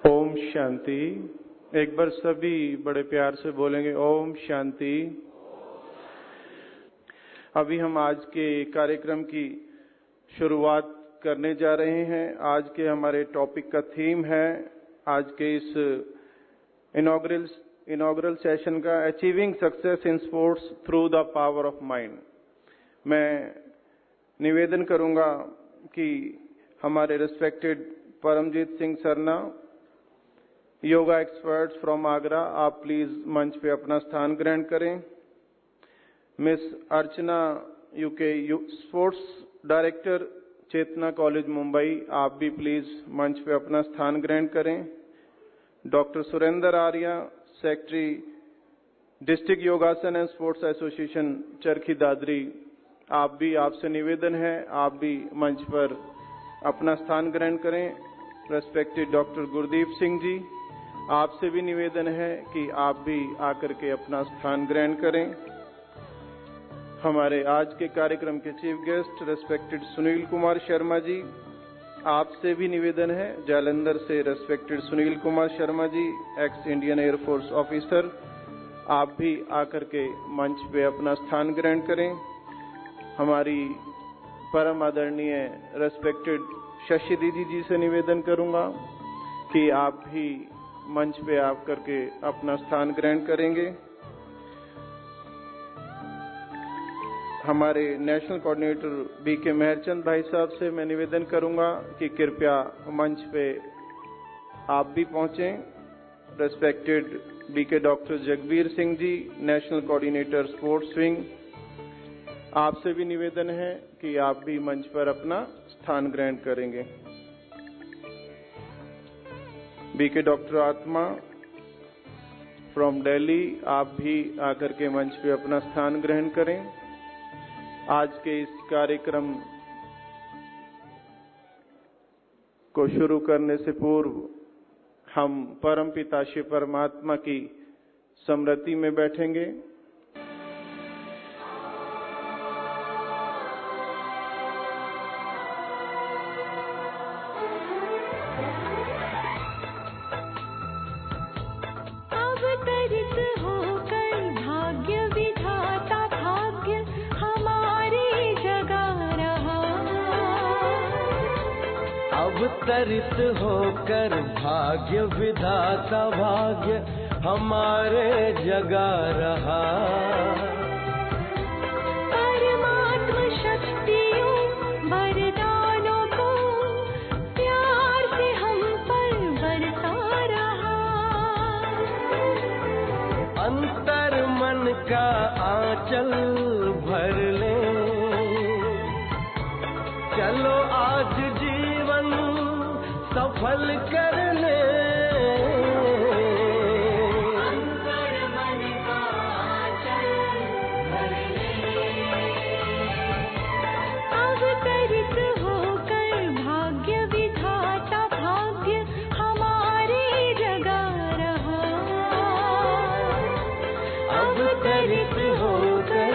ओम शांति। एक बार सभी बड़े प्यार से बोलेंगे ओम शांति। अभी हम आज के कार्यक्रम की शुरुआत करने जा रहे हैं। आज के हमारे टॉपिक का थीम है, आज के इस इनॉग्रल सेशन का, achieving success in sports through the power of mind. मैं निवेदन करूंगा कि हमारे respected Paramjeet Singh Sarna, yoga experts from Agra, आप प्लीज मंच पे अपना स्थान ग्रहण करें। Miss Archana Uike sports director, Chetna college Mumbai, आप भी प्लीज मंच पे अपना स्थान ग्रहण करें। Doctor Surendra Arya, secretary district Yogasana and sports association Charkhi Dadri, आपसे निवेदन है आप भी मंच पर अपना स्थान ग्रहण करें। रेस्पेक्टेड डॉक्टर गुरदीप सिंह जी, आपसे भी निवेदन है कि आप भी आकर के अपना स्थान ग्रहण करें। हमारे आज के कार्यक्रम के chief guest respected Sunil Kumar Sharma ji, आपसे भी निवेदन है, जालंधर से respected Sunil Kumar Sharma ji, ex Indian air force officer, आप भी आकर के मंच पे अपना स्थान ग्रहण करें। हमारी परम आदरणीय रेस्पेक्टेड शशि दीदी जी से निवेदन करूंगा कि आप भी मंच पे आकर के अपना स्थान ग्रहण करेंगे। हमारे नेशनल कोऑर्डिनेटर बीके मेहरचंद भाई साहब से मैं निवेदन करूंगा कि कृपया मंच पे आप भी पहुंचें। Respected BK doctor Jagbir Singh ji, national coordinator sports wing, आपसे भी निवेदन है कि आप भी मंच पर अपना स्थान ग्रहण करेंगे। BK doctor Atma from Delhi, आप भी आकर के मंच पे अपना स्थान ग्रहण करें। आज के इस कार्यक्रम को शुरू करने से पूर्व हम परमपिता शिव परमात्मा की स्मृति में बैठेंगे। अवतरित होकर भाग्य विधाता भाग्य हमारे जगा रहा। परमात्मा शक्तियों वरदानों को प्यार से हम पर बरसा रहा। अंतर मन का आंचल भर ले, चलो आज जीवन सफल कर ले। अंतर मन का आंचल भर ले, अवतरित होकर भाग्य विधाता भाग्य हमारे जगा रहा। अवतरित होकर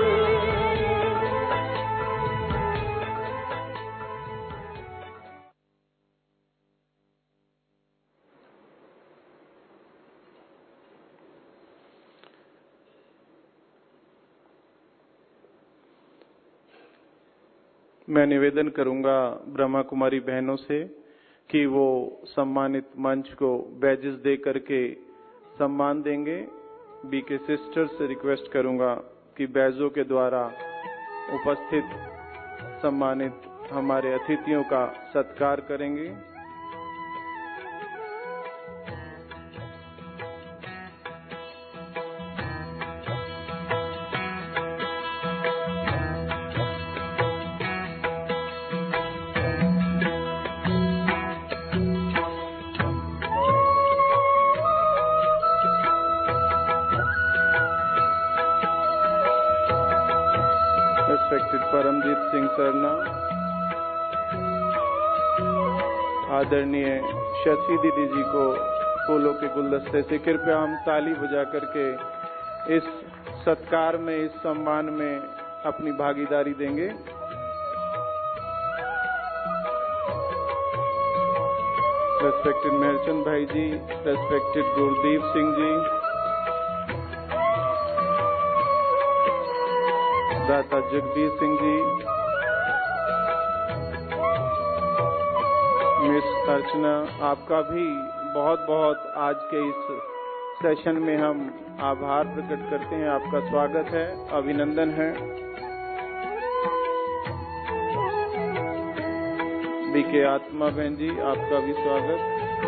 मैं निवेदन करूंगा ब्रह्मा कुमारी बहनों से कि वो सम्मानित मंच को बैजेस दे करके सम्मान देंगे। बीके सिस्टर्स से रिक्वेस्ट करूंगा कि बैजों के द्वारा उपस्थित सम्मानित हमारे अतिथियों का सत्कार करेंगे। रेस्पेक्टेड परमजीत सिंह सरना, आदरणीय शशि दीदी जी को फूलों के गुलदस्ते से कृपया हम ताली बजा करके इस सत्कार में, इस सम्मान में अपनी भागीदारी देंगे। रेस्पेक्टेड मेहरचंद भाई जी, रेस्पेक्टेड गुरदीप सिंह जी, दाता जगदीश सिंह जी, मिस अर्चना, आपका भी बहुत बहुत आज के इस सेशन में हम आभार प्रकट करते हैं। आपका स्वागत है, अभिनंदन है। बीके आत्मा बहन जी, आपका भी स्वागत।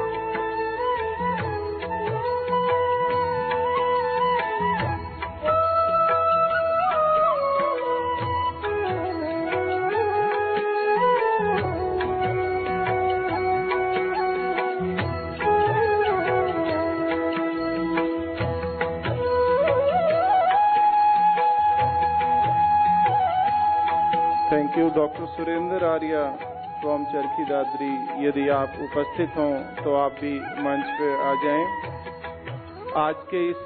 Thank you doctor Surendra Arya from Charkhi Dadri. यदि आप उपस्थित हों तो आप भी मंच पे आ जाएं। आज के इस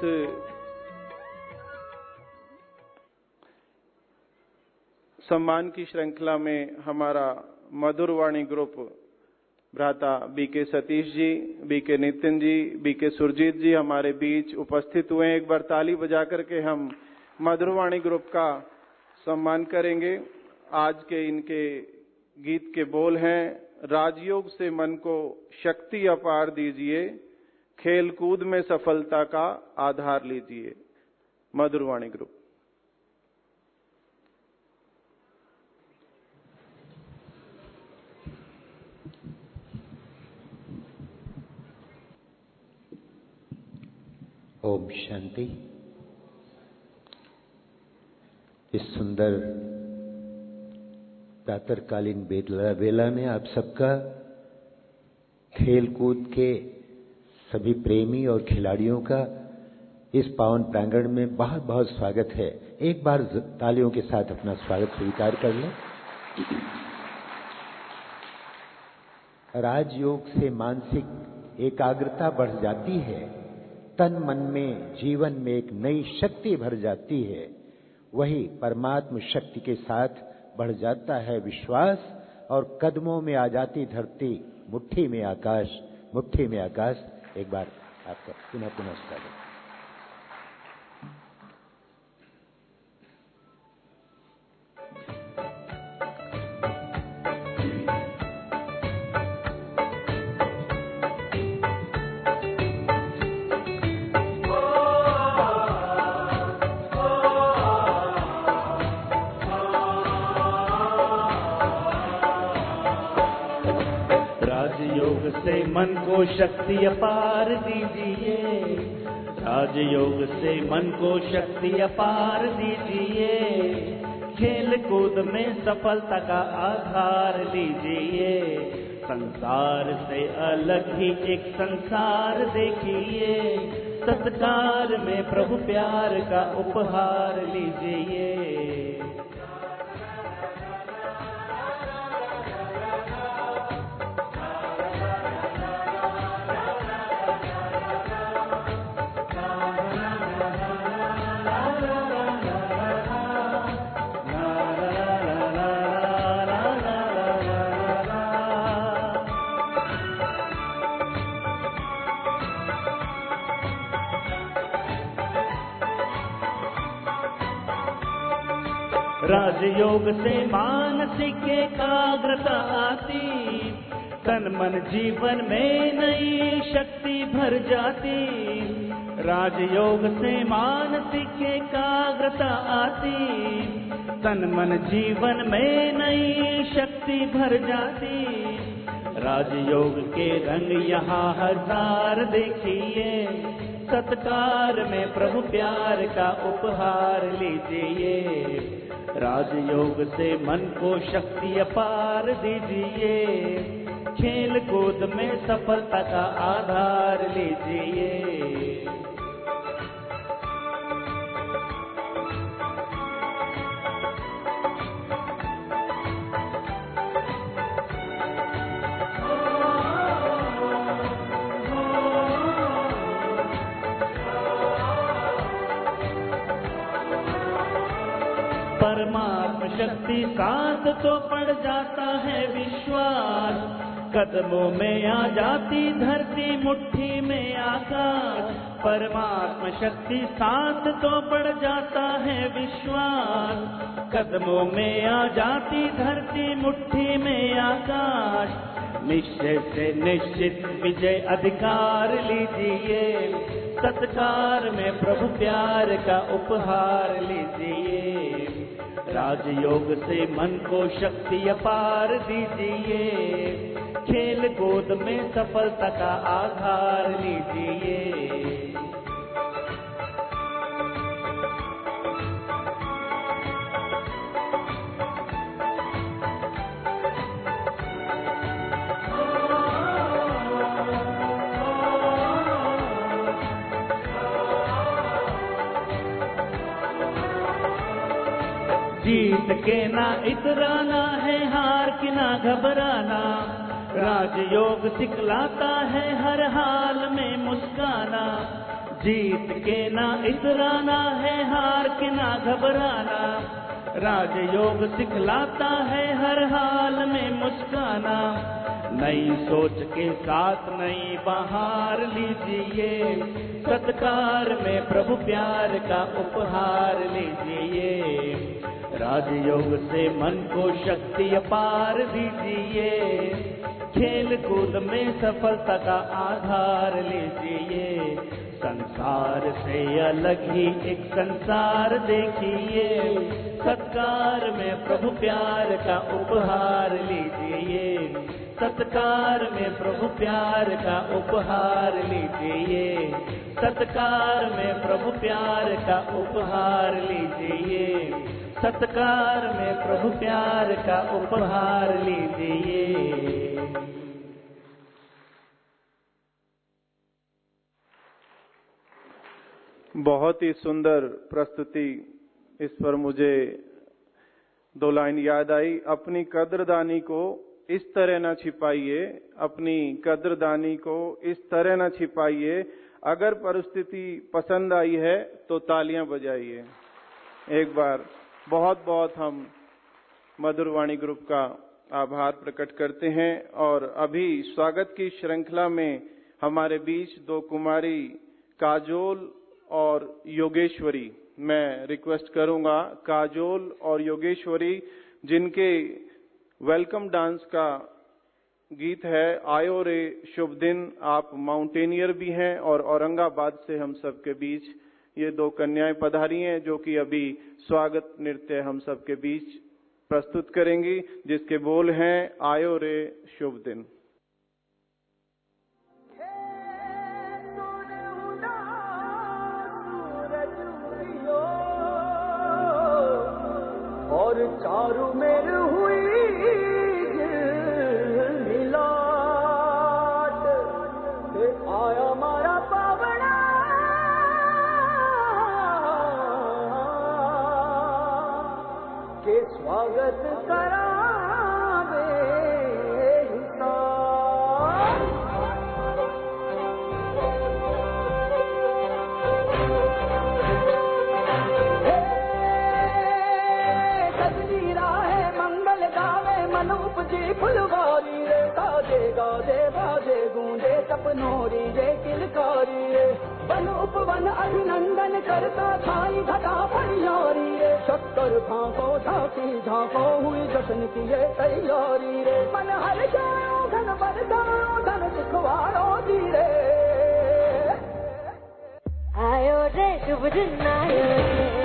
सम्मान की श्रृंखला में हमारा मधुरवाणी ग्रुप भ्राता BK Satish ji, BK Nitin ji, BK Surjeet ji हमारे बीच उपस्थित हुए हैं। एक बार ताली बजा करके हम मधुरवाणी ग्रुप का सम्मान करेंगे। आज के इनके गीत के बोल हैं, राजयोग से मन को शक्ति अपार दीजिए, खेल कूद में सफलता का आधार लीजिए। मधुरवाणी ग्रुप। ओम शांति। इस सुंदर प्रातःकालीन बेला में आप सबका खेल कूद के सभी प्रेमी और खिलाड़ियों का इस पावन प्रांगण में बहुत बहुत स्वागत है। एक बार तालियों के साथ अपना स्वागत स्वीकार कर लें। राजयोग से मानसिक एकाग्रता बढ़ जाती है, तन मन में जीवन में एक नई शक्ति भर जाती है। वही परमात्म शक्ति के साथ बढ़ जाता है विश्वास, और कदमों में आ जाती धरती, मुट्ठी में आकाश, मुट्ठी में आकाश। एक बार आपका पुनः स्वागत। से मन को शक्ति अपार दीजिए, राजयोग से मन को शक्ति अपार दीजिए, खेल कूद में सफलता का आधार लीजिए, संसार से अलग ही एक संसार देखिए, सत्कार में प्रभु प्यार का उपहार लीजिए। राजयोग से मानसिक एकाग्रता आती, तन मन जीवन में नई शक्ति भर जाती। राजयोग से मानसिक एकाग्रता आती, तन मन जीवन में नई शक्ति भर जाती। राजयोग के रंग यहाँ हजार देखिए, सत्कार में प्रभु प्यार का उपहार लीजिए। राजयोग से मन को शक्ति अपार दीजिए, खेल कूद में सफलता का आधार लीजिए। परमात्म शक्ति साथ तो पड़ जाता है विश्वास, कदमों में आ जाती धरती, मुट्ठी में आकाश, परमात्मा शक्ति साथ तो बढ़ जाता है विश्वास। कदमों में आ जाती धरती, मुट्ठी में आकाश, निश्चय से निश्चित विजय अधिकार लीजिए, सत्कार में प्रभु प्यार का उपहार लीजिए। राजयोग से मन को शक्ति अपार दीजिए, खेल कूद में सफलता का आधार लीजिए। जीत के ना इतराना है, हार की ना घबराना, राजयोग सिखलाता है हर हाल में मुस्काना। जीत के ना इतराना है, हार की ना घबराना, राजयोग सिखलाता है हर हाल में मुस्काना। नई सोच के साथ नई बहार लीजिए, सत्कार में प्रभु प्यार का उपहार लीजिए। राजयोग से मन को शक्ति अपार दीजिए, खेल कूद में सफलता का आधार लीजिए। संसार से अलग ही एक संसार देखिए, सत्कार में प्रभु प्यार का उपहार लीजिए। सत्कार में प्रभु प्यार का उपहार लीजिए। सत्कार में प्रभु प्यार का उपहार लीजिए। सत्कार में प्रभु प्यार का उपहार लीजिए। बहुत ही सुंदर प्रस्तुति। इस पर मुझे 2 लाइन याद आई। अपनी कद्रदानी को इस तरह न छिपाइए, अपनी कद्रदानी को इस तरह न छिपाइए, अगर परिस्थिति पसंद आई है तो तालियां बजाइए। एक बार बहुत बहुत हम मधुरवाणी ग्रुप का आभार प्रकट करते हैं। और अभी स्वागत की श्रृंखला में हमारे बीच 2 कुमारी काजोल और योगेश्वरी, मैं रिक्वेस्ट करूंगा काजोल और योगेश्वरी, जिनके वेलकम डांस का गीत है आयो रे शुभ दिन। आप माउंटेनियर भी हैं और औरंगाबाद से हम सबके बीच ये 2 कन्याएं पधारी हैं, जो कि अभी स्वागत नृत्य हम सबके बीच प्रस्तुत करेंगी, जिसके बोल हैं आयो रे शुभ दिन। और चारों मेर हुई मिलाट, ते आया मारा पावना के स्वागत करा फुलवारी रे, गाजे गाजे बाजे गूंजे सपनोरी रे किलकारी रे। वन उपवन अभिनंदन करता छाई घटा फरियारी रे। शक्कर फांको झांकी झांको हुई जश्न की ये तैयारी रे। मन हर जाओ धन बरसाओ धन सुखवारो धीरे। आयो रे शुभ दिन आयो रे,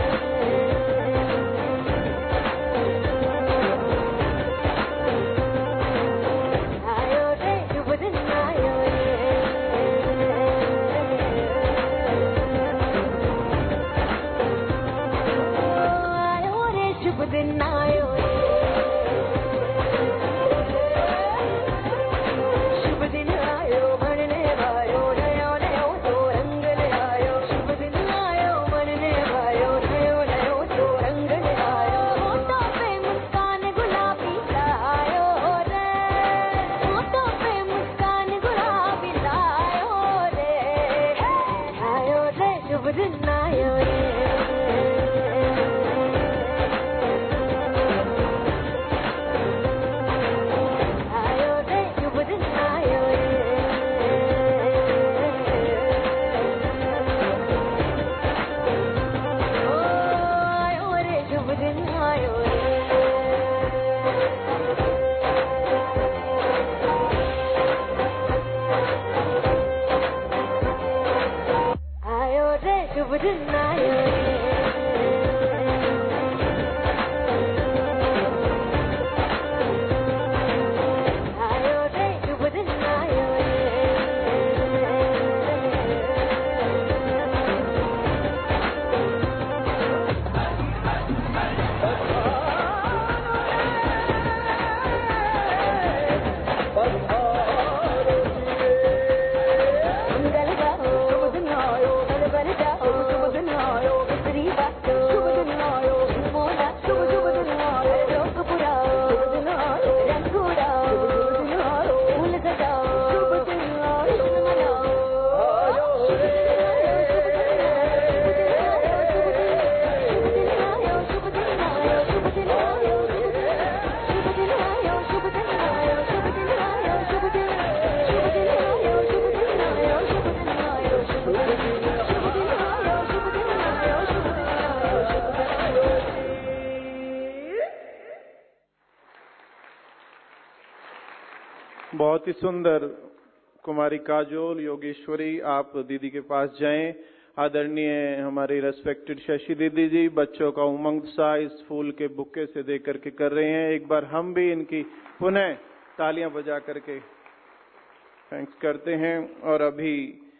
शुभ दिन आयो रे शुभ दिन आयो बहुत ही सुंदर। कुमारी काजोल, योगेश्वरी, आप दीदी के पास जाएं। आदरणीय हमारी रेस्पेक्टेड शशि दीदी जी बच्चों का उमंग सा इस फूल के बुक्के से दे करके कर रहे हैं। एक बार हम भी इनकी पुनः तालियां बजा करके थैंक्स करते हैं। और अभी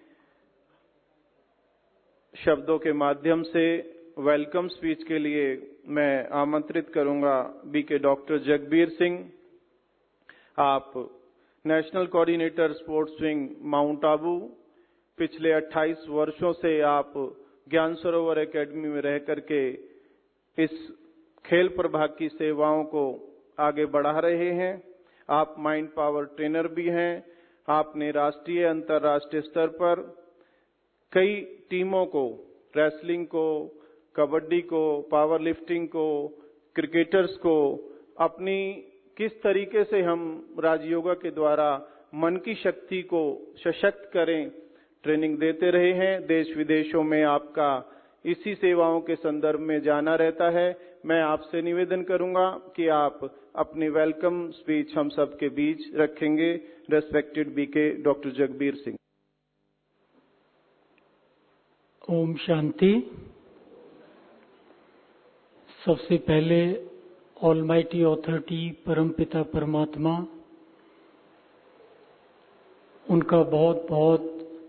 शब्दों के माध्यम से वेलकम स्पीच के लिए मैं आमंत्रित करूंगा बीके डॉक्टर जगबीर सिंह। आप national coordinator sports wing mount Abu, पिछले 28 वर्षों से आप ज्ञान सरोवर एकेडमी में रह करके इस खेल प्रभाग की सेवाओं को आगे बढ़ा रहे हैं। आप माइंड पावर ट्रेनर भी हैं। आपने राष्ट्रीय अंतर्राष्ट्रीय स्तर पर कई टीमों को, रेसलिंग को, कबड्डी को, पावर लिफ्टिंग को, क्रिकेटर्स को अपनी किस तरीके से हम राजयोगा के द्वारा मन की शक्ति को सशक्त करें ट्रेनिंग देते रहे हैं। देश विदेशों में आपका इसी सेवाओं के संदर्भ में जाना रहता है। मैं आपसे निवेदन करूंगा कि आप अपनी वेलकम स्पीच हम सबके बीच रखेंगे। Respected BK doctor Jagbir Singh. ओम शांति। सबसे पहले ऑलमाइटी ऑथोरिटी परमपिता परमात्मा, उनका बहुत बहुत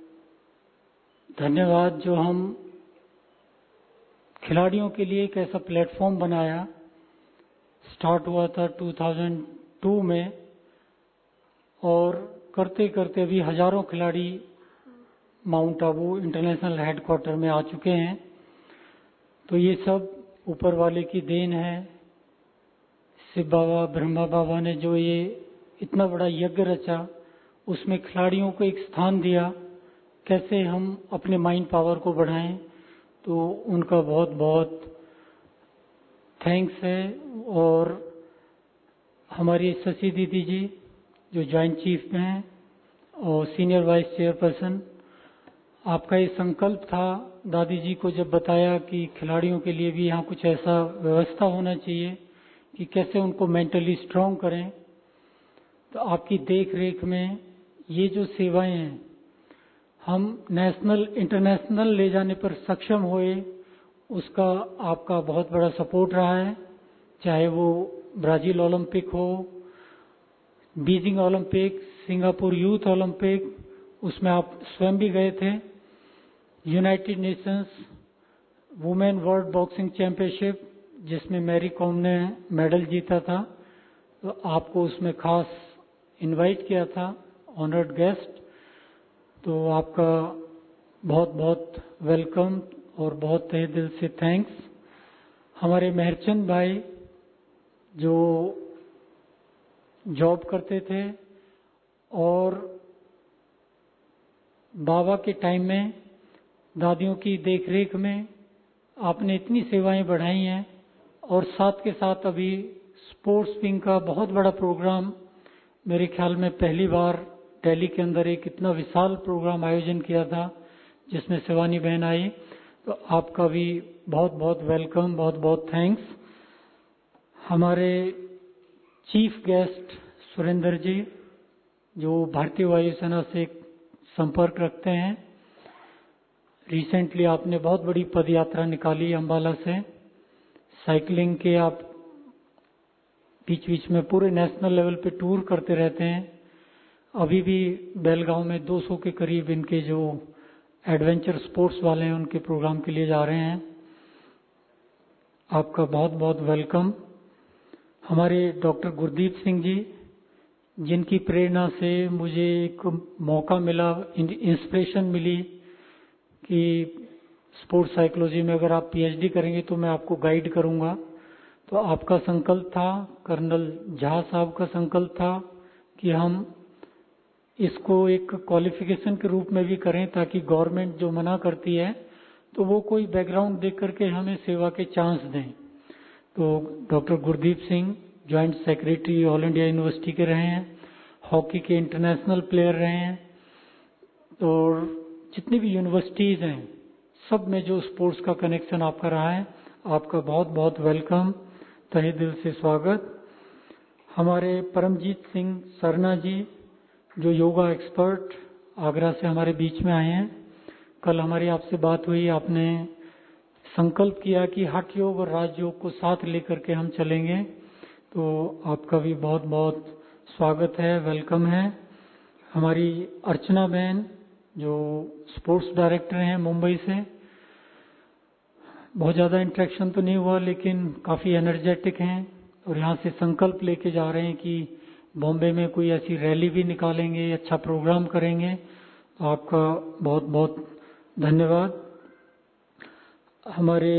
धन्यवाद जो हम खिलाड़ियों के लिए एक ऐसा प्लेटफॉर्म बनाया। स्टार्ट हुआ था 2002 में और करते करते अभी हजारों खिलाड़ी माउंट आबू इंटरनेशनल हेडक्वार्टर में आ चुके हैं। तो ये सब ऊपर वाले की देन है। शिव बाबा, ब्रह्मा बाबा ने जो ये इतना बड़ा यज्ञ रचा, उसमें खिलाड़ियों को एक स्थान दिया, कैसे हम अपने माइंड पावर को बढ़ाएं। तो उनका बहुत बहुत थैंक्स है। और हमारी शशि दीदी जी जो जॉइंट चीफ में हैं और सीनियर वाइस चेयरपर्सन, आपका ये संकल्प था दादी जी को जब बताया कि खिलाड़ियों के लिए भी यहाँ कुछ ऐसा व्यवस्था होना चाहिए कि कैसे उनको मेंटली स्ट्रांग करें। तो आपकी देख रेख में ये जो सेवाएं हैं, हम नेशनल इंटरनेशनल ले जाने पर सक्षम हुए, उसका आपका बहुत बड़ा सपोर्ट रहा है। चाहे वो ब्राजील ओलंपिक हो, Beijing Olympic, Singapore youth Olympic, उसमें आप स्वयं भी गए थे। United Nations women world boxing championship, जिसमें मैरी कॉम ने मेडल जीता था, तो आपको उसमें खास इनवाइट किया था, ऑनर्ड गेस्ट। तो आपका बहुत बहुत वेलकम और बहुत तहे दिल से थैंक्स। हमारे मेहरचंद भाई जो जॉब करते थे और बाबा के टाइम में दादियों की देखरेख में आपने इतनी सेवाएं बढ़ाई हैं। और साथ के साथ अभी स्पोर्ट्स विंग का बहुत बड़ा प्रोग्राम, मेरे ख्याल में पहली बार दिल्ली के अंदर एक इतना विशाल प्रोग्राम आयोजन किया था जिसमें शिवानी बहन आई। तो आपका भी बहुत बहुत वेलकम, बहुत बहुत थैंक्स। हमारे चीफ गेस्ट सुरेंद्र जी जो भारतीय वायुसेना से संपर्क रखते हैं, रिसेंटली आपने बहुत बड़ी पद यात्रा निकाली अंबाला से। साइकिलिंग के आप बीच बीच में पूरे नेशनल लेवल पे टूर करते रहते हैं। अभी भी बेलगांव में 200 के करीब इनके जो एडवेंचर स्पोर्ट्स वाले हैं उनके प्रोग्राम के लिए जा रहे हैं। आपका बहुत बहुत वेलकम। हमारे डॉक्टर गुरदीप सिंह जी, जिनकी प्रेरणा से मुझे एक मौका मिला, इंस्पिरेशन मिली कि स्पोर्ट्स साइकोलॉजी में अगर आप पीएचडी करेंगे तो मैं आपको गाइड करूंगा। तो आपका संकल्प था, कर्नल झा साहब का संकल्प था कि हम इसको एक क्वालिफिकेशन के रूप में भी करें ताकि गवर्नमेंट जो मना करती है तो वो कोई बैकग्राउंड देख करके हमें सेवा के चांस दें। तो doctor Gurdeep Singh joint secretary all India university के रहे हैं, हॉकी के इंटरनेशनल प्लेयर रहे हैं, और जितनी भी यूनिवर्सिटीज हैं सब में जो स्पोर्ट्स का कनेक्शन आपका रहा है, आपका बहुत बहुत वेलकम, तहे दिल से स्वागत। हमारे परमजीत सिंह सरना जी जो योगा एक्सपर्ट आगरा से हमारे बीच में आए हैं। कल हमारी आपसे बात हुई, आपने संकल्प किया कि हठ योग और राजयोग को साथ लेकर के हम चलेंगे, तो आपका भी बहुत बहुत स्वागत है, वेलकम है। हमारी अर्चना बहन जो स्पोर्ट्स डायरेक्टर हैं मुंबई से, बहुत ज़्यादा इंटरेक्शन तो नहीं हुआ लेकिन काफ़ी एनर्जेटिक हैं और यहाँ से संकल्प लेके जा रहे हैं कि बॉम्बे में कोई ऐसी रैली भी निकालेंगे, अच्छा प्रोग्राम करेंगे। तो आपका बहुत बहुत धन्यवाद। हमारे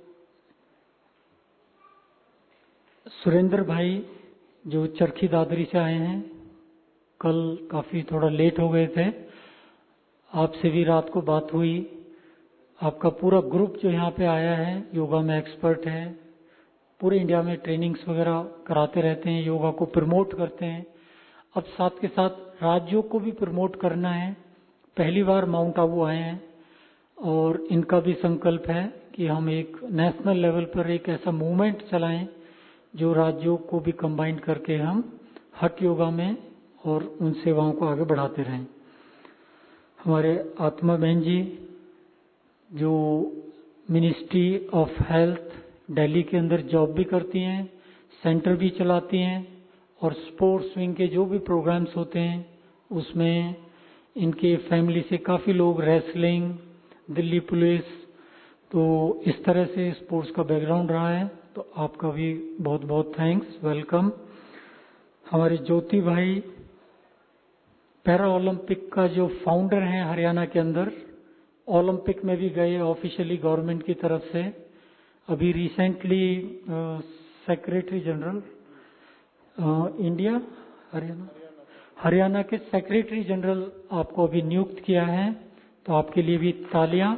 सुरेंद्र भाई जो चरखी दादरी से आए हैं, कल काफ़ी थोड़ा लेट हो गए थे, आपसे भी रात को बात हुई। आपका पूरा ग्रुप जो यहाँ पे आया है योगा में एक्सपर्ट है, पूरे इंडिया में ट्रेनिंग्स वगैरह कराते रहते हैं, योगा को प्रमोट करते हैं। अब साथ के साथ राजयोग को भी प्रमोट करना है। पहली बार माउंट आबू आए हैं और इनका भी संकल्प है कि हम एक नेशनल लेवल पर एक ऐसा मूवमेंट चलाएं जो राजयोग को भी कंबाइन करके हम हठ योगा में और उन सेवाओं को आगे बढ़ाते रहें। हमारे आत्मा बहन जी जो मिनिस्ट्री ऑफ हेल्थ दिल्ली के अंदर जॉब भी करती हैं, सेंटर भी चलाती हैं और स्पोर्ट्स विंग के जो भी प्रोग्राम्स होते हैं उसमें इनके फैमिली से काफ़ी लोग, रेसलिंग, दिल्ली पुलिस, तो इस तरह से स्पोर्ट्स का बैकग्राउंड रहा है। तो आपका भी बहुत बहुत थैंक्स, वेलकम। हमारे ज्योति भाई पैरा ओलंपिक का जो फाउंडर हैं हरियाणा के अंदर, ओलंपिक में भी गए ऑफिशियली गवर्नमेंट की तरफ से। अभी recently secretary general India Haryana के सेक्रेटरी जनरल आपको अभी नियुक्त किया है, तो आपके लिए भी तालियां।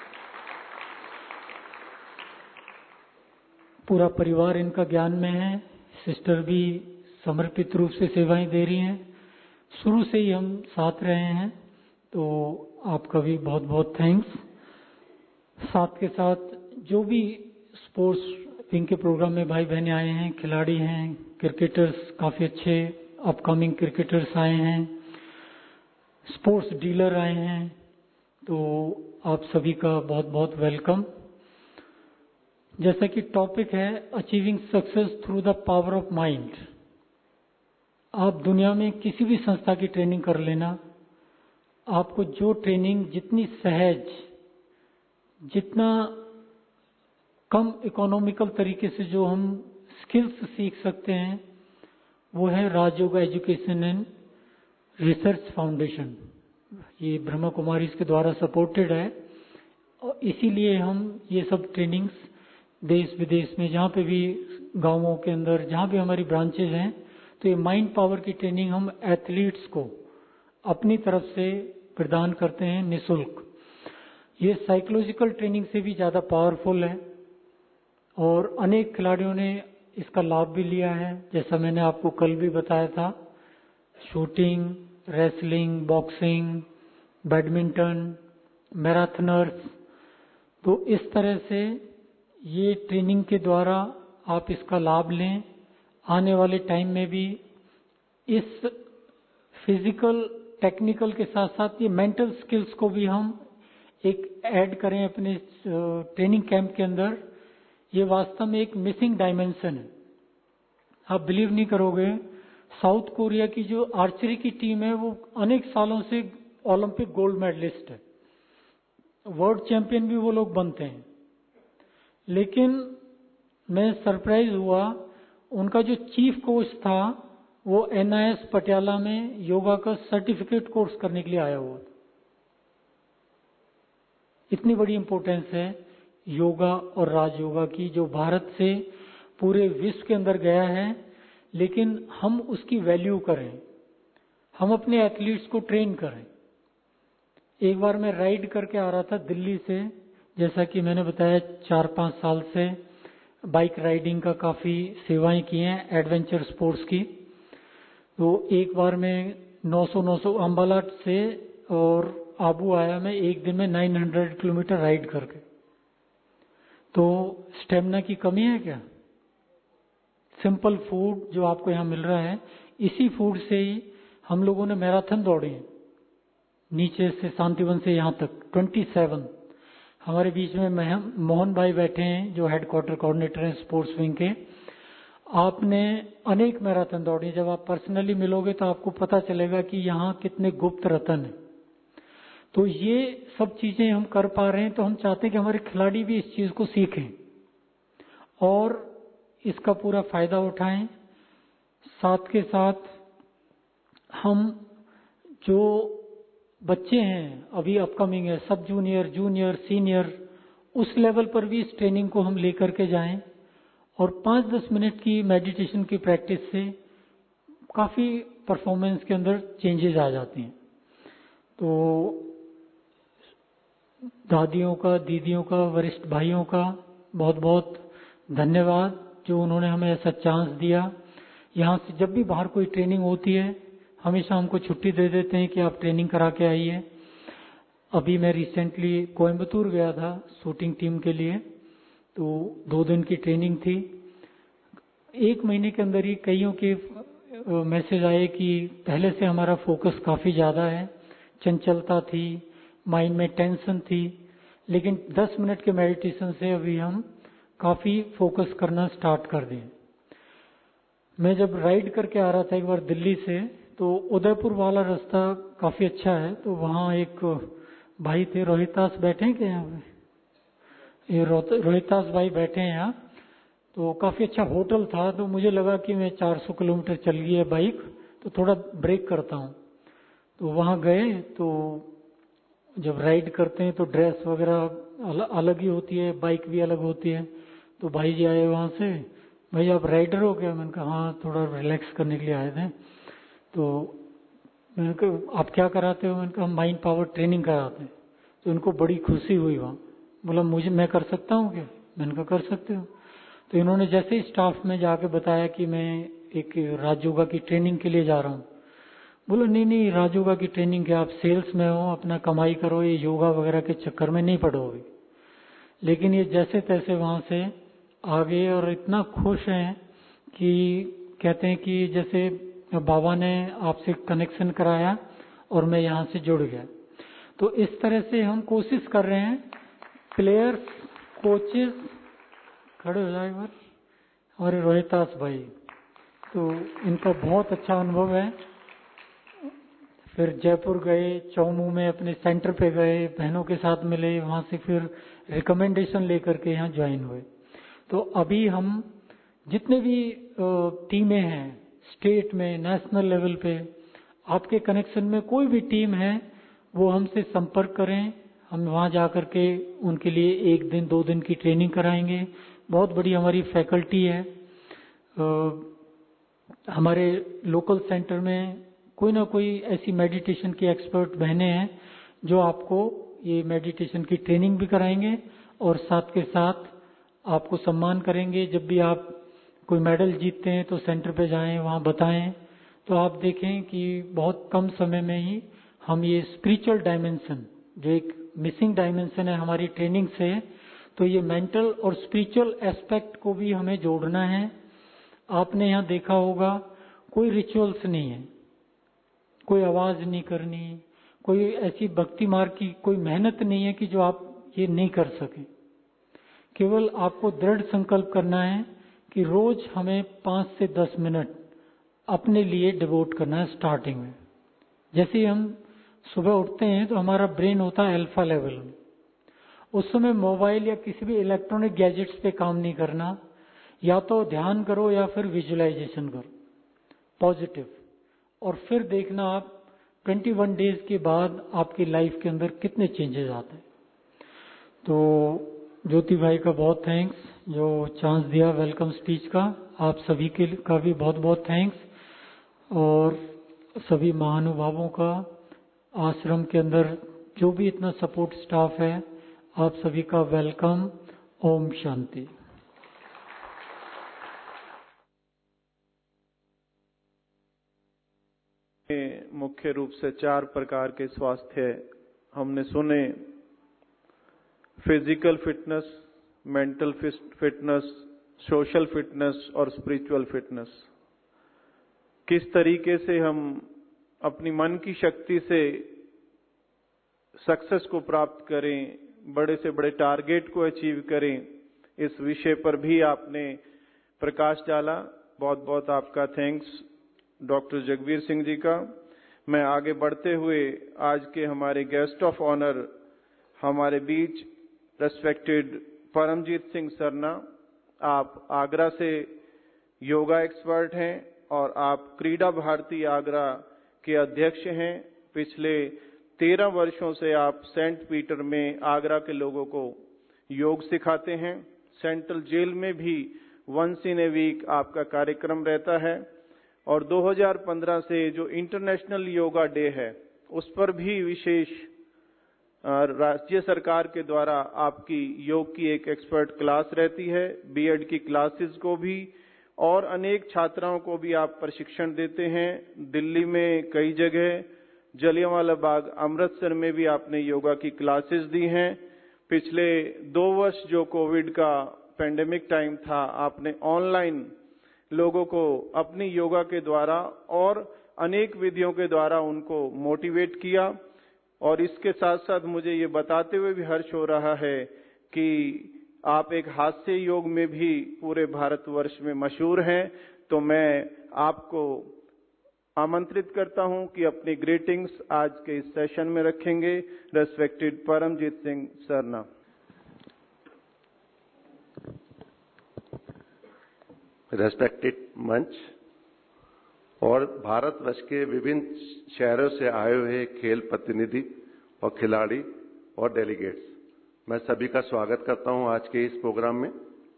पूरा परिवार इनका ज्ञान में है, सिस्टर भी समर्पित रूप से सेवाएं दे रही हैं, शुरू से ही हम साथ रहे हैं, तो आपका भी बहुत बहुत थैंक्स। साथ के साथ जो भी स्पोर्ट्स विंग के प्रोग्राम में भाई बहनें आए हैं, खिलाड़ी हैं, क्रिकेटर्स, काफ़ी अच्छे अपकमिंग क्रिकेटर्स आए हैं, स्पोर्ट्स डीलर आए हैं, तो आप सभी का बहुत बहुत वेलकम। जैसा कि टॉपिक है achieving success through the power of mind. आप दुनिया में किसी भी संस्था की ट्रेनिंग कर लेना, आपको जो ट्रेनिंग जितनी सहज, जितना कम इकोनॉमिकल तरीके से जो हम स्किल्स सीख सकते हैं, वो है Rajyoga education and research foundation. ये ब्रह्मा कुमारी इसके द्वारा सपोर्टेड है और इसीलिए हम ये सब ट्रेनिंग्स देश विदेश में जहाँ पे भी गांवों के अंदर जहाँ भी हमारी ब्रांचेज हैं, तो ये माइंड पावर की ट्रेनिंग हम एथलीट्स को अपनी तरफ से प्रदान करते हैं निःशुल्क। ये साइकोलॉजिकल ट्रेनिंग से भी ज़्यादा पावरफुल है और अनेक खिलाड़ियों ने इसका लाभ भी लिया है। जैसा मैंने आपको कल भी बताया था, shooting, wrestling, boxing, badminton, marathoners, तो इस तरह से ये ट्रेनिंग के द्वारा आप इसका लाभ लें। आने वाले टाइम में भी इस फिजिकल टेक्निकल के साथ साथ ये मेंटल स्किल्स को भी हम एक ऐड करें अपने ट्रेनिंग कैंप के अंदर, ये वास्तव में एक मिसिंग डायमेंशन है। आप बिलीव नहीं करोगे, साउथ कोरिया की जो आर्चरी की टीम है वो अनेक सालों से ओलंपिक गोल्ड मेडलिस्ट है, वर्ल्ड चैंपियन भी वो लोग बनते हैं। लेकिन मैं सरप्राइज हुआ, उनका जो चीफ कोच था वो NIS पटियाला में योगा का सर्टिफिकेट कोर्स करने के लिए आया हुआ था। इतनी बड़ी इंपॉर्टेंस है योगा और राजयोगा की, जो भारत से पूरे विश्व के अंदर गया है। लेकिन हम उसकी वैल्यू करें, हम अपने एथलीट्स को ट्रेन करें। एक बार मैं राइड करके आ रहा था दिल्ली से, जैसा कि मैंने बताया 4-5 साल से बाइक राइडिंग का काफ़ी सेवाएं की हैं, एडवेंचर स्पोर्ट्स की। तो एक बार मैं 900 अम्बाला से और आबू आया मैं एक दिन में 900 किलोमीटर राइड करके। तो स्टेमिना की कमी है क्या? सिंपल फूड जो आपको यहाँ मिल रहा है, इसी फूड से ही हम लोगों ने मैराथन दौड़ी है, नीचे से शांतिवन से यहाँ तक 27। हमारे बीच में मोहन भाई बैठे हैं जो हेडक्वार्टर कोऑर्डिनेटर हैं स्पोर्ट्स विंग के। आपने अनेक मैराथन दौड़ी, जब आप पर्सनली मिलोगे तो आपको पता चलेगा कि यहाँ कितने गुप्त रतन है। तो ये सब चीजें हम कर पा रहे हैं, तो हम चाहते हैं कि हमारे खिलाड़ी भी इस चीज को सीखें और इसका पूरा फायदा उठाएं। साथ के साथ हम जो बच्चे हैं अभी अपकमिंग है, सब जूनियर, जूनियर, सीनियर, उस लेवल पर भी इस ट्रेनिंग को हम लेकर के जाएं। और 5-10 मिनट की मेडिटेशन की प्रैक्टिस से काफ़ी परफॉर्मेंस के अंदर चेंजेस आ जाते हैं। तो दादियों का, दीदियों का, वरिष्ठ भाइयों का बहुत बहुत धन्यवाद जो उन्होंने हमें ऐसा चांस दिया। यहाँ से जब भी बाहर कोई ट्रेनिंग होती है हमेशा हमको छुट्टी दे देते हैं कि आप ट्रेनिंग करा के आइए। अभी मैं रिसेंटली कोयम्बतूर गया था शूटिंग टीम के लिए, तो 2 दिन की ट्रेनिंग थी। 1 महीने के अंदर ही कईयों के मैसेज आए कि पहले से हमारा फोकस काफ़ी ज़्यादा है, चंचलता थी, माइंड में टेंशन थी, लेकिन 10 मिनट के मेडिटेशन से अभी हम काफ़ी फोकस करना स्टार्ट कर दें। मैं जब राइड करके आ रहा था एक बार दिल्ली से, तो उदयपुर वाला रास्ता काफ़ी अच्छा है, तो वहाँ एक भाई थे, रोहितास बैठे हैं क्या यहाँ पे? ये रोहितास भाई बैठे हैं यहाँ। तो काफ़ी अच्छा होटल था, तो मुझे लगा कि मैं 400 किलोमीटर चल गई है बाइक, तो थोड़ा ब्रेक करता हूँ। तो वहाँ गए, तो जब राइड करते हैं तो ड्रेस वगैरह अलग ही होती है, बाइक भी अलग होती है। तो भाई जी आए वहाँ से, भाई आप राइडर हो क्या? मैंने कहा हाँ, थोड़ा रिलैक्स करने के लिए आए थे। तो मैंने कहा आप क्या कराते हो? मैंने कहा हम माइंड पावर ट्रेनिंग कराते हैं। तो उनको बड़ी खुशी हुई वहाँ, बोला मैं कर सकता हूँ क्या? मैंने कहा कर सकते हो। तो इन्होंने जैसे ही स्टाफ में जाके बताया कि मैं एक राजयोगा की ट्रेनिंग के लिए जा रहा हूँ, बोला नहीं राजयोगा की ट्रेनिंग के, आप सेल्स में हो, अपना कमाई करो, ये योगा वगैरह के चक्कर में नहीं पड़ोगे। लेकिन ये जैसे तैसे वहाँ से आ गए और इतना खुश हैं कि कहते हैं कि जैसे बाबा ने आपसे कनेक्शन कराया और मैं यहाँ से जुड़ गया। तो इस तरह से हम कोशिश कर रहे हैं। प्लेयर्स, कोचेस, खड़े हो जाए बार, हमारे रोहितास भाई, तो इनका बहुत अच्छा अनुभव है। फिर जयपुर गए, चौमू में अपने सेंटर पे गए, बहनों के साथ मिले, वहाँ से फिर रिकमेंडेशन लेकर के यहाँ ज्वाइन हुए। तो अभी हम जितने भी टीमें हैं स्टेट में, नेशनल लेवल पे, आपके कनेक्शन में कोई भी टीम है वो हमसे संपर्क करें, हम वहाँ जा कर के उनके लिए 1 दिन 2 दिन की ट्रेनिंग कराएंगे। बहुत बड़ी हमारी फैकल्टी है। हमारे लोकल सेंटर में कोई ना कोई ऐसी मेडिटेशन की एक्सपर्ट बहनें हैं जो आपको ये मेडिटेशन की ट्रेनिंग भी कराएंगे और साथ के साथ आपको सम्मान करेंगे। जब भी आप कोई मेडल जीतते हैं तो सेंटर पे जाएं, वहाँ बताएं, तो आप देखें कि बहुत कम समय में ही हम ये स्पिरिचुअल डायमेंशन, जो एक मिसिंग डायमेंशन है हमारी ट्रेनिंग से, तो ये मेंटल और स्पिरिचुअल एस्पेक्ट को भी हमें जोड़ना है। आपने यहाँ देखा होगा कोई रिचुअल्स नहीं है, कोई आवाज नहीं करनी, कोई ऐसी भक्ति मार्ग की कोई मेहनत नहीं है कि जो आप ये नहीं कर सके। केवल आपको दृढ़ संकल्प करना है कि रोज हमें 5 से 10 मिनट अपने लिए डिवोट करना है। स्टार्टिंग में जैसे ही हम सुबह उठते हैं तो हमारा ब्रेन होता है अल्फा लेवल में। उस समय मोबाइल या किसी भी इलेक्ट्रॉनिक गैजेट्स पे काम नहीं करना, या तो ध्यान करो या फिर विजुअलाइजेशन करो पॉजिटिव, और फिर देखना आप 21 डेज के बाद आपकी लाइफ के अंदर कितने चेंजेस आते हैं। तो ज्योति भाई का बहुत थैंक्स जो चांस दिया वेलकम स्पीच का। आप सभी का भी बहुत बहुत थैंक्स, और सभी महानुभावों का, आश्रम के अंदर जो भी इतना सपोर्ट स्टाफ है, आप सभी का वेलकम। ओम शांति। मुख्य रूप से 4 प्रकार के स्वास्थ्य हमने सुने: physical fitness, mental fitness, social fitness और स्पिरिचुअल फिटनेस। किस तरीके से हम अपनी मन की शक्ति से सक्सेस को प्राप्त करें, बड़े से बड़े टारगेट को अचीव करें, इस विषय पर भी आपने प्रकाश डाला। बहुत बहुत आपका थैंक्स डॉक्टर जगबीर सिंह जी का। मैं आगे बढ़ते हुए आज के हमारे गेस्ट ऑफ ऑनर हमारे बीच रेस्पेक्टेड परमजीत सिंह सरना, आप आगरा से योगा एक्सपर्ट हैं और आप क्रीड़ा भारती आगरा के अध्यक्ष हैं। पिछले 13 वर्षों से आप सेंट पीटर में आगरा के लोगों को योग सिखाते हैं। सेंट्रल जेल में भी वंस इन ए वीक आपका कार्यक्रम रहता है, और 2015 से जो इंटरनेशनल योगा डे है उस पर भी विशेष राज्य सरकार के द्वारा आपकी योग की एक एक्सपर्ट क्लास रहती है। बीएड की क्लासेस को भी और अनेक छात्राओं को भी आप प्रशिक्षण देते हैं। दिल्ली में कई जगह, जलियांवाला बाग, अमृतसर में भी आपने योगा की क्लासेस दी हैं। पिछले 2 वर्ष जो कोविड का पेंडेमिक टाइम था, आपने ऑनलाइन लोगों को अपनी योगा के द्वारा और अनेक विधियों के द्वारा उनको मोटिवेट किया। और इसके साथ साथ मुझे ये बताते हुए भी हर्ष हो रहा है कि आप एक हास्य योग में भी पूरे भारतवर्ष में मशहूर हैं। तो मैं आपको आमंत्रित करता हूं कि अपनी ग्रीटिंग्स आज के इस सेशन में रखेंगे। रेस्पेक्टेड परमजीत सिंह सरना। रेस्पेक्टेड मंच और भारतवर्ष के विभिन्न शहरों से आए हुए खेल प्रतिनिधि और खिलाड़ी और डेलीगेट्स, मैं सभी का स्वागत करता हूं आज के इस प्रोग्राम में।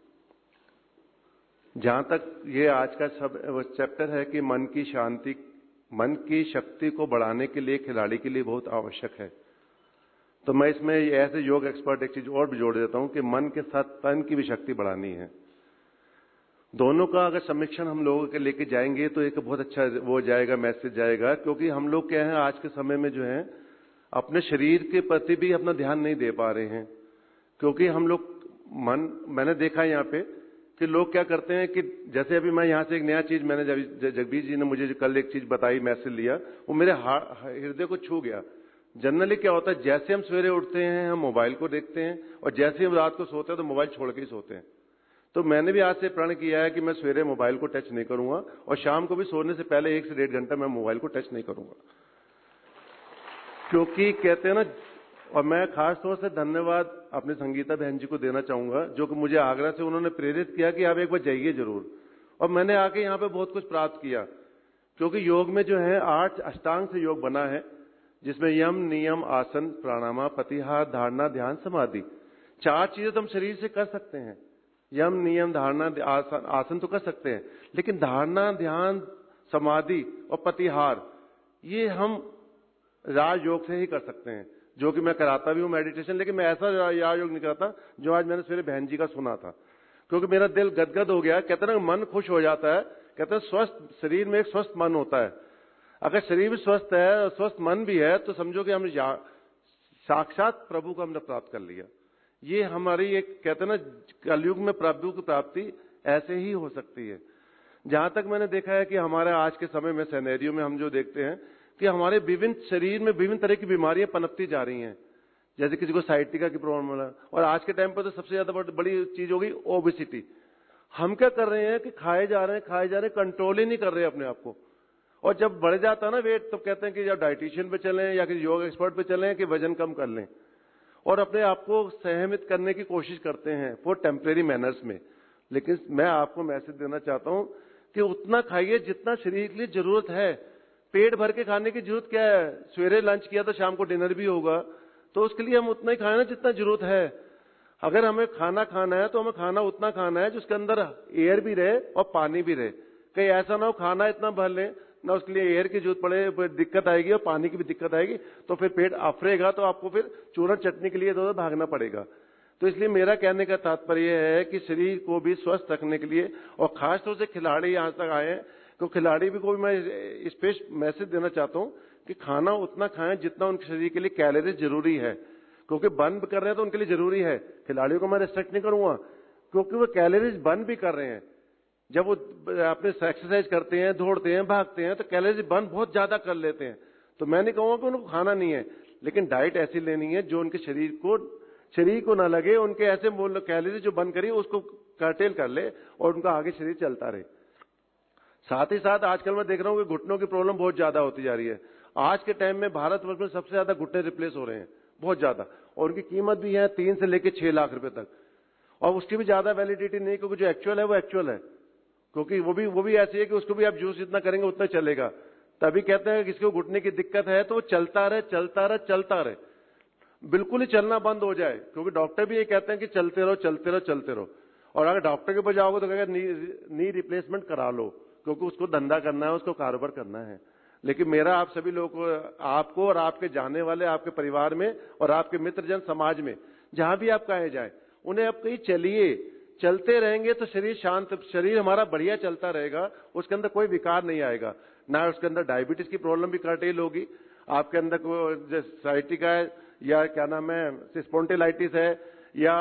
जहां तक ये आज का सब चैप्टर है कि मन की शांति, मन की शक्ति को बढ़ाने के लिए खिलाड़ी के लिए बहुत आवश्यक है, तो मैं इसमें ऐसे योग एक्सपर्ट एक चीज और भी जोड़ देता हूं कि मन के साथ तन की भी शक्ति बढ़ानी है। दोनों का अगर समीक्षण हम लोगों के लेके जाएंगे तो एक बहुत अच्छा वो जाएगा, मैसेज जाएगा। क्योंकि हम लोग क्या है आज के समय में जो है अपने शरीर के प्रति भी अपना ध्यान नहीं दे पा रहे हैं। क्योंकि हम लोग मैंने देखा यहाँ पे कि लोग क्या करते हैं कि जैसे अभी मैं यहाँ से एक नया चीज, मैंने जगबीर जी ने मुझे जो कल एक चीज बताई, मैसेज लिया, वो मेरे हृदय को छू गया। जनरली क्या होता है, जैसे हम सवेरे उठते हैं हम मोबाइल को देखते हैं, और जैसे हम रात को सोते हैं तो मोबाइल छोड़ के ही सोते हैं। तो मैंने भी आज से प्रण किया है कि मैं सवेरे मोबाइल को टच नहीं करूंगा, और शाम को भी सोने से पहले 1 से 1.5 घंटा मैं मोबाइल को टच नहीं करूंगा। क्योंकि कहते हैं ना, और मैं खास तौर से धन्यवाद अपने संगीता बहन जी को देना चाहूंगा, जो कि मुझे आगरा से उन्होंने प्रेरित किया कि आप एक बार जाइए जरूर। और मैंने आके यहाँ पे बहुत कुछ प्राप्त किया। क्योंकि योग में जो है 8 अष्टांग से योग बना है, जिसमें यम, नियम, आसन, प्राणायाम, प्रतिहार, धारणा, ध्यान, समाधि, 4 चीजें तो हम शरीर से कर सकते हैं। यम, नियम, धारणा, आसन तो कर सकते हैं, लेकिन धारणा, ध्यान, समाधि और प्रतिहार ये हम राजयोग से ही कर सकते हैं, जो कि मैं कराता भी हूं मेडिटेशन। लेकिन मैं ऐसा राजयोग नहीं कराता जो आज मैंने सवेरे बहन जी का सुना था, क्योंकि मेरा दिल गदगद हो गया। कहते हैं ना, मन खुश हो जाता है। कहते हैं स्वस्थ शरीर में एक स्वस्थ मन होता है। अगर शरीर भी स्वस्थ है और स्वस्थ मन भी है तो समझो कि हमने साक्षात प्रभु को हमने प्राप्त कर लिया। ये हमारी एक, कहते हैं ना, कलयुग में प्रभु की प्राप्ति ऐसे ही हो सकती है। जहां तक मैंने देखा है कि हमारे आज के समय में सिनेरियो में हम जो देखते हैं कि हमारे विभिन्न शरीर में विभिन्न तरह की बीमारियां पनपती जा रही हैं। जैसे किसी को साइटिका की प्रॉब्लम हो रहा है, और आज के टाइम पर तो सबसे ज्यादा बड़ी चीज हो गई ओबेसिटी। हम क्या कर रहे हैं कि खाए जा रहे हैं, कंट्रोल ही नहीं कर रहे अपने आप को। और जब बढ़ जाता है ना वेट, तो कहते हैं कि या डाइटिशियन पे चलें या किसी योग एक्सपर्ट पे चलें कि वजन कम कर लें, और अपने आप को सहमित करने की कोशिश करते हैं फॉर टेम्परेरी मैनर्स में। लेकिन मैं आपको मैसेज देना चाहता हूं कि उतना खाइए जितना शरीर के लिए जरूरत है। पेट भर के खाने की जरूरत क्या है? सवेरे लंच किया तो शाम को डिनर भी होगा, तो उसके लिए हम उतना ही खाए ना जितना जरूरत है। अगर हमें खाना खाना है तो हमें खाना उतना खाना है जिसके अंदर एयर भी रहे और पानी भी रहे। कहीं ऐसा ना हो खाना इतना भर लें ना उसके लिए एयर की जरूरत पड़े, फिर दिक्कत आएगी और पानी की भी दिक्कत आएगी, तो फिर पेट अफरेगा, तो आपको फिर चूरन चटनी के लिए इधर भागना पड़ेगा। तो इसलिए मेरा कहने का तात्पर्य है कि शरीर को भी स्वस्थ रखने के लिए, और खासतौर से खिलाड़ी यहां तक आए हैं, तो खिलाड़ी भी को भी मैं स्पेशल मैसेज देना चाहता हूं कि खाना उतना खाएं जितना उनके शरीर के लिए कैलोरी जरूरी है, क्योंकि बर्न कर रहे हैं तो उनके लिए जरूरी है। खिलाड़ियों को मैं रिस्ट्रिक्ट नहीं करूंगा, क्योंकि वो कैलोरीज बर्न भी कर रहे हैं। जब वो अपने एक्सरसाइज करते हैं, दौड़ते हैं, भागते हैं, तो कैलोरीज बर्न बहुत ज्यादा कर लेते हैं। तो मैं नहीं कहूंगा कि उनको खाना नहीं है, लेकिन डाइट ऐसी लेनी है जो उनके शरीर को ना लगे, उनके ऐसे कैलोरी जो बर्न करिए उसको कर्टेल कर ले और उनका आगे शरीर चलता रहे। साथ ही साथ आजकल मैं देख रहा हूं कि घुटनों की प्रॉब्लम बहुत ज्यादा होती जा रही है। आज के टाइम में भारतवर्ष में सबसे ज्यादा घुटने रिप्लेस हो रहे हैं, बहुत ज्यादा, और उनकी कीमत भी है 3 से लेकर 6 लाख रुपए तक, और उसकी भी ज्यादा वैलिडिटी नहीं, क्योंकि जो एक्चुअल है वो एक्चुअल है, क्योंकि वो भी ऐसी है कि उसको भी आप यूज जितना करेंगे उतना चलेगा। तभी कहते हैं कि किसी को घुटने की दिक्कत है तो वो चलता रहे, बिल्कुल ही चलना बंद हो जाए, क्योंकि डॉक्टर भी ये कहते हैं कि चलते रहो। और अगर डॉक्टर के पास जाओगे तो कहेगा नी रिप्लेसमेंट करा लो, क्योंकि उसको धंधा करना है, उसको कारोबार करना है। लेकिन मेरा आप सभी लोगों को, आपको और आपके जाने वाले, आपके परिवार में और आपके मित्रजन समाज में, जहां भी आप कहे जाए, उन्हें आप कहीं चलिए, चलते रहेंगे तो शरीर हमारा बढ़िया चलता रहेगा, उसके अंदर कोई विकार नहीं आएगा, ना उसके अंदर डायबिटीज की प्रॉब्लम भी कर्टेल होगी, आपके अंदर कोई साइटिका है या क्या नाम है स्पॉन्डिलाइटिस है या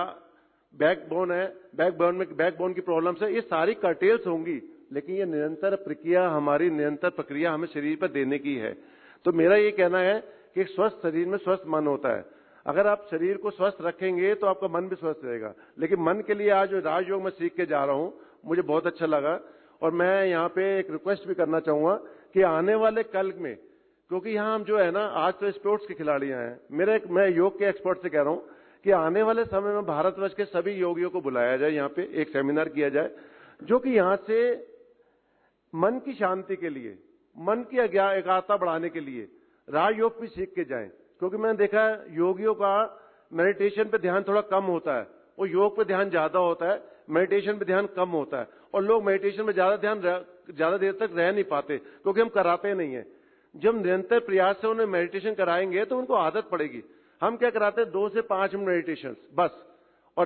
बैकबोन की प्रॉब्लम्स है, ये सारी कर्टेल्स होंगी। लेकिन ये निरंतर प्रक्रिया हमें शरीर पर देने की है। तो मेरा ये कहना है कि स्वस्थ शरीर में स्वस्थ मन होता है। अगर आप शरीर को स्वस्थ रखेंगे तो आपका मन भी स्वस्थ रहेगा। लेकिन मन के लिए आज जो राजयोग में सीख के जा रहा हूं, मुझे बहुत अच्छा लगा, और मैं यहाँ पे एक रिक्वेस्ट भी करना चाहूंगा कि आने वाले कल में, क्योंकि यहाँ हम जो है ना, आज तो स्पोर्ट्स के खिलाड़ियां हैं, मैं योग के एक्सपर्ट से कह रहा हूं कि आने वाले समय में भारतवर्ष के सभी योगियों को बुलाया जाए, यहाँ पे एक सेमिनार किया जाए, जो कि यहाँ से मन की शांति के लिए, मन की एकाग्रता बढ़ाने के लिए राजयोग भी सीख के जाएं। क्योंकि मैंने देखा है योगियों का मेडिटेशन पे ध्यान थोड़ा कम होता है, और योग पे ध्यान ज्यादा होता है, मेडिटेशन पे ध्यान कम होता है, और लोग मेडिटेशन में ज्यादा देर तक रह नहीं पाते, क्योंकि हम कराते नहीं है। जब निरंतर प्रयास से उन्हें मेडिटेशन कराएंगे तो उनको आदत पड़ेगी। हम क्या कराते हैं 2 से 5 मिनट मेडिटेशन बस, और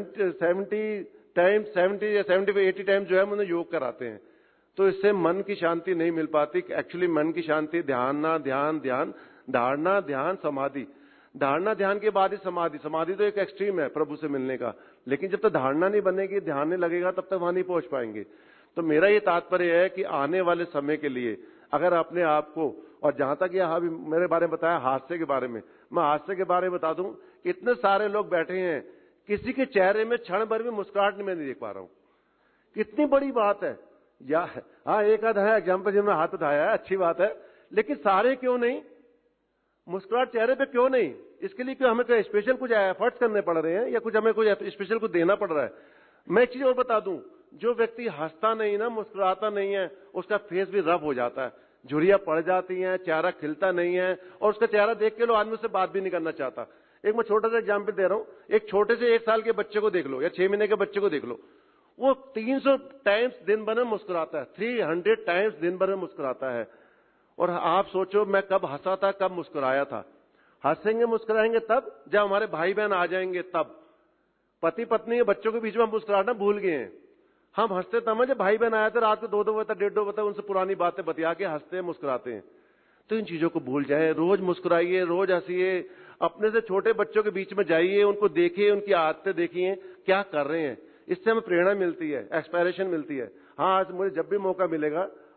70 या 80 टाइम जो है उन्हें योग कराते हैं। तो इससे मन की शांति नहीं मिल पाती। एक्चुअली मन की शांति ध्यान, धारणा, ध्यान, समाधि। धारणा ध्यान के बाद ही समाधि तो एक एक्सट्रीम है प्रभु से मिलने का, लेकिन जब तक धारणा नहीं बनेगी, ध्यान नहीं लगेगा, तब तक वहां नहीं पहुंच पाएंगे। तो मेरा ये तात्पर्य है कि आने वाले समय के लिए अगर अपने आप को, और जहां तक यह अभी मेरे बारे में बताया हास्य के बारे में, मैं हास्य के बारे में बता दूं, इतने सारे लोग बैठे हैं, किसी के चेहरे में क्षण भर भी मुस्कुराहट मैं नहीं देख पा रहा हूं। कितनी बड़ी बात है। या हाँ, एक आध है एग्जाम्पल जिन्होंने हाथ उठाया है, अच्छी बात है, लेकिन सारे क्यों नहीं? मुस्कुराहट चेहरे पे क्यों नहीं? इसके लिए क्यों हमें कोई स्पेशल कुछ एफर्ट्स करने पड़ रहे हैं, या कुछ हमें कुछ स्पेशल कुछ देना पड़ रहा है? मैं एक चीज और बता दूं, जो व्यक्ति हंसता नहीं ना, मुस्कुराता नहीं है, उसका फेस भी रफ हो जाता है, झुर्रियां पड़ जाती हैं, चेहरा खिलता नहीं है, और उसका चेहरा देख के लोग आदमी से बात भी नहीं करना चाहता। एक मैं छोटा सा एग्जाम्पल दे रहा हूं, एक छोटे से 1 साल के बच्चे को देख लो या 6 महीने के बच्चे को देख लो, वो 300 टाइम्स दिन भर में मुस्कुराता है, 300 टाइम्स दिन भर में मुस्कुराता है। और आप सोचो मैं कब हंसा था, कब मुस्कुराया था? हंसेंगे मुस्कुराएंगे तब जब हमारे भाई बहन आ जाएंगे, तब पति पत्नी के बच्चों के बीच में हम मुस्कुराना भूल गए हैं। हम हंसते तब जब भाई बहन आए थे, रात को 2-2 बजे तक, 1:30 बजे तक उनसे पुरानी बातें बतिया के हंसते हैं, मुस्कुराते हैं। तो इन चीजों को भूल जाए, रोज मुस्कुराइए, रोज हंसिए, अपने से छोटे बच्चों के बीच में जाइए, उनको देखिए, उनकी आदतें देखिए क्या कर रहे हैं, इससे हमें प्रेरणा मिलती है, एक्सपायरेशन मिलती है। हाँ, आज मुझे जब भी मौका मिलेगा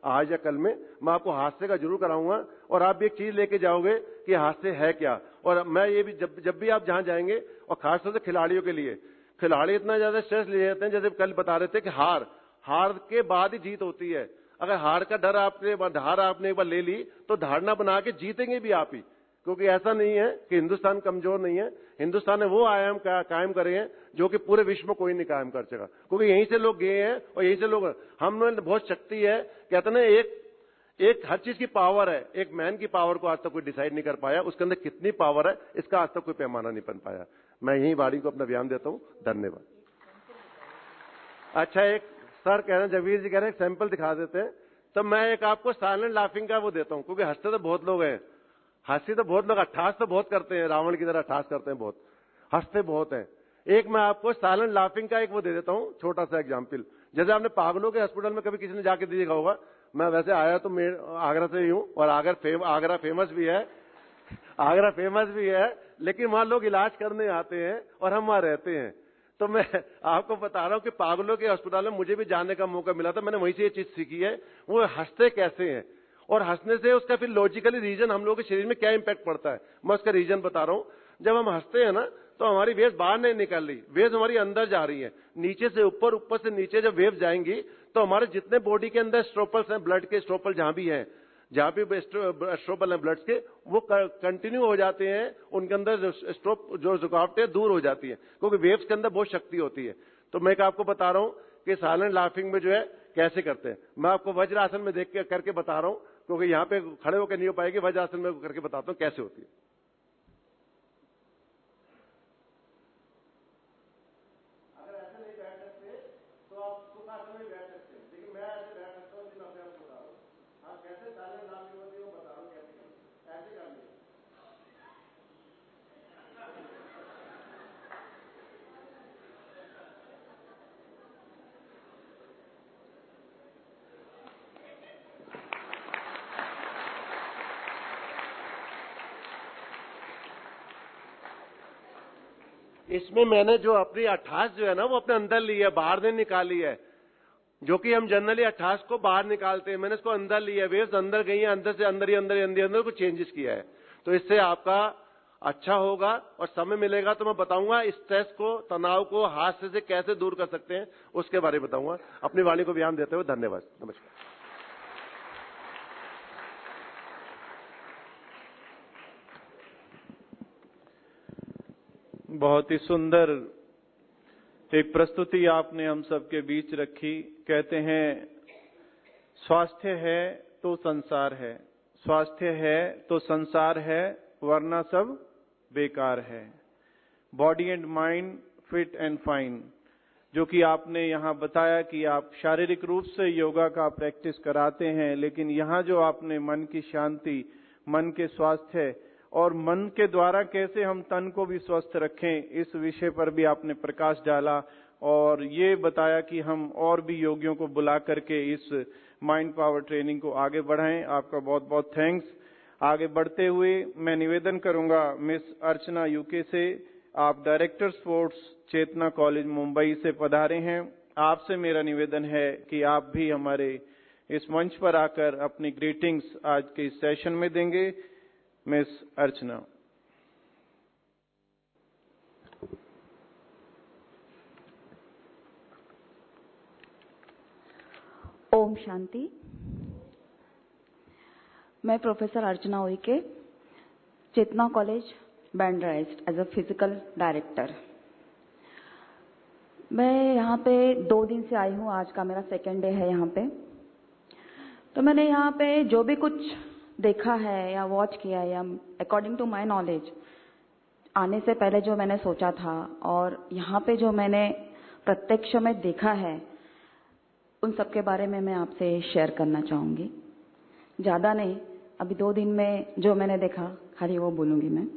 आज या कल में मैं आपको हास्य का जरूर कराऊंगा, और आप भी एक चीज लेके जाओगे कि हास्य है क्या। और मैं ये भी जब भी आप जहां जाएंगे, और खासतौर से खिलाड़ियों के लिए, खिलाड़ी इतना ज्यादा स्ट्रेस ले जाते हैं, जैसे कल बता रहे थे कि हार के बाद ही जीत होती है। अगर हार का डर आपने एक बार ले ली तो धारणा बना के जीतेंगे भी आप ही, क्योंकि ऐसा नहीं है कि हिंदुस्तान कमजोर नहीं है। हिंदुस्तान ने वो आयाम कायम करे हैं जो कि पूरे विश्व में कोई नहीं कायम कर सका, क्योंकि यहीं से लोग गए हैं और यहीं से लोग, हम में बहुत शक्ति है। कहते ना एक हर चीज की पावर है, एक मैन की पावर को आज तक कोई डिसाइड नहीं कर पाया, उसके अंदर कितनी पावर है इसका आज तक कोई पैमाना नहीं बन पाया। मैं यही वाणी को अपना व्यायाम देता हूं। धन्यवाद। अच्छा, एक सर कह रहे हैं, जबीर जी कह रहे हैं सैंपल दिखा देते हैं, तो मैं एक आपको साइलेंट लाफिंग का वो देता हूं, क्योंकि हंसते तो बहुत लोग हैं, हंसी तो बहुत लोग, अट्ठास तो बहुत करते हैं, रावण की तरह अट्ठास करते हैं, बहुत हंसते बहुत हैं। एक मैं आपको साइलेंट लाफिंग का एक वो दे देता हूं, छोटा सा एग्जाम्पल। जैसे आपने पागलों के हॉस्पिटल में कभी किसी ने जाके देखा होगा, मैं वैसे आया तो मैं आगरा से ही हूं, और आगरा फेमस भी है, आगरा फेमस भी है, लेकिन वहां लोग इलाज करने आते हैं और हम वहां रहते हैं। तो मैं आपको बता रहा हूं कि पागलों के अस्पताल में मुझे भी जाने का मौका मिला था, मैंने वहीं से ये चीज सीखी है, वो हंसते कैसे हैं, और हंसने से उसका फिर लॉजिकली रीजन हम लोगों के शरीर में क्या इंपैक्ट पड़ता है, मैं उसका रीजन बता रहा हूं। जब हम हंसते हैं ना, तो हमारी वेव्स बाहर नहीं निकल रही, वेव्स हमारी अंदर जा रही है, नीचे से ऊपर, ऊपर से नीचे जब वेव्स जाएंगी तो हमारे जितने बॉडी के अंदर स्ट्रोपल्स हैं, ब्लड के स्ट्रोपल जहां भी हैं, जहां भी स्ट्रोपल है ब्लड के, वो कंटिन्यू हो जाते हैं, उनके अंदर जो रुकावटें दूर हो जाती है, क्योंकि वेव्स के अंदर बहुत शक्ति होती है। तो मैं आपको बता रहा हूं कि साइलेंट लाफिंग में जो है कैसे करते हैं। मैं आपको वज्र आसन में देख के करके बता रहा हूं, क्योंकि यहां पे खड़े होकर नहीं हो पाएगी, वज्र आसन में करके बताता हूं कैसे होती है। अगर ऐसे नहीं बैठ सकते तो आप सुखासन में बैठ सकते हैं, लेकिन मैं ऐसे बैठ सकता हूं, मैं अपने आप बता रहा हूं। हाँ, कैसे साइलेंट लाफिंग होती है वो बता रहा हूं कैसे करते हैं। ऐसे कर लीजिए। इसमें मैंने जो अपनी अट्ठास जो है ना, वो अपने अंदर ली है, बाहर नहीं निकाली है, जो कि हम जनरली अट्ठास को बाहर निकालते हैं, मैंने इसको अंदर लिया है, वेव्स अंदर गई है, अंदर से अंदर ही अंदर कुछ चेंजेस किया है। तो इससे आपका अच्छा होगा, और समय मिलेगा तो मैं बताऊंगा स्ट्रेस को, तनाव को हास्य से कैसे दूर कर सकते हैं, उसके बारे में बताऊंगा। अपनी वाणी को व्यायाम देते हुए धन्यवाद, नमस्कार। बहुत ही सुंदर एक प्रस्तुति आपने हम सबके बीच रखी। कहते हैं स्वास्थ्य है तो संसार है, स्वास्थ्य है तो संसार है, वरना सब बेकार है। Body and mind fit and fine, जो कि आपने यहाँ बताया कि आप शारीरिक रूप से योगा का प्रैक्टिस कराते हैं, लेकिन यहाँ जो आपने मन की शांति, मन के स्वास्थ्य और मन के द्वारा कैसे हम तन को भी स्वस्थ रखें, इस विषय पर भी आपने प्रकाश डाला, और ये बताया कि हम और भी योगियों को बुला करके इस माइंड पावर ट्रेनिंग को आगे बढ़ाएं। आपका बहुत बहुत थैंक्स। आगे बढ़ते हुए मैं निवेदन करूंगा मिस अर्चना यूके से, आप director sports Chetna college Mumbai से पधारे हैं। आपसे मेरा निवेदन है कि आप भी हमारे इस मंच पर आकर अपनी ग्रीटिंग्स आज के इस सेशन में देंगे। मिस अर्चना। ओम शांति। मैं professor Archana Uike, Chetna college Bandra east as a physical director. मैं यहाँ पे 2 दिन से आई हूँ, आज का मेरा सेकेंड डे है यहाँ पे। तो मैंने यहाँ पे जो भी कुछ देखा है या वॉच किया है, या अकॉर्डिंग टू माय नॉलेज, आने से पहले जो मैंने सोचा था और यहाँ पे जो मैंने प्रत्यक्ष में देखा है, उन सब के बारे में मैं आपसे शेयर करना चाहूंगी। ज्यादा नहीं, अभी 2 दिन में जो मैंने देखा खाली वो बोलूंगी मैं।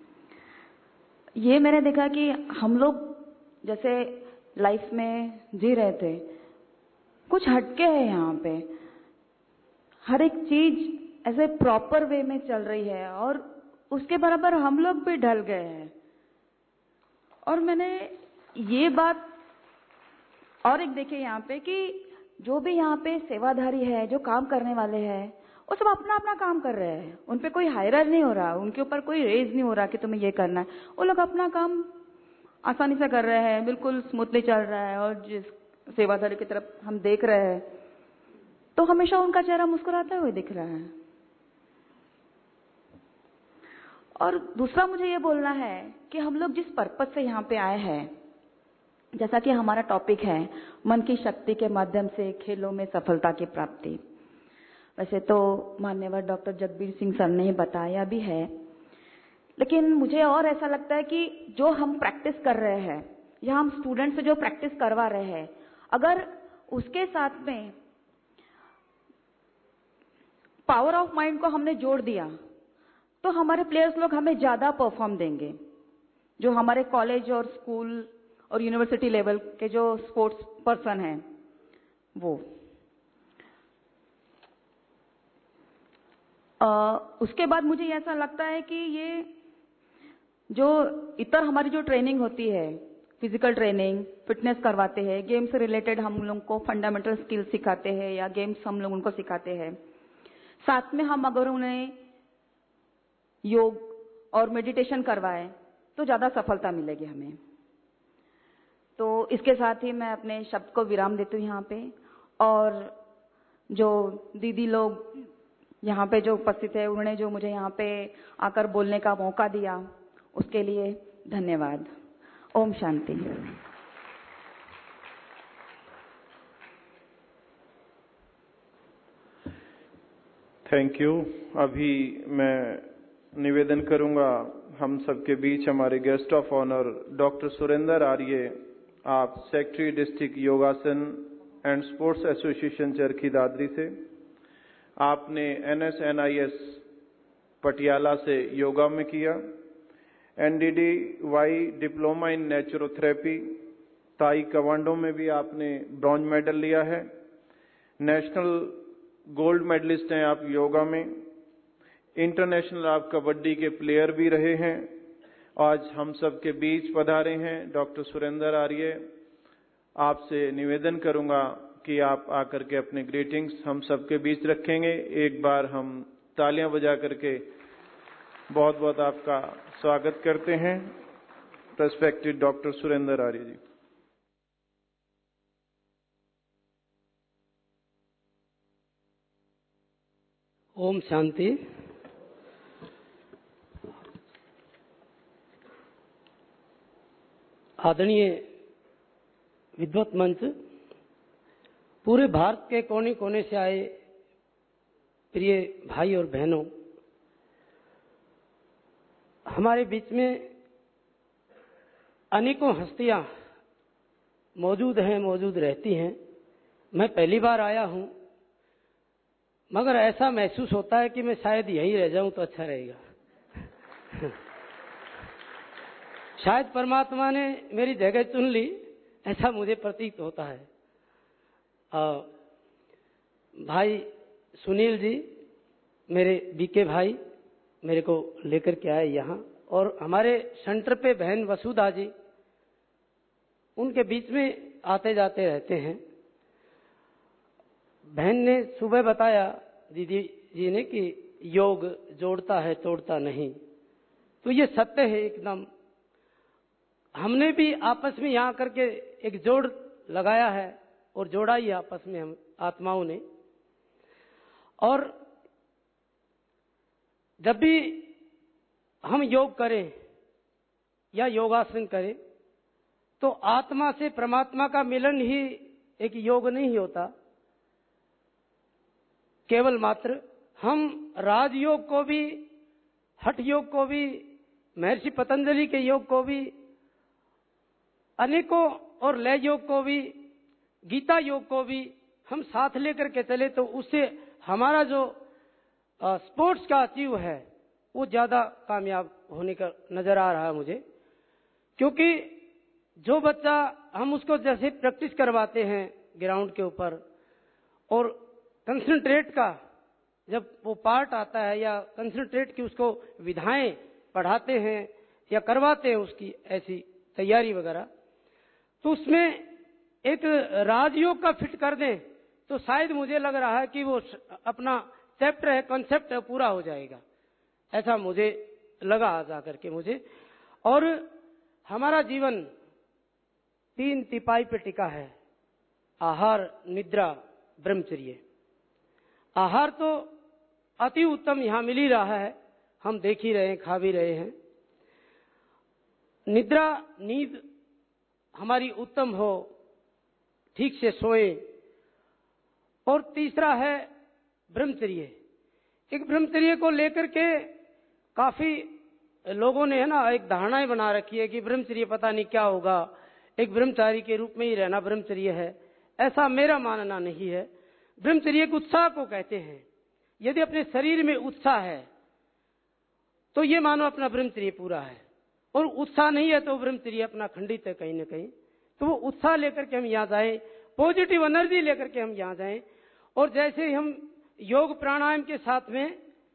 ये मैंने देखा कि हम लोग जैसे लाइफ में जी रहे थे, कुछ हटके है यहाँ पे। हर एक चीज ऐसे प्रॉपर वे में चल रही है और उसके बराबर हम लोग भी ढल गए हैं। और मैंने ये बात और एक देखी यहाँ पे कि जो भी यहाँ पे सेवाधारी है, जो काम करने वाले हैं, वो सब अपना अपना काम कर रहे हैं। उन पे कोई हायरर नहीं हो रहा, उनके ऊपर कोई रेज नहीं हो रहा कि तुम्हें ये करना है। वो लोग अपना काम आसानी से कर रहे हैं, बिल्कुल स्मूथली चल रहा है। और जिस सेवाधारी की तरफ हम देख रहे हैं तो हमेशा उनका चेहरा मुस्कुराता हुए दिख रहा है। और दूसरा मुझे ये बोलना है कि हम लोग जिस पर्पस से यहाँ पे आए हैं, जैसा कि हमारा टॉपिक है मन की शक्ति के माध्यम से खेलों में सफलता की प्राप्ति। वैसे तो मान्यवर डॉक्टर जगबीर सिंह सर ने बताया भी है, लेकिन मुझे और ऐसा लगता है कि जो हम प्रैक्टिस कर रहे हैं या हम स्टूडेंट से जो प्रैक्टिस करवा रहे हैं, अगर उसके साथ में पावर ऑफ माइंड को हमने जोड़ दिया तो हमारे प्लेयर्स लोग हमें ज्यादा परफॉर्म देंगे। जो हमारे कॉलेज और स्कूल और यूनिवर्सिटी लेवल के जो स्पोर्ट्स पर्सन हैं वो उसके बाद मुझे ऐसा लगता है कि ये जो इतर हमारी जो ट्रेनिंग होती है, फिजिकल ट्रेनिंग, फिटनेस करवाते हैं, गेम से रिलेटेड हम लोग को फंडामेंटल स्किल सिखाते हैं या गेम्स हम लोग उनको सिखाते हैं, साथ में हम अगर उन्हें योग और मेडिटेशन करवाएं तो ज्यादा सफलता मिलेगी हमें। तो इसके साथ ही मैं अपने शब्द को विराम देती हूँ यहाँ पे। और जो दीदी लोग यहाँ पे जो उपस्थित है, उन्होंने जो मुझे यहाँ पे आकर बोलने का मौका दिया, उसके लिए धन्यवाद। ओम शांति। Thank you. अभी मैं निवेदन करूंगा हम सबके बीच हमारे guest of honour doctor Surendra Arya, आप secretary district Yogasana and sports association Charkhi Dadri से। आपने NSNIS पटियाला से योगा में किया, NDDY डिप्लोमा इन नेचुरोथेरेपी, ताई कवांडो में भी आपने ब्रॉन्ज मेडल लिया है, नेशनल गोल्ड मेडलिस्ट हैं आप योगा में, इंटरनेशनल आप कबड्डी के प्लेयर भी रहे हैं। आज हम सब के बीच पधारे हैं डॉक्टर सुरेंद्र आर्य। आपसे निवेदन करूंगा कि आप आकर के अपने ग्रीटिंग्स हम सबके बीच रखेंगे। एक बार हम तालियां बजा करके बहुत बहुत आपका स्वागत करते हैं। Respected doctor Surendra Arya ji. ओम शांति। आदरणीय विद्वत मंच, पूरे भारत के कोने कोने से आए प्रिय भाई और बहनों, हमारे बीच में अनेकों हस्तियां मौजूद हैं, मौजूद रहती हैं। मैं पहली बार आया हूं, मगर ऐसा महसूस होता है कि मैं शायद यहीं रह जाऊं तो अच्छा रहेगा। शायद परमात्मा ने मेरी जगह चुन ली, ऐसा मुझे प्रतीत होता है। भाई सुनील जी, मेरे बीके भाई, मेरे को लेकर के आए यहाँ, और हमारे सेंटर पे बहन वसुधा जी, उनके बीच में आते जाते रहते हैं। बहन ने सुबह बताया, दीदी जी ने, कि योग जोड़ता है तोड़ता नहीं। तो ये सत्य है एकदम। हमने भी आपस में यहाँ करके एक जोड़ लगाया है और जोड़ा ही आपस में हम आत्माओं ने। और जब भी हम योग करें या योगासन करें तो आत्मा से परमात्मा का मिलन ही एक योग नहीं होता। केवल मात्र हम राजयोग को भी, हठ योग को भी, महर्षि पतंजलि के योग को भी, अनेकों और लय योग को भी, गीता योग को भी हम साथ लेकर के चले तो उससे हमारा जो स्पोर्ट्स का अचीव है वो ज्यादा कामयाब होने का नजर आ रहा है मुझे। क्योंकि जो बच्चा हम उसको जैसे प्रैक्टिस करवाते हैं ग्राउंड के ऊपर, और कंसंट्रेट का जब वो पार्ट आता है या कंसंट्रेट की उसको विधाएं पढ़ाते हैं या करवाते हैं उसकी ऐसी तैयारी वगैरह, तो उसमें एक राजयोग का फिट कर दें तो शायद मुझे लग रहा है कि वो अपना चैप्टर है, कॉन्सेप्ट है, पूरा हो जाएगा, ऐसा मुझे लगा आज आकर के मुझे। और हमारा जीवन 3 तिपाई पे टिका है, आहार, निद्रा, ब्रह्मचर्य। आहार तो अति उत्तम यहां मिल ही रहा है, हम देख ही रहे हैं, खा भी रहे हैं। निद्रा, नींद हमारी उत्तम हो, ठीक से सोएं। और तीसरा है ब्रह्मचर्य। एक ब्रह्मचर्य को लेकर के काफी लोगों ने है ना एक धारणाएं बना रखी है कि ब्रह्मचर्य पता नहीं क्या होगा, एक ब्रह्मचारी के रूप में ही रहना ब्रह्मचर्य है। ऐसा मेरा मानना नहीं है। ब्रह्मचर्य एक उत्साह को कहते हैं। यदि अपने शरीर में उत्साह है तो ये मानो अपना ब्रह्मचर्य पूरा है, और उत्साह नहीं है तो ब्रह्मचर्य अपना खंडित है कहीं ना कहीं। तो वो उत्साह लेकर के हम यहाँ जाएं, पॉजिटिव एनर्जी लेकर के हम यहाँ जाएं। और जैसे ही हम योग प्राणायाम के साथ में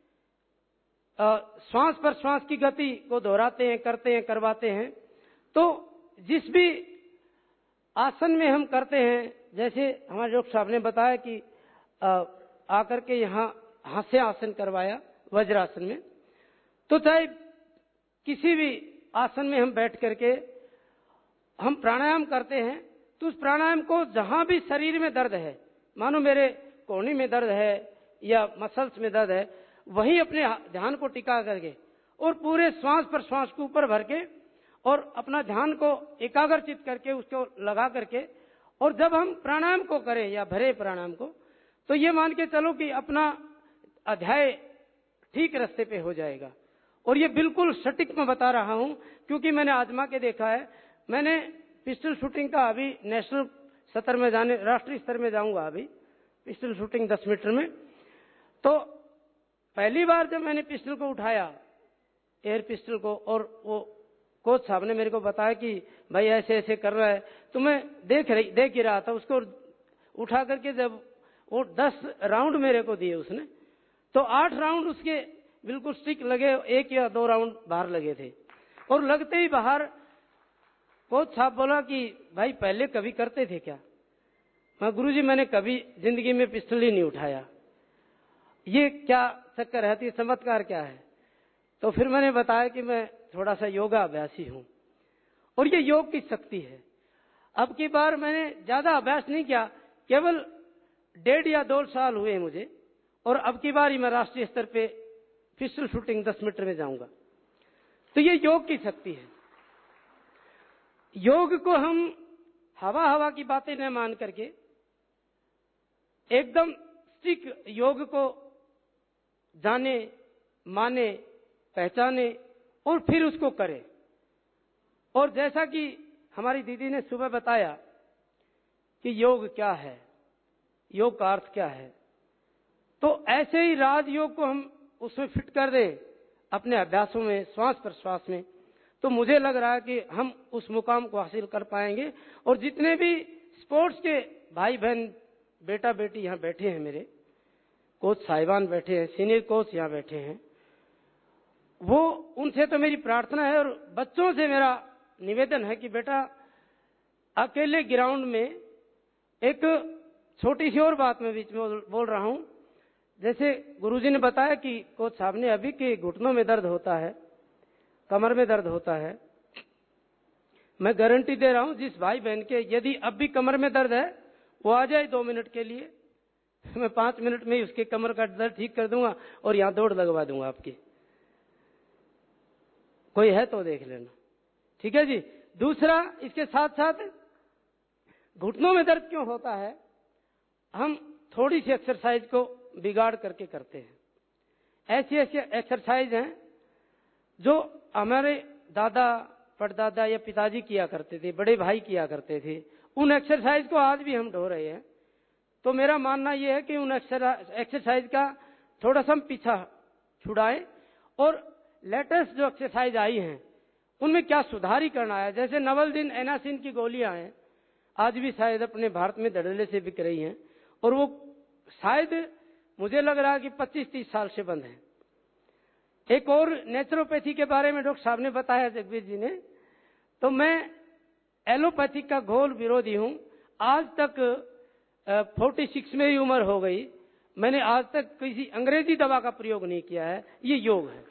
श्वास पर श्वास की गति को दोहराते हैं, करते हैं, करवाते हैं, तो जिस भी आसन में हम करते हैं, जैसे हमारे डॉक्टर साहब ने बताया कि आकर के यहाँ हास्य आसन करवाया वज्रासन में, तो चाहे किसी भी आसन में हम बैठ करके हम प्राणायाम करते हैं, तो उस प्राणायाम को जहां भी शरीर में दर्द है, मानो मेरे कोहनी में दर्द है या मसल्स में दर्द है, वहीं अपने ध्यान को टिका करके और पूरे श्वास पर श्वास को ऊपर भर के और अपना ध्यान को एकाग्रचित करके उसको लगा करके, और जब हम प्राणायाम को करें या भरे प्राणायाम को, तो ये मान के चलो कि अपना अध्याय ठीक रास्ते पे हो जाएगा। और ये बिल्कुल सटीक मैं बता रहा हूं, क्योंकि मैंने आजमा के देखा है। मैंने पिस्टल शूटिंग का अभी नेशनल स्तर में जाने, राष्ट्रीय स्तर में जाऊंगा अभी पिस्टल शूटिंग 10 मीटर में। तो पहली बार जब मैंने पिस्टल को उठाया, एयर पिस्टल को, और वो कोच साहब ने मेरे को बताया कि भाई ऐसे ऐसे कर रहा है, तो मैं देख ही रहा था उसको। उठा करके जब वो 10 राउंड मेरे को दिए उसने, तो 8 राउंड उसके बिल्कुल स्टिक लगे, 1 या 2 राउंड बाहर लगे थे। और लगते ही बाहर कोच साहब बोला कि भाई पहले कभी करते थे क्या? मैं गुरुजी मैंने कभी जिंदगी में पिस्टल ही नहीं उठाया, ये क्या चक्कर है, चमत्कार क्या है? तो फिर मैंने बताया कि मैं थोड़ा सा योगा अभ्यासी हूं और ये योग की शक्ति है। अब की बार मैंने ज्यादा अभ्यास नहीं किया, केवल 1.5 या 2 साल हुए मुझे, और अब की बार ही मैं राष्ट्रीय स्तर पे पिस्टल शूटिंग 10 मीटर में जाऊंगा। तो ये योग की शक्ति है। योग को हम हवा की बातें न मान करके एकदम स्टिक योग को जाने, माने, पहचाने और फिर उसको करें। और जैसा कि हमारी दीदी ने सुबह बताया कि योग क्या है, योग का अर्थ क्या है, तो ऐसे ही राजयोग को हम उसमें फिट कर दें अपने अभ्यासों में, श्वास पर श्वास में, तो मुझे लग रहा है कि हम उस मुकाम को हासिल कर पाएंगे। और जितने भी स्पोर्ट्स के भाई बहन, बेटा बेटी यहाँ बैठे हैं, मेरे कोच साहिबान बैठे हैं, सीनियर कोच यहाँ बैठे हैं, वो उनसे तो मेरी प्रार्थना है और बच्चों से मेरा निवेदन है कि बेटा अकेले ग्राउंड में, एक छोटी सी और बात मैं बीच में बोल रहा हूं, जैसे गुरुजी ने बताया कि कोच साहब ने अभी कि घुटनों में दर्द होता है, कमर में दर्द होता है, मैं गारंटी दे रहा हूं जिस भाई बहन के यदि अब भी कमर में दर्द है वो आ जाए 2 मिनट के लिए, मैं 5 मिनट में ही उसके कमर का दर्द ठीक कर दूंगा और यहां दौड़ लगवा दूंगा आपकी। कोई है तो देख लेना, ठीक है जी। दूसरा, इसके साथ साथ घुटनों में दर्द क्यों होता है, हम थोड़ी सी एक्सरसाइज को बिगाड़ करके करते हैं। ऐसी ऐसी एक्सरसाइज हैं जो हमारे दादा, परदादा या पिताजी किया करते थे, बड़े भाई किया करते थे, उन एक्सरसाइज को आज भी हम ढो रहे हैं। तो मेरा मानना यह है कि उन एक्सरसाइज का थोड़ा सा हम पीछा छुड़ाएं और लेटेस्ट जो एक्सरसाइज आई हैं उनमें क्या सुधार ही करना है। जैसे नवल्दिन एनासिन की गोलियां हैं, आज भी शायद अपने भारत में धड़ल्ले से बिक रही हैं, और वो शायद मुझे लग रहा है कि 25-30 साल से बंद है। एक और नेचुरोपैथी के बारे में डॉक्टर साहब ने बताया, जगबीर जी ने, तो मैं एलोपैथिक का घोर विरोधी हूं। आज तक 46 में ही उम्र हो गई, मैंने आज तक किसी अंग्रेजी दवा का प्रयोग नहीं किया है। ये योग है।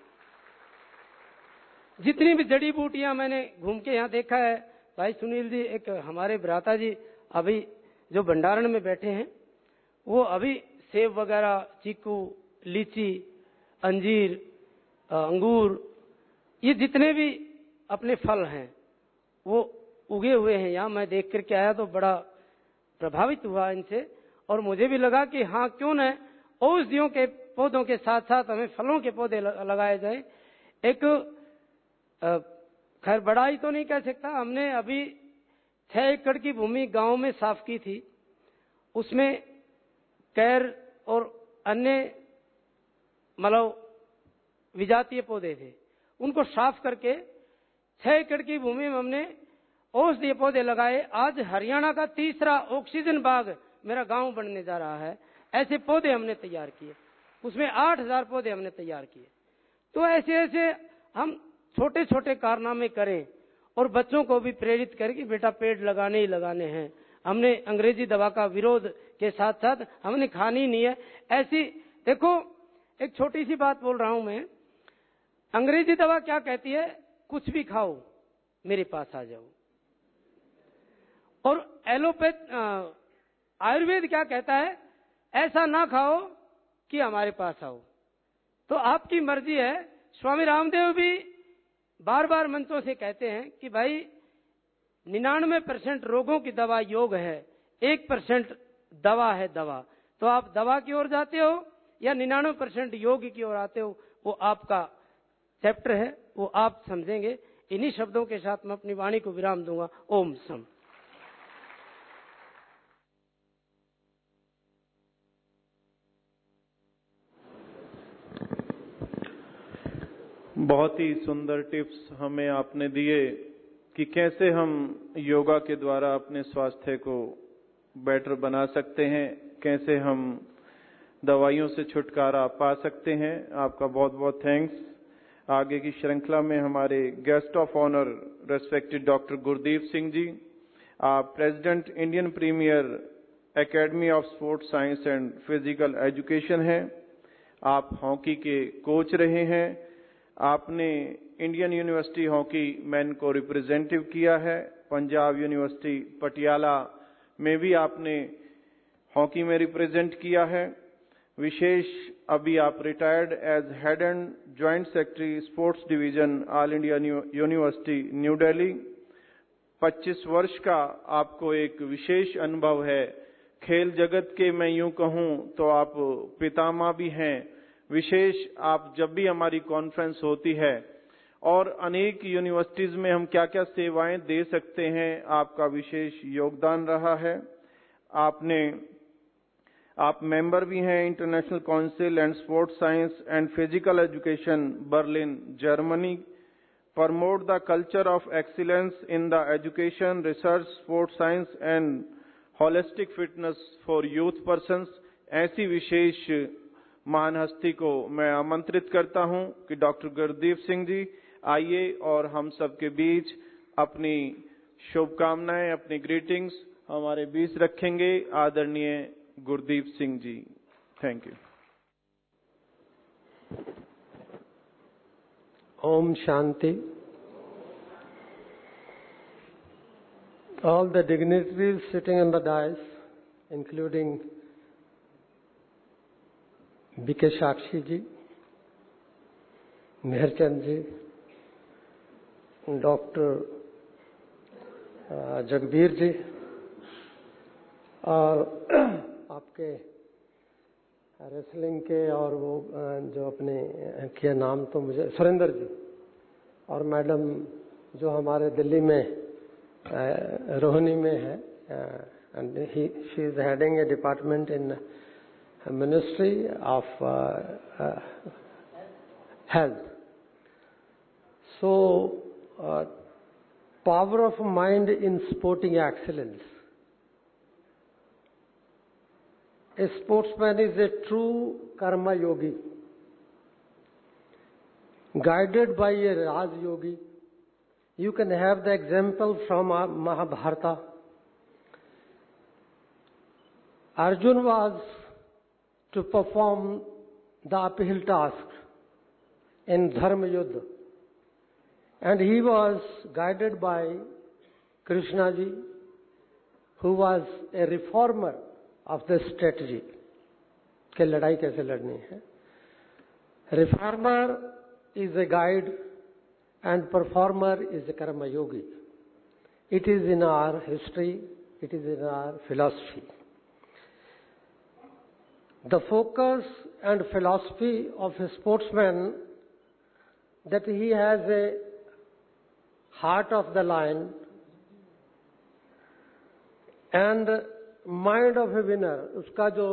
जितनी भी जड़ी बूटियां मैंने घूम के यहाँ देखा है, भाई सुनील जी, एक हमारे भ्राता जी अभी जो भंडारण में बैठे हैं, वो अभी सेब वगैरह, चीकू, लीची, अंजीर, अंगूर, ये जितने भी अपने फल हैं वो उगे हुए हैं यहाँ। मैं देख करके आया तो बड़ा प्रभावित हुआ इनसे, और मुझे भी लगा कि हाँ, क्यों न औषधियों के पौधों के साथ साथ हमें फलों के पौधे लगाए जाए। एक खैर बड़ाई तो नहीं कह सकता, हमने अभी 6 एकड़ की भूमि गांव में साफ की थी। उसमें कैर और अन्य मतलब विजातीय पौधे थे, उनको साफ करके 6 एकड़ की भूमि में हमने औषधीय पौधे लगाए। आज हरियाणा का तीसरा ऑक्सीजन बाग मेरा गांव बनने जा रहा है। ऐसे पौधे हमने तैयार किए, उसमें 8000 पौधे हमने तैयार किए। तो ऐसे ऐसे हम छोटे छोटे कारनामे करें और बच्चों को भी प्रेरित करें कि बेटा पेड़ लगाने ही लगाने हैं। हमने अंग्रेजी दवा का विरोध के साथ साथ हमने खानी नहीं है ऐसी। देखो, एक छोटी सी बात बोल रहा हूं मैं। अंग्रेजी दवा क्या कहती है? कुछ भी खाओ, मेरे पास आ जाओ। और आयुर्वेद क्या कहता है? ऐसा ना खाओ कि हमारे पास आओ। तो आपकी मर्जी है। स्वामी रामदेव भी बार बार मंचों से कहते हैं कि भाई 99% रोगों की दवा योग है, 1% दवा है दवा। तो आप दवा की ओर जाते हो या 99% योग की ओर आते हो, वो आपका चैप्टर है, वो आप समझेंगे। इन्हीं शब्दों के साथ मैं अपनी वाणी को विराम दूंगा। ओम सम। बहुत ही सुंदर टिप्स हमें आपने दिए कि कैसे हम योगा के द्वारा अपने स्वास्थ्य को बेटर बना सकते हैं, कैसे हम दवाइयों से छुटकारा पा सकते हैं। आपका बहुत बहुत थैंक्स। आगे की श्रृंखला में हमारे guest of honour respected doctor Gurdeep Singh ji, आप president Indian premier academy of sports science and physical education हैं। आप हॉकी के कोच रहे हैं। आपने इंडियन यूनिवर्सिटी हॉकी मैन को रिप्रेजेंटेटिव किया है। पंजाब यूनिवर्सिटी पटियाला में भी आपने हॉकी में रिप्रेजेंट किया है। विशेष अभी आप retired as head and joint secretary sports division all India university New Delhi. 25 वर्ष का आपको एक विशेष अनुभव है खेल जगत के। मैं यूं कहूं तो आप पितामह भी हैं। विशेष आप जब भी हमारी कॉन्फ्रेंस होती है और अनेक यूनिवर्सिटीज में हम क्या क्या सेवाएं दे सकते हैं, आपका विशेष योगदान रहा है। आप मेंबर भी हैं international council and sports science and physical education Berlin Germany. Promote the culture of excellence in the education research sports science and holistic fitness for youth persons. ऐसी विशेष महान हस्ती को मैं आमंत्रित करता हूं कि डॉक्टर गुरदीप सिंह जी आइए और हम सबके बीच अपनी शुभकामनाएं, अपनी ग्रीटिंग्स हमारे बीच रखेंगे। आदरणीय गुरदीप सिंह जी, थैंक यू। ओम शांति। All the dignitaries sitting on the dais, including BK Sakshi ji, Meharchand ji, doctor Jagbir ji, और आपके रेसलिंग के और वो जो अपने के नाम तो मुझे सुरेंद्र जी, और मैडम जो हमारे दिल्ली में रोहिणी में है, and she is heading a department in Ministry of Health. So, power of mind in sporting excellence. A sportsman is a true karma yogi, guided by a Raj yogi. You can have the example from Mahabharata. Arjun was to perform the uphill task in Dharma Yuddha, and he was guided by Krishna ji, who was a reformer of the strategy कि लड़ाई कैसे लड़नी है. Reformer is a guide and performer is a karma yogi. It is in our history, it is in our philosophy. The focus and philosophy of a sportsman that he has a heart of the lion and mind of a winner. उसका जो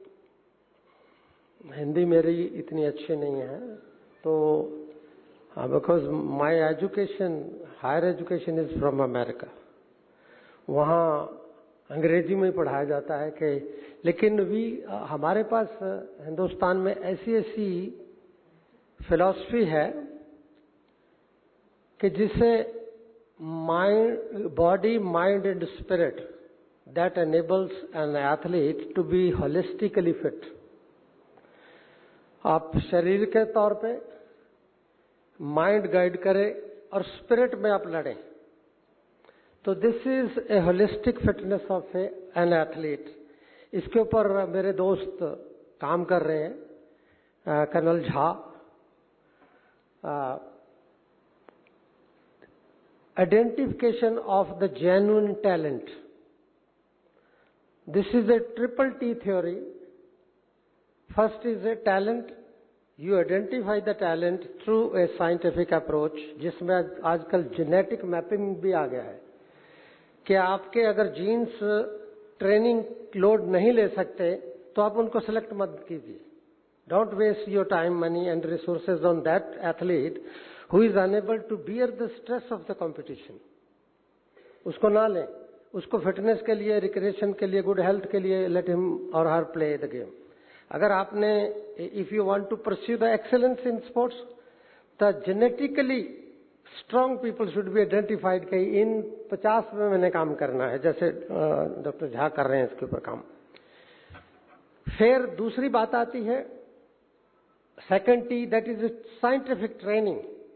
हिंदी मेरी इतनी अच्छी नहीं है तो because my education, higher education is from America. वहाँ अंग्रेजी में पढ़ाया जाता है कि लेकिन भी हमारे पास हिंदुस्तान में ऐसी फिलॉसफी है कि जिसे mind, body, mind and spirit that enables an athlete to be holistically fit. आप शरीर के तौर पे माइंड गाइड करें और स्पिरिट में आप लड़ें. तो this is a holistic fitness of an athlete. इसके ऊपर मेरे दोस्त काम कर रहे हैं, colonel Jha. Identification of the genuine talent. This is a triple T theory. First is a talent. You identify the talent through a scientific approach, जिसमें आजकल genetic mapping भी आ गया है कि आपके अगर जीन्स ट्रेनिंग लोड नहीं ले सकते तो आप उनको सेलेक्ट मत कीजिए. Don't waste your time, money and resources on that athlete who is unable to bear the stress of the competition. उसको ना लें. उसको फिटनेस के लिए, रिक्रिएशन के लिए, गुड हेल्थ के लिए लेट हिम और हर प्ले द गेम. अगर आपने if you want to pursue the excellence in sports, the genetically strong people should be identified कि इन 50 में मैंने काम करना है, जैसे डॉक्टर झा कर रहे हैं इसके ऊपर काम. फिर दूसरी बात आती है second T, that is scientific training.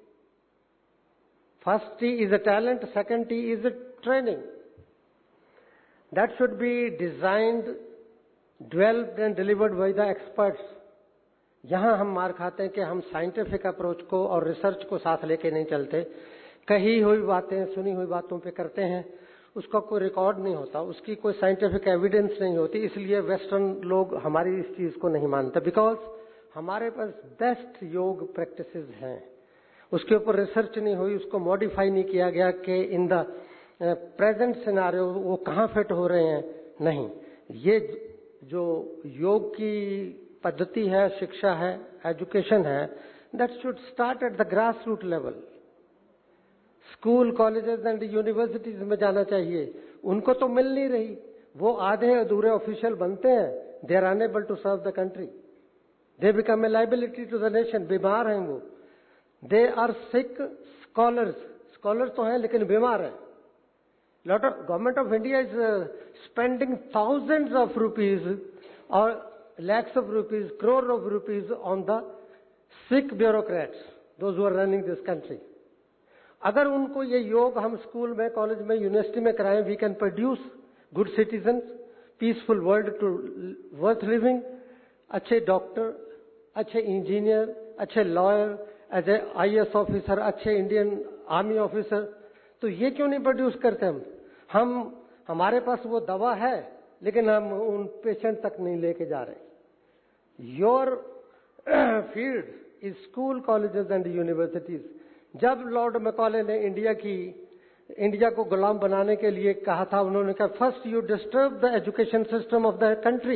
First T is a talent, second T is a training. That should be designed, developed and delivered by the experts. यहाँ हम मार खाते हैं कि हम साइंटिफिक अप्रोच को और रिसर्च को साथ लेके नहीं चलते. कही हुई बातें, सुनी हुई बातों पे करते हैं, उसका कोई रिकॉर्ड नहीं होता, उसकी कोई साइंटिफिक एविडेंस नहीं होती. इसलिए वेस्टर्न लोग हमारी इस चीज को नहीं मानते, बिकॉज हमारे पास बेस्ट योग प्रैक्टिसेस हैं. उसके ऊपर रिसर्च नहीं हुई, उसको मॉडिफाई नहीं किया गया कि इन द प्रेजेंट सिनारियो वो कहाँ फिट हो रहे हैं. नहीं, ये जो योग की पद्धति है, शिक्षा है, एजुकेशन है, that should start at the grass root level. School, colleges and universities में जाना चाहिए. उनको तो मिल नहीं रही, वो आधे अधूरे ऑफिशियल बनते हैं. They are unable to serve the country. They become a liability to the nation. बीमार हैं वो. They are sick scholars. Scholar तो हैं लेकिन बीमार हैं. Lot of government of India is spending thousands of rupees or lakhs of rupees, crore of rupees on the sick bureaucrats, those who are running this country. अगर उनको ये योग हम स्कूल में, कॉलेज में, यूनिवर्सिटी में कराएं, we can produce good citizens, peaceful world to worth living, अच्छे डॉक्टर, अच्छे इंजीनियर, अच्छे lawyer, as a IAS officer, अच्छे इंडियन आर्मी ऑफिसर. तो ये क्यों नहीं प्रोड्यूस करते हम हमारे पास वो दवा है लेकिन हम उन पेशेंट तक नहीं लेके जा रहे. Your field is school, colleges and universities. जब लॉर्ड मैकॉले ने इंडिया को गुलाम बनाने के लिए कहा था, उन्होंने कहा first you disturb the education system of the country.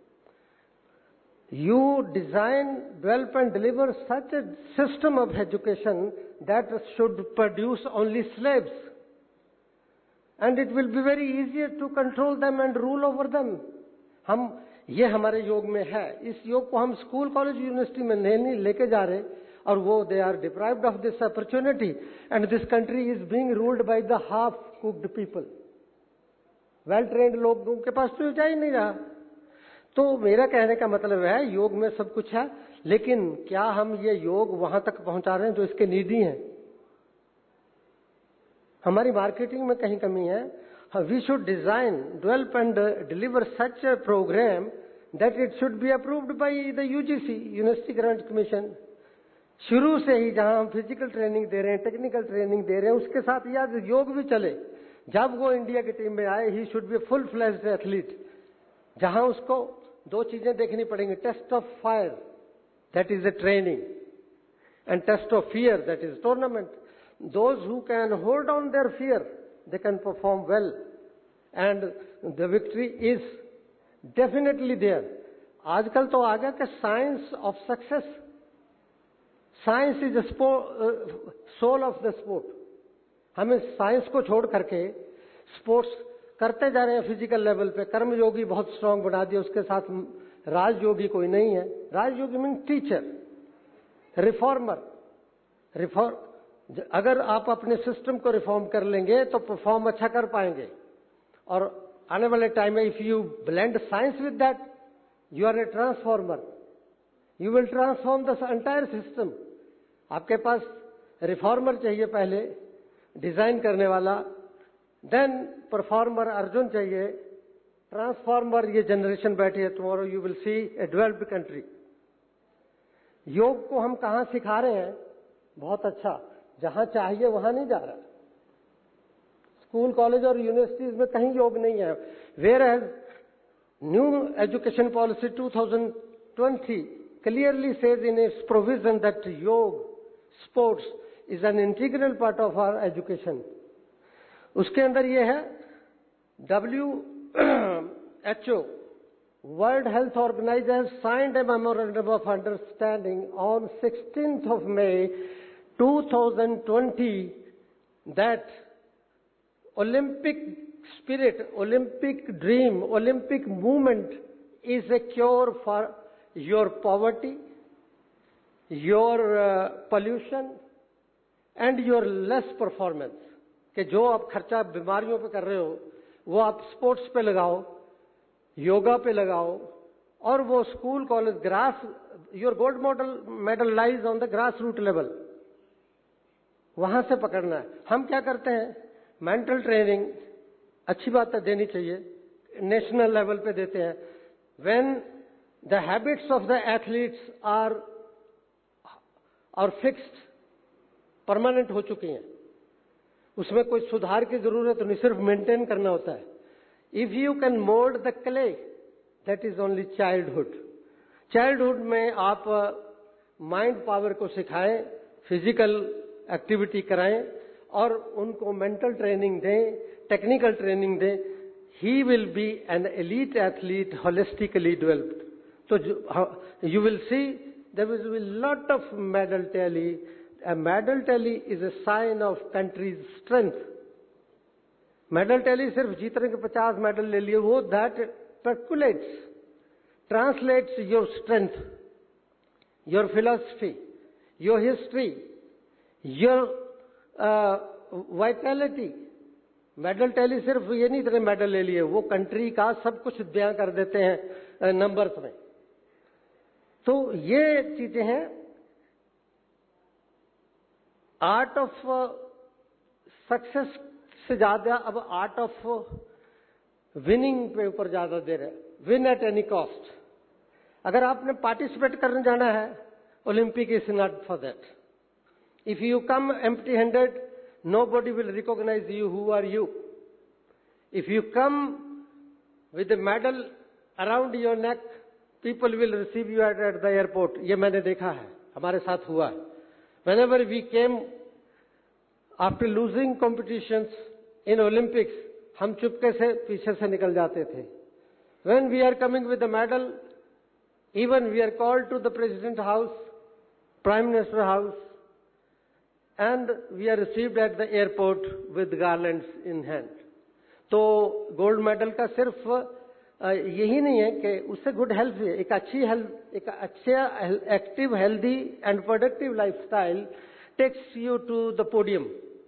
You design, develop and deliver such a system of education that should produce only slaves. And it will be very easier to control them and rule over them. ये हमारे योग में है. इस योग को हम school, college, university में नहीं लेके जा रहे और वो they are deprived of this opportunity and this country is being ruled by the half cooked people. Well trained लोगों के पास तो जा ही नहीं रहा. तो मेरा कहने का मतलब है योग में सब कुछ है, लेकिन क्या हम ये योग वहां तक पहुंचा रहे हैं जो इसके नीडी हैं? हमारी मार्केटिंग में कहीं कमी है. We should design, develop and deliver such a program that it should be approved by the UGC, university grant commission. शुरू से ही जहां हम फिजिकल ट्रेनिंग दे रहे हैं, टेक्निकल ट्रेनिंग दे रहे हैं, उसके साथ याद योग भी चले. जब वो इंडिया की टीम में आए, he should be full fledged athlete, जहां उसको दो चीजें देखनी पड़ेंगी. Test of fire, that is a training, and test of fear, that is tournament. Those who can hold on their fear, they can perform well, and the victory is definitely there. आजकल तो आ गया कि science of success, science is soul of the sport. हमें science को छोड़ करके sports करते जा रहे हैं फिजिकल लेवल पे. कर्मयोगी बहुत स्ट्रांग बना दिया, उसके साथ राजयोगी कोई नहीं है. राजयोगी मीन टीचर, रिफॉर्मर. अगर आप अपने सिस्टम को रिफॉर्म कर लेंगे तो परफॉर्म अच्छा कर पाएंगे. और आने वाले टाइम में if you blend science with that, you are a transformer. You will transform the entire system. आपके पास रिफॉर्मर चाहिए पहले, डिजाइन करने वाला, देन परफॉर्मर अर्जुन चाहिए, ट्रांसफॉर्मर ये जनरेशन बैठी है. Tomorrow you will see a developed country. योग को हम कहां सिखा रहे हैं? बहुत अच्छा, जहां चाहिए वहां नहीं जा रहा. स्कूल, कॉलेज और यूनिवर्सिटीज में कहीं योग नहीं है. Whereas new education policy 2020 clearly says in its provision that yoga, sports is an integral part of our education. उसके अंदर ये है, WHO, World Health Organization, has signed a memorandum of understanding on 16th of May 2020 that Olympic spirit, Olympic dream, Olympic movement is a cure for your poverty, your pollution and your less performance. कि जो आप खर्चा बीमारियों पे कर रहे हो वो आप स्पोर्ट्स पे लगाओ, योगा पे लगाओ, और वो school, college, grass, your gold medal lies on the grass root level. वहां से पकड़ना है. हम क्या करते हैं? मेंटल ट्रेनिंग अच्छी बात है, देनी चाहिए, नेशनल लेवल पे देते हैं. When the habits of the athletes are fixed, permanent हो चुकी हैं, उसमें कोई सुधार की जरूरत नहीं, सिर्फ मेंटेन करना होता है. If you can mould the clay, that is only childhood. Childhood में आप माइंड पावर को सिखाएं, फिजिकल एक्टिविटी कराएं और उनको मेंटल ट्रेनिंग दें, टेक्निकल ट्रेनिंग दें. He will be an elite athlete, holistically developed. तो you will see there will be lot of medal tally. A medal tally is a sign of country's strength. Medal tally सिर्फ जीतने के 50 medal ले लिए, वो that percolates, translates your strength, your philosophy, your history, your vitality. Medal tally सिर्फ ये नहीं इतने मेडल ले लिए, वो कंट्री का सब कुछ बयां कर देते हैं नंबर्स में. तो ये चीजें हैं. आर्ट ऑफ सक्सेस से ज्यादा अब आर्ट ऑफ विनिंग पे ऊपर ज्यादा दे रहे. Win at any cost. अगर आपने पार्टिसिपेट करने जाना है, Olympic is not for that. If you come empty handed, nobody will recognize you. Who are you? If you come with a medal around your neck, people will receive you at the airport. ये मैंने देखा है, हमारे साथ हुआ. Whenever we came after losing competitions in Olympics, हम चुपके से पीछे से निकल जाते थे. When we are coming with a medal, even we are called to the President House, Prime Minister House, and we are received at the airport with garlands in hand. तो gold medal का सिर्फ यही नहीं है कि उससे good health है, एक अच्छी हेल्थ, एक अच्छा active, healthy and productive lifestyle takes you to the podium.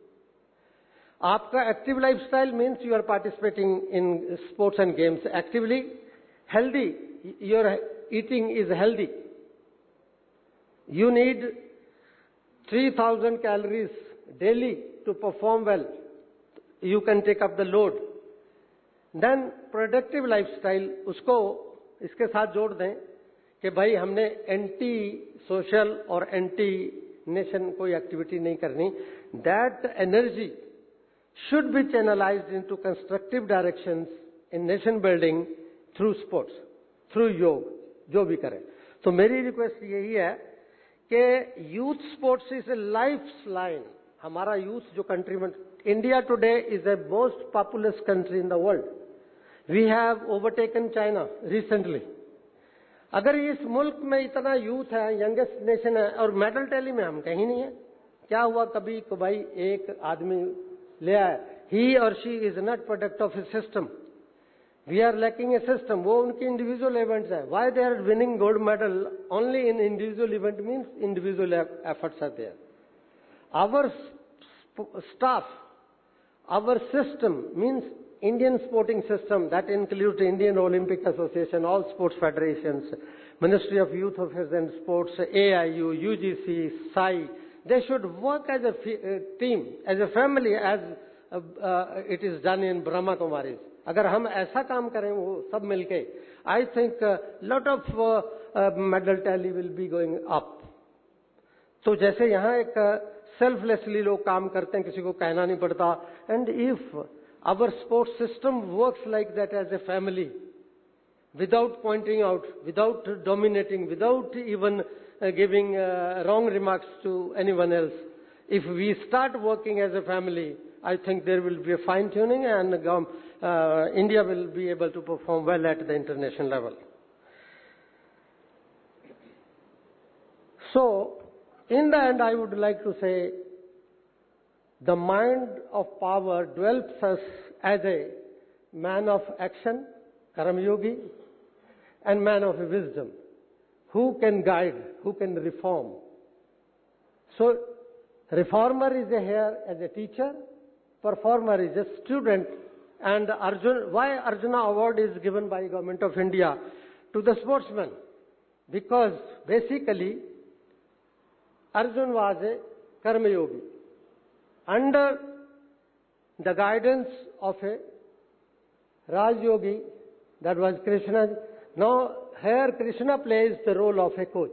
आपका active lifestyle means you are participating in sports and games actively, healthy your eating is healthy. You need 3000 calories daily to perform well. You can take up the load. Then productive lifestyle, उसको इसके साथ जोड़ दें कि भाई हमने anti social और anti nation कोई एक्टिविटी नहीं करनी. That energy should be channelized into constructive directions in nation building through sports, through योग, जो भी करें. तो मेरी रिक्वेस्ट यही है कि youth sports is a life line. हमारा यूथ जो कंट्री में, India today is the most populous country in the world. We have overtaken China recently. अगर इस मुल्क में इतना यूथ है, यंगेस्ट नेशन है, और मेडल टैली में हम कहीं नहीं है. क्या हुआ कभी को भाई एक आदमी ले आया, ही और she is not product of a system. We are lacking a system. वो उनकी इंडिविजुअल इवेंट्स है. Why they are winning gold medal only in individual event means individual efforts are there. Our staff, our system means Indian sporting system that includes the Indian Olympic Association, all sports federations, Ministry of Youth Affairs and Sports, AIU, UGC, SAI. They should work as a team, as a family, as it is done in Brahma Kumaris. अगर हम ऐसा काम करें वो सब मिलके, I think lot of medal tally will be going up. तो जैसे यहाँ एक सेल्फलेसली लोग काम करते हैं, किसी को कहना नहीं पड़ता. And if our sports system works like that as a family, without pointing out, without dominating, without even giving wrong remarks to anyone else, if we start working as a family, I think there will be a fine tuning and India will be able to perform well at the international level. So, in the end, I would like to say, the mind of power develops us as a man of action, Karma Yogi, and man of wisdom, who can guide, who can reform. So, reformer is here as a teacher, performer is a student, and why Arjuna Award is given by Government of India to the sportsman? Because basically, Arjun was a Karma Yogi under the guidance of a Raj Yogi, that was Krishna. Now here Krishna plays the role of a coach.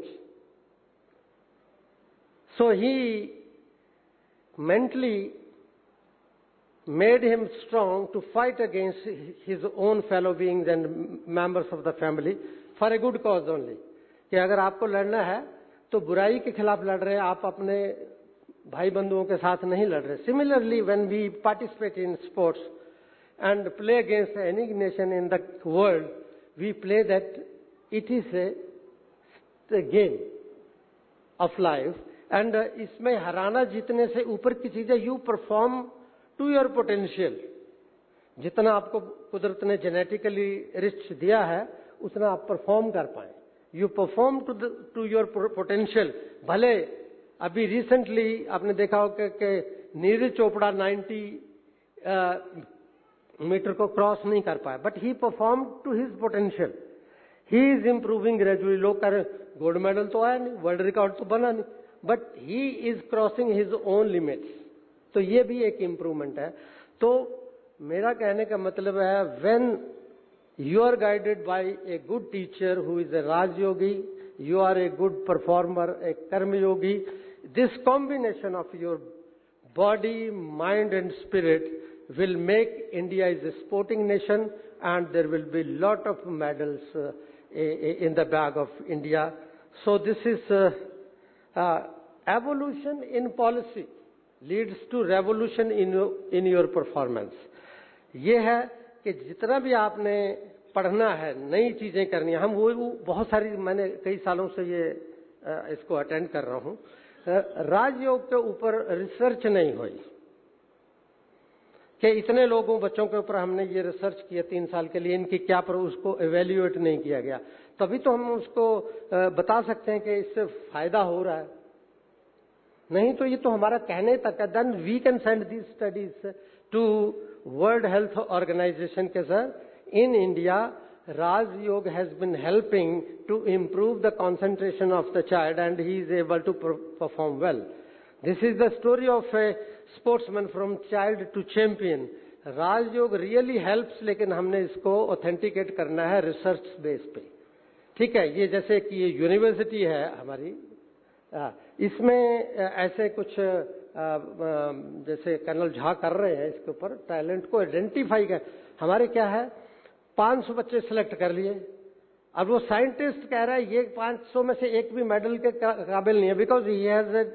So he mentally made him strong to fight against his own fellow beings and members of the family for a good cause only. कि अगर आपको लड़ना है तो बुराई के खिलाफ लड़ रहे हैं, आप अपने भाई बंधुओं के साथ नहीं लड़ रहे. Similarly, when we participate in sports and play against any nation in the world, we play that it is a game of life, and इसमें हराना जीतने से ऊपर की चीज है, you perform to your potential. जितना आपको कुदरत ने जेनेटिकली रिच दिया है उतना आप परफॉर्म कर पाए. You perform to your potential. भले अभी रिसेंटली आपने देखा हो कि नीरज चोपड़ा 90 मीटर को क्रॉस नहीं कर पाया, but he perform to his potential. He is improving gradually. लोग कह रहे गोल्ड मेडल तो आया नहीं, वर्ल्ड रिकॉर्ड तो बना नहीं, but he is crossing his own limits. तो ये भी एक इम्प्रूवमेंट है. तो मेरा कहने का मतलब है, when you are guided by a good teacher who is a Raj Yogi, you are a good performer, a Karma Yogi. This combination of your body, mind and spirit will make India is a sporting nation, and there will be lot of medals in the bag of India. So this is evolution in policy leads to revolution in your performance. ये है कि जितना भी आपने पढ़ना है, नई चीजें करनी है, हम वो बहुत सारी, मैंने कई सालों से ये इसको अटेंड कर रहा हूं. राजयोग के ऊपर रिसर्च नहीं हुई कि इतने लोगों बच्चों के ऊपर हमने ये रिसर्च किया 3 साल के लिए, इनकी क्या पर उसको एवेल्युएट नहीं किया गया. तभी तो हम उसको बता सकते हैं कि इससे फायदा हो रहा है. नहीं तो ये तो हमारा कहने तक है. Then we can send these studies to World Health Organization के sir, in India Raj Yoga has been helping to improve the concentration of the child and he is able to perform well. This is the story of a sportsman from child to champion. Raj Yoga really helps, लेकिन हमने इसको authenticate करना है research base पे. ठीक है, ये जैसे कि ये यूनिवर्सिटी है हमारी, इसमें ऐसे कुछ जैसे कर्नल झा कर रहे हैं इसके ऊपर टैलेंट को आइडेंटिफाई कर. हमारे क्या है, 500 बच्चे सिलेक्ट कर लिए. अब वो साइंटिस्ट कह रहा है ये 500 में से एक भी मेडल के काबिल नहीं है, because he has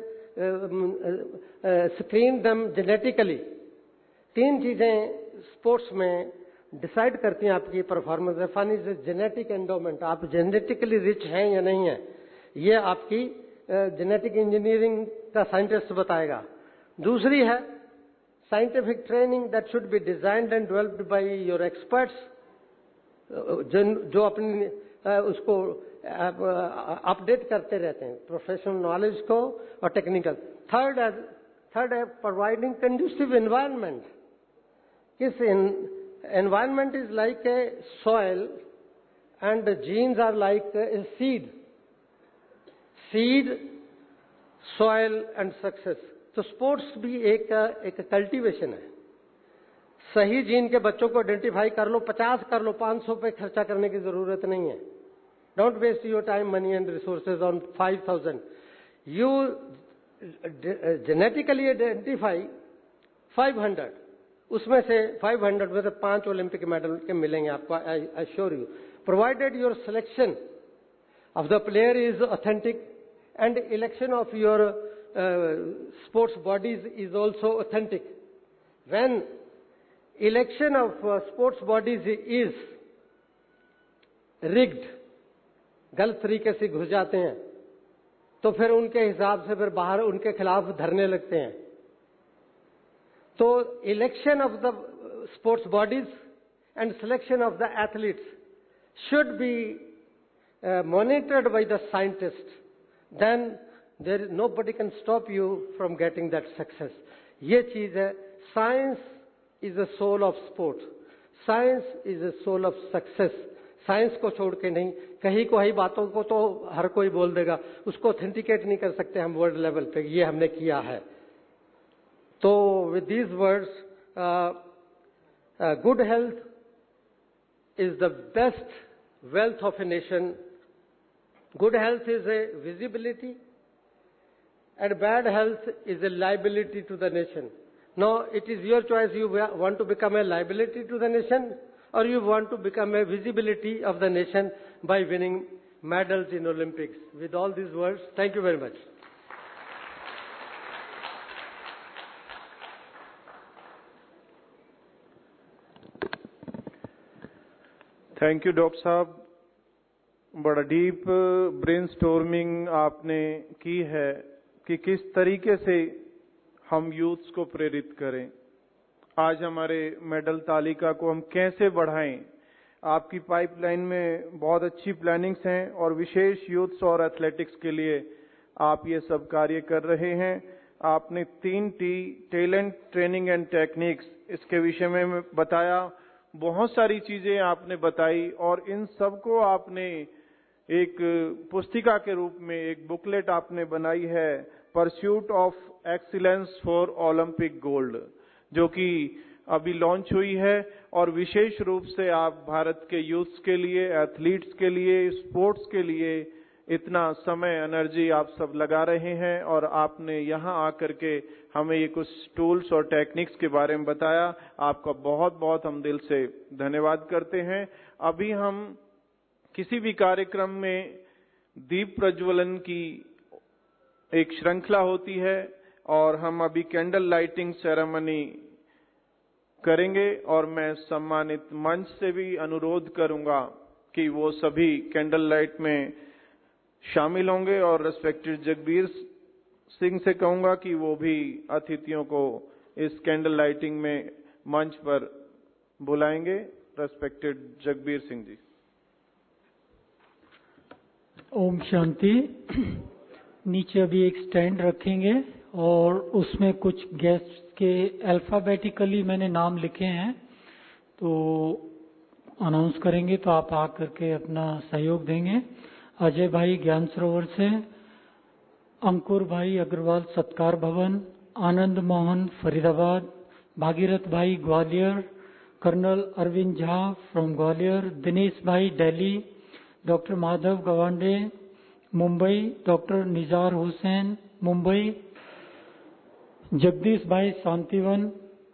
screen them genetically. 3 चीजें स्पोर्ट्स में डिसाइड करती हैं आपकी performance. Fun is genetic endowment, आप जेनेटिकली रिच हैं या नहीं है, ये आपकी जेनेटिक इंजीनियरिंग का साइंटिस्ट बताएगा. दूसरी है scientific training that should be designed and developed by your experts, जो अपनी उसको अपडेट करते रहते हैं प्रोफेशनल नॉलेज को और टेक्निकल. थर्ड है प्रोवाइडिंग कंड्यूसिव एनवायरनमेंट. किस environment is like a soil and the genes are like a seed. Seed, soil and success. तो स्पोर्ट्स भी एक कल्टीवेशन है. सही जीन के बच्चों को आइडेंटिफाई कर लो, 50 कर लो, 500 पे खर्चा करने की जरूरत नहीं है. Don't waste your time, money and resources on 5000. You genetically identify 500, उसमें से 500 में से 5 ओलंपिक मेडल के मिलेंगे आपको, I assure you, provided your selection of the player is authentic and election of your sports bodies is also authentic. When election of sports bodies is rigged, गलत तरीके से घुस जाते हैं, तो फिर उनके हिसाब से फिर बाहर उनके खिलाफ धरने लगते हैं. तो election of the sports bodies and selection of the athletes should be monitored by the scientist. Then nobody can stop you from getting that success. ये चीज है. Science is the soul of sport. Science is the soul of success. Science को छोड़ के नहीं, कहीं कहीं बातों को तो हर कोई बोल देगा, उसको ऑथेंटिकेट नहीं कर सकते हम वर्ल्ड लेवल पे. ये हमने किया है. तो with these words, good health is the best wealth of a nation. Good health is a visibility and bad health is a liability to the nation. Now it is your choice. You want to become a liability to the nation or you want to become a visibility of the nation by winning medals in Olympics. With all these words, thank you very much. Thank you doctor sahab. बड़ा deep brainstorming आपने की है कि किस तरीके से हम youths को प्रेरित करें. आज हमारे मेडल तालिका को हम कैसे बढ़ाएं. आपकी पाइपलाइन में बहुत अच्छी प्लानिंग्स हैं और विशेष यूथ्स और एथलेटिक्स के लिए आप ये सब कार्य कर रहे हैं. आपने 3T talent, training and techniques इसके विषय में बताया. बहुत सारी चीजें आपने बताई और इन सबको आपने एक पुस्तिका के रूप में एक बुकलेट आपने बनाई है, pursuit of excellence for Olympic gold, जो कि अभी लॉन्च हुई है. और विशेष रूप से आप भारत के यूथ्स के लिए, एथलीट्स के लिए, स्पोर्ट्स के लिए इतना समय, एनर्जी आप सब लगा रहे हैं और आपने यहाँ आकर के हमें ये कुछ टूल्स और टेक्निक्स के बारे में बताया. आपका बहुत बहुत हम दिल से धन्यवाद करते हैं. अभी हम किसी भी कार्यक्रम में दीप प्रज्वलन की एक श्रृंखला होती है और हम अभी कैंडल लाइटिंग सेरेमनी करेंगे और मैं सम्मानित मंच से भी अनुरोध करूंगा कि वो सभी कैंडल लाइट में शामिल होंगे और रेस्पेक्टेड जगबीर सिंह से कहूंगा कि वो भी अतिथियों को इस कैंडल लाइटिंग में मंच पर बुलाएंगे. रेस्पेक्टेड जगबीर सिंह जी. ओम शांति. नीचे अभी एक स्टैंड रखेंगे और उसमें कुछ गेस्ट के अल्फाबेटिकली मैंने नाम लिखे हैं, तो अनाउंस करेंगे तो आप आकर के अपना सहयोग देंगे। अजय भाई ज्ञान सरोवर से, अंकुर भाई अग्रवाल सत्कार भवन, आनंद मोहन फरीदाबाद, भागीरथ भाई ग्वालियर, कर्नल अरविंद झा फ्रॉम ग्वालियर, दिनेश भाई दिल्ली, डॉक्टर माधव गवांडे मुंबई, डॉक्टर निजार हुसैन मुंबई, जगदीश भाई शांतिवन,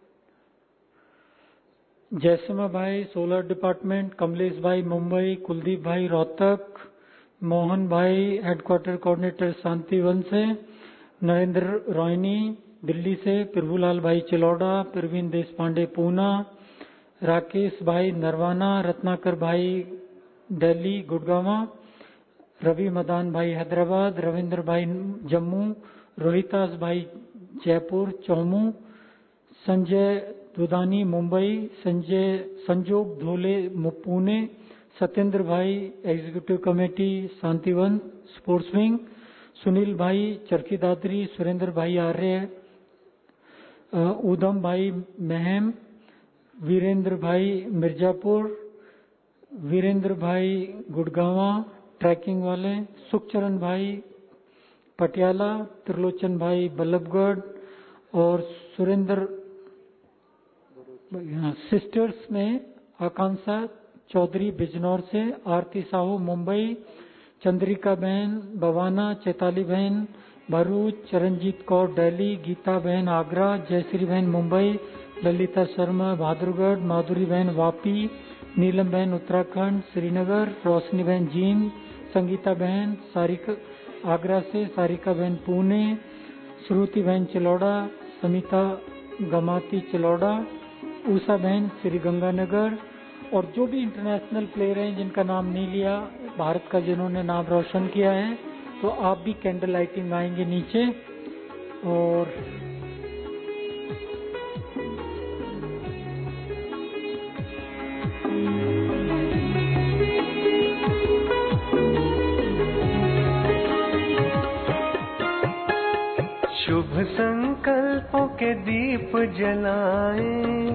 जयसिम्हा भाई सोलर डिपार्टमेंट, कमलेश भाई मुंबई, कुलदीप भाई रोहतक, मोहन भाई हेडक्वार्टर कोऑर्डिनेटर शांतिवन से, नरेंद्र रोहिणी दिल्ली से, प्रभुलाल भाई चिलौड़ा, प्रवीण देश पांडे पूना, राकेश भाई नरवाना, रत्नाकर भाई दिल्ली गुड़गांव, रवि मदान भाई हैदराबाद, रविंद्र भाई जम्मू, रोहितास भाई जयपुर चौमू, संजय दुदानी मुंबई, संजोग धोले पुणे, सत्येंद्र भाई executive committee Shantivan sports wing, Sunil भाई चरखी दादरी, सुरेंद्र भाई आर्य, उधम भाई महम, वीरेंद्र भाई मिर्जापुर, वीरेंद्र भाई गुड़गांवा ट्रैकिंग वाले, सुखचरण भाई पटियाला, त्रिलोचन भाई बल्लभगढ़ और सुरेंद्र सिस्टर्स में आकांक्षा चौधरी बिजनौर से, आरती साहू मुंबई, चंद्रिका बहन बवाना, चैताली बहन भरूच, चरणजीत कौर दिल्ली, गीता बहन आगरा, जयश्री बहन मुंबई, ललिता शर्मा बहादुरगढ़, माधुरी बहन वापी, नीलम बहन उत्तराखंड श्रीनगर, रोशनी बहन जींद, संगीता बहन सारिका आगरा से, सारिका बहन पुणे, श्रुति बहन चिलौड़ा, समिता गमाती चिलौड़ा, उषा बहन श्री गंगानगर, और जो भी इंटरनेशनल प्लेयर हैं जिनका नाम नहीं लिया, भारत का जिन्होंने नाम रोशन किया है, तो आप भी कैंडल लाइटिंग आएंगे नीचे। और शुभ संकल्पों के दीप जलाएं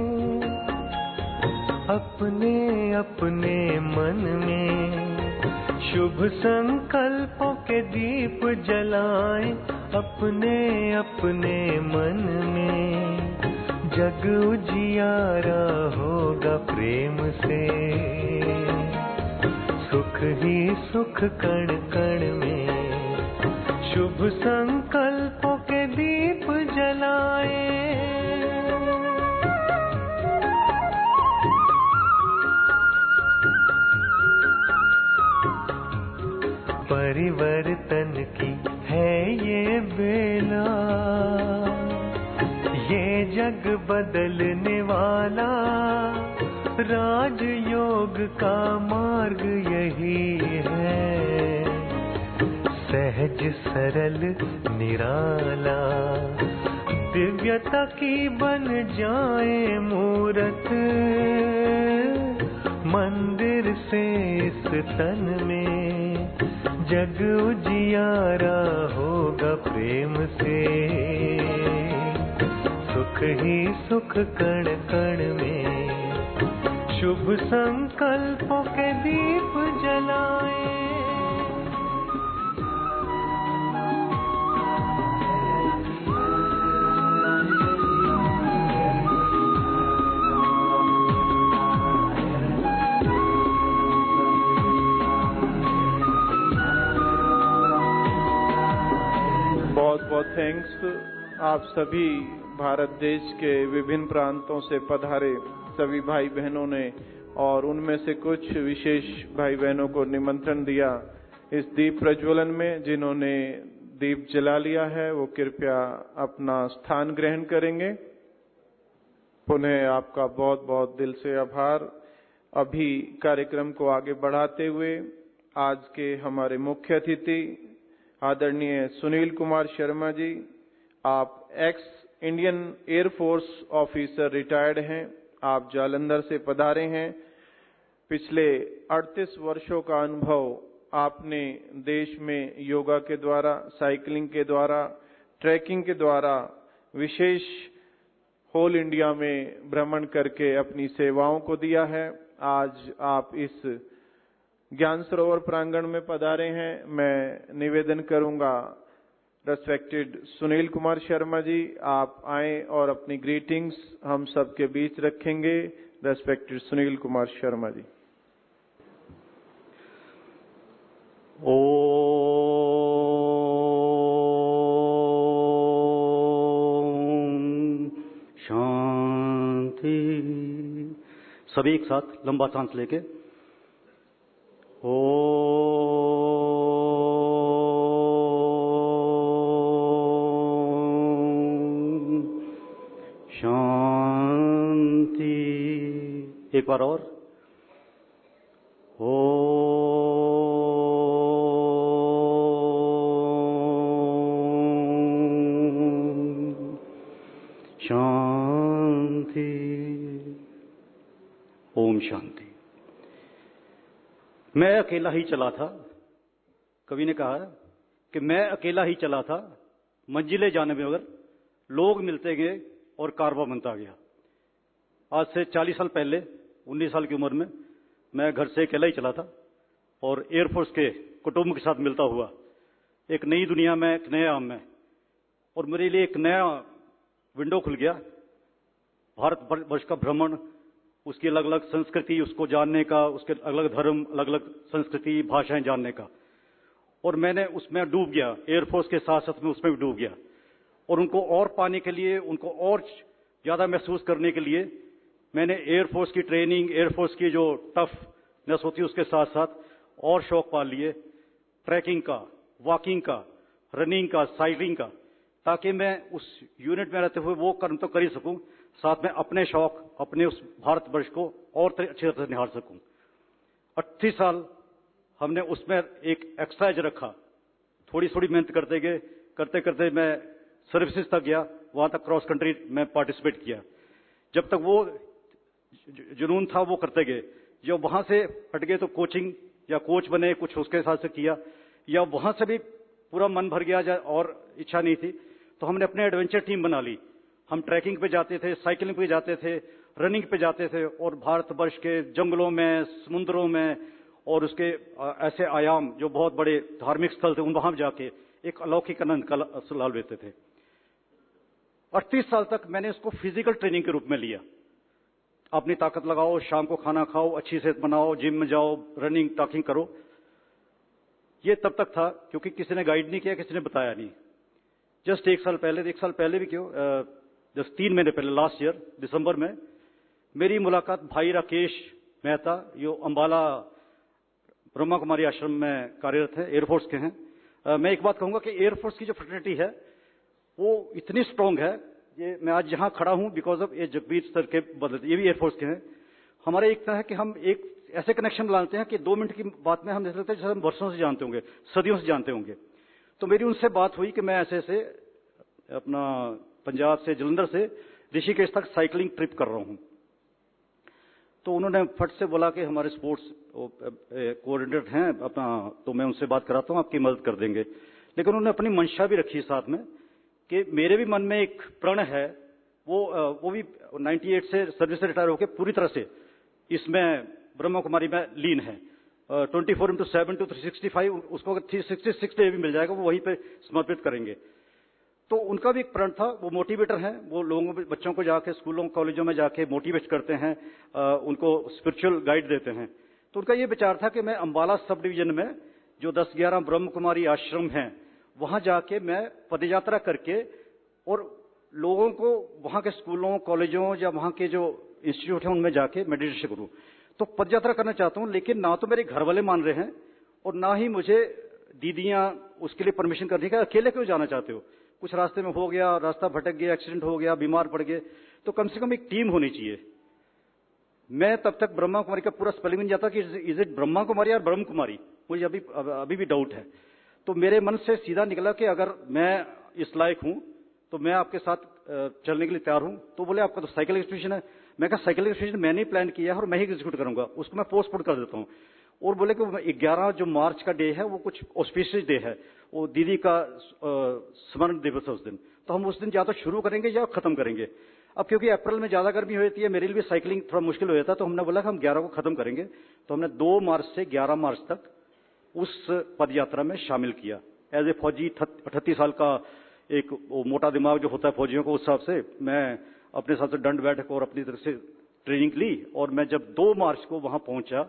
अपने अपने मन में, शुभ संकल्पों के दीप जलाएं अपने अपने मन में, जग उजियारा होगा प्रेम से, सुख ही सुख कण कण में, शुभ संकल्पों के दीप जलाएं। परिवर्तन की है ये बेला, ये जग बदलने वाला, राजयोग का मार्ग यही है, सहज सरल निराला, दिव्यता की बन जाए मूरत, मंदिर से इस तन में, जग उजियारा होगा प्रेम से, सुख ही सुख कण कण में, शुभ संकल्पों के दीप जलाएं। बहुत बहुत थैंक्स। आप सभी भारत देश के विभिन्न प्रांतों से पधारे सभी भाई बहनों ने, और उनमें से कुछ विशेष भाई बहनों को निमंत्रण दिया इस दीप प्रज्वलन में। जिन्होंने दीप जला लिया है वो कृपया अपना स्थान ग्रहण करेंगे। पुनः आपका बहुत बहुत दिल से आभार। अभी कार्यक्रम को आगे बढ़ाते हुए आज के हमारे मुख्य अतिथि आदरणीय सुनील कुमार शर्मा जी, आप ex Indian air force officer retired हैं। आप जालंधर से पधारे हैं। पिछले 38 वर्षों का अनुभव आपने देश में योगा के द्वारा, साइकिलिंग के द्वारा, ट्रैकिंग के द्वारा, विशेष होल इंडिया में भ्रमण करके अपनी सेवाओं को दिया है। आज आप इस ज्ञान सरोवर प्रांगण में पधारे हैं। मैं निवेदन करूंगा रेस्पेक्टेड सुनील कुमार शर्मा जी, आप आए और अपनी ग्रीटिंग्स हम सबके बीच रखेंगे। रेस्पेक्टेड सुनील कुमार शर्मा जी। ओम शांति। सभी एक साथ लंबा सांस लेके शांति। एक बार और शांति। ओम शांति। मैं अकेला ही चला था। कवि ने कहा कि मैं अकेला ही चला था, मंजिले जाने में अगर लोग मिलते गए और कारवां बनता गया। आज से 40 साल पहले 19 साल की उम्र में मैं घर से अकेला ही चला था और एयरफोर्स के कुटुंब के साथ मिलता हुआ एक नई दुनिया में, एक नए आम में, और मेरे लिए एक नया विंडो खुल गया। भारतवर्ष का भ्रमण, उसकी अलग अलग संस्कृति, उसको जानने का, उसके अलग अलग धर्म, अलग अलग संस्कृति, भाषाएं जानने का। और मैंने उसमें डूब गया, एयरफोर्स के साथ साथ में उसमें भी डूब गया। और उनको और पाने के लिए, उनको और ज्यादा महसूस करने के लिए मैंने एयरफोर्स की ट्रेनिंग, एयरफोर्स की जो टफनेस होती है उसके साथ साथ और शौक पाल लिए, ट्रैकिंग का, वॉकिंग का, रनिंग का, साइकिलिंग का, ताकि मैं उस यूनिट में रहते हुए वो कर्म तो कर ही सकूं, साथ में अपने शौक, अपने उस भारतवर्ष को और अच्छी तरह से निहार सकूं। 38 साल हमने उसमें एक एक्सरसाइज रखा। थोड़ी थोड़ी मेहनत करते गए, करते करते मैं सर्विसेज तक गया, वहां तक क्रॉस कंट्री में पार्टिसिपेट किया। जब तक वो जुनून था वो करते गए। जब वहां से हट गए तो कोचिंग या कोच बने, कुछ उसके हिसाब से किया, या वहां से भी पूरा मन भर गया और इच्छा नहीं थी तो हमने अपने एडवेंचर टीम बना ली। हम ट्रैकिंग पे जाते थे, साइकिलिंग पे जाते थे, रनिंग पे जाते थे, और भारतवर्ष के जंगलों में, समुद्रों में, और उसके ऐसे आयाम जो बहुत बड़े धार्मिक स्थल थे, उन वहां जाके एक अलौकिक आनंद का लाभ लेते थे। 38 साल तक मैंने इसको फिजिकल ट्रेनिंग के रूप में लिया। अपनी ताकत लगाओ, शाम को खाना खाओ, अच्छी सेहत बनाओ, जिम में जाओ, रनिंग टॉकिंग करो। ये तब तक था क्योंकि किसी ने गाइड नहीं किया, किसी ने बताया नहीं। जस्ट एक साल पहले भी क्यों, जस्ट 3 महीने पहले, लास्ट ईयर दिसंबर में मेरी मुलाकात भाई राकेश मेहता, जो अंबाला ब्रह्मा कुमारी आश्रम में कार्यरत है, एयरफोर्स के हैं। मैं एक बात कहूंगा कि एयरफोर्स की जो फ्रेटर्निटी है वो इतनी स्ट्रांग है। ये मैं आज जहां खड़ा हूं बिकॉज ऑफ ये जगबीर सर के बदले, ये भी एयरफोर्स के हैं। हमारे एक तरह है कि हम एक ऐसे कनेक्शन लाते हैं कि 2 मिनट की बात में हम जैसे लगता है जैसे हम वर्षों से जानते होंगे, सदियों से जानते होंगे। तो मेरी उनसे बात हुई कि मैं ऐसे अपना पंजाब से, जलंधर से ऋषिकेश तक साइकिलिंग ट्रिप कर रहा हूं। तो उन्होंने फट से बोला कि हमारे स्पोर्ट्स कोऑर्डिनेटर हैं अपना, तो मैं उनसे बात कराता हूं, आपकी मदद कर देंगे। लेकिन उन्होंने अपनी मंशा भी रखी साथ में कि मेरे भी मन में एक प्रण है, वो भी 98 से सर्विस से रिटायर होकर पूरी तरह से इसमें ब्रह्मा कुमारी में लीन है। 24/7 to 365, उसको अगर 366 डे भी मिल जाएगा वो वहीं पे समर्पित करेंगे। तो उनका भी एक प्रण था, वो मोटिवेटर हैं, वो लोगों, बच्चों को जाके स्कूलों कॉलेजों में जाके मोटिवेट करते हैं, उनको स्पिरिचुअल गाइड देते हैं। तो उनका ये विचार था कि मैं अंबाला सब डिवीजन में जो 10-11 ब्रह्म कुमारी आश्रम हैं वहां जाके मैं पदयात्रा करके और लोगों को वहां के स्कूलों, कॉलेजों या वहां के जो इंस्टीट्यूट हैं उनमें जाके मेडिटेशन करूं। तो पदयात्रा करना चाहता हूं, लेकिन ना तो मेरे घर वाले मान रहे हैं और ना ही मुझे दीदियां उसके लिए परमिशन कर रही है। अकेले क्यों जाना चाहते हो, कुछ रास्ते में हो गया, रास्ता भटक गया, एक्सीडेंट हो गया, बीमार पड़ गए, तो कम से कम एक टीम होनी चाहिए। मैं तब तक ब्रह्मा कुमारी का पूरा स्पेलिंग नहीं जाता कि इज इट ब्रह्मा कुमारी या ब्रह्म कुमारी, मुझे अभी भी डाउट है। तो मेरे मन से सीधा निकला कि अगर मैं इस लायक हूं तो मैं आपके साथ चलने के लिए तैयार हूं। तो बोले आपका तो साइकिल एक्सपीडिशन है। मैं कहा साइकिल एक्सपीडिशन मैंने ही प्लान किया है और मैं ही एग्जीक्यूट करूंगा, उसको मैं पोस्टपोन कर देता हूं। और बोले कि 11 जो मार्च का डे है वो कुछ ऑस्पिशियस डे है, वो दीदी का स्मरण दिवस है उस दिन, तो हम उस दिन या तो शुरू करेंगे या खत्म करेंगे। अब क्योंकि अप्रैल में ज्यादा गर्मी हो जाती है, मेरे लिए भी साइकिलिंग थोड़ा मुश्किल हो जाता, तो हमने बोला कि हम 11 को खत्म करेंगे। तो हमने 2 मार्च से 11 मार्च तक उस पद यात्रा में शामिल किया। एज ए फौजी 38 साल का एक मोटा दिमाग जो होता है फौजियों को, उस हिसाब से मैं अपने साथ से दंड बैठक और अपनी तरफ से ट्रेनिंग ली। और मैं जब 2 मार्च को वहां पहुंचा,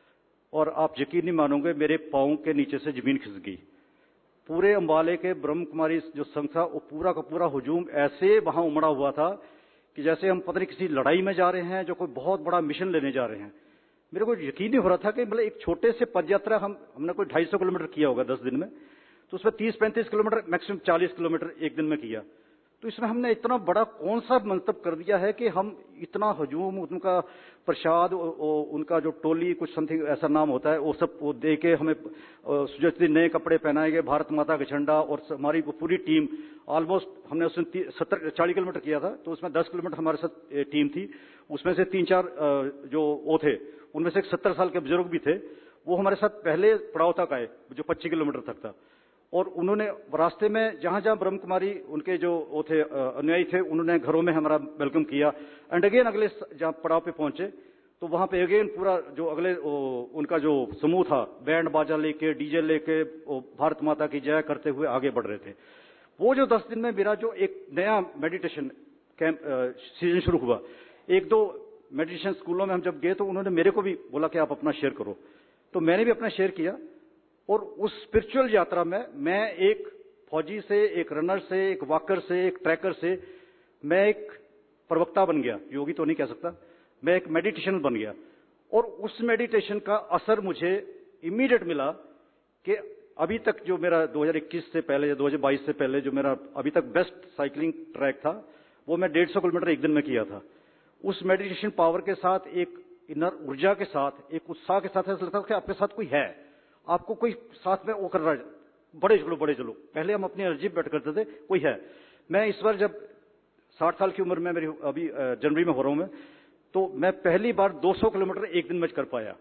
और आप यकीन नहीं मानोगे, मेरे पांव के नीचे से जमीन खिसक गई। पूरे अंबाले के ब्रह्म कुमारी जो संघ था, वो पूरा का पूरा हुजूम ऐसे वहां उमड़ा हुआ था कि जैसे हम पता नहीं किसी लड़ाई में जा रहे हैं, जो कोई बहुत बड़ा मिशन लेने जा रहे हैं। मेरे को यकीन नहीं हो रहा था कि मतलब एक छोटे से पदयात्रा हमने कोई 250 किलोमीटर किया होगा 10 दिन में, तो उसमें 30-35 किलोमीटर, मैक्सिमम 40 किलोमीटर एक दिन में किया। तो इसमें हमने इतना बड़ा कौन सा मंतव्य कर दिया है कि हम इतना हजूम, उनका प्रसाद, उनका जो टोली, कुछ समथिंग ऐसा नाम होता है, वो सब वो दे के हमें सुजस्ती नए कपड़े पहनाए गए, भारत माता का झंडा, और हमारी पूरी टीम ऑलमोस्ट, हमने उसमें 40 किलोमीटर किया था, तो उसमें 10 किलोमीटर हमारे साथ टीम थी। उसमें से 3-4 जो वो थे, उनमें से एक 70 साल के बुजुर्ग भी थे, वो हमारे साथ पहले पड़ाव तक आए, जो 25 किलोमीटर तक था। और उन्होंने रास्ते में जहां जहां ब्रह्म कुमारी उनके जो वो थे अनुयायी थे, उन्होंने घरों में हमारा वेलकम किया। एंड अगेन अगले जहां पड़ाव पे पहुंचे, तो वहां पे अगेन पूरा जो अगले उनका जो समूह था, बैंड बाजा लेके, डीजे लेके, भारत माता की जय करते हुए आगे बढ़ रहे थे। वो जो 10 दिन में मेरा जो एक नया मेडिटेशन कैंप सीजन शुरू हुआ, 1-2 मेडिटेशन स्कूलों में हम जब गए, तो उन्होंने मेरे को भी बोला कि आप अपना शेयर करो, तो मैंने भी अपना शेयर किया। और उस स्पिरिचुअल यात्रा में मैं एक फौजी से, एक रनर से, एक वॉकर से, एक ट्रैकर से, मैं एक प्रवक्ता बन गया। योगी तो नहीं कह सकता, मैं एक मेडिटेशन बन गया। और उस मेडिटेशन का असर मुझे इमीडिएट मिला कि अभी तक जो मेरा 2021 से पहले या 2022 से पहले जो मेरा अभी तक बेस्ट साइकिलिंग ट्रैक था, वो मैं 150 किलोमीटर एक दिन में किया था। उस मेडिटेशन पावर के साथ, एक इनर ऊर्जा के साथ, एक उत्साह के साथ ऐसा लगता है कि आपके साथ कोई है, आपको कोई साथ में वो कर रहा है, बड़े चलो। पहले हम अपनी एनर्जी बैठ करते थे, कोई है। मैं इस बार जब 60 साल की उम्र में, मेरी अभी जनवरी में हो रहा हूं मैं, तो मैं पहली बार 200 किलोमीटर एक दिन में कर पाया।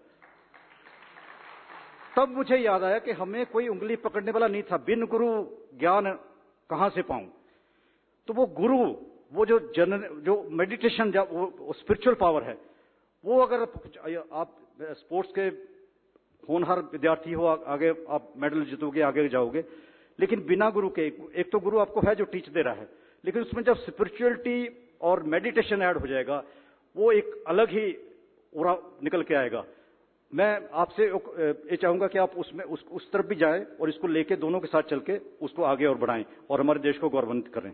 तब मुझे याद आया कि हमें कोई उंगली पकड़ने वाला नहीं था। बिन गुरु ज्ञान कहां से पाऊं? तो वो गुरु, वो जो मेडिटेशन, वो स्पिरिचुअल पावर है, वो अगर आप स्पोर्ट्स के होनहार विद्यार्थी हो, आगे आप मेडल जीतोगे, आगे जाओगे। लेकिन बिना गुरु के, एक तो गुरु आपको है जो टीच दे रहा है, लेकिन उसमें जब स्पिरिचुअलिटी और मेडिटेशन ऐड हो जाएगा, वो एक अलग ही उड़ा निकल के आएगा। मैं आपसे ये चाहूंगा कि आप उसमें उस तरफ भी जाएं और इसको लेके दोनों के साथ चल के उसको आगे और बढ़ाएं और हमारे देश को गौरवान्वित करें।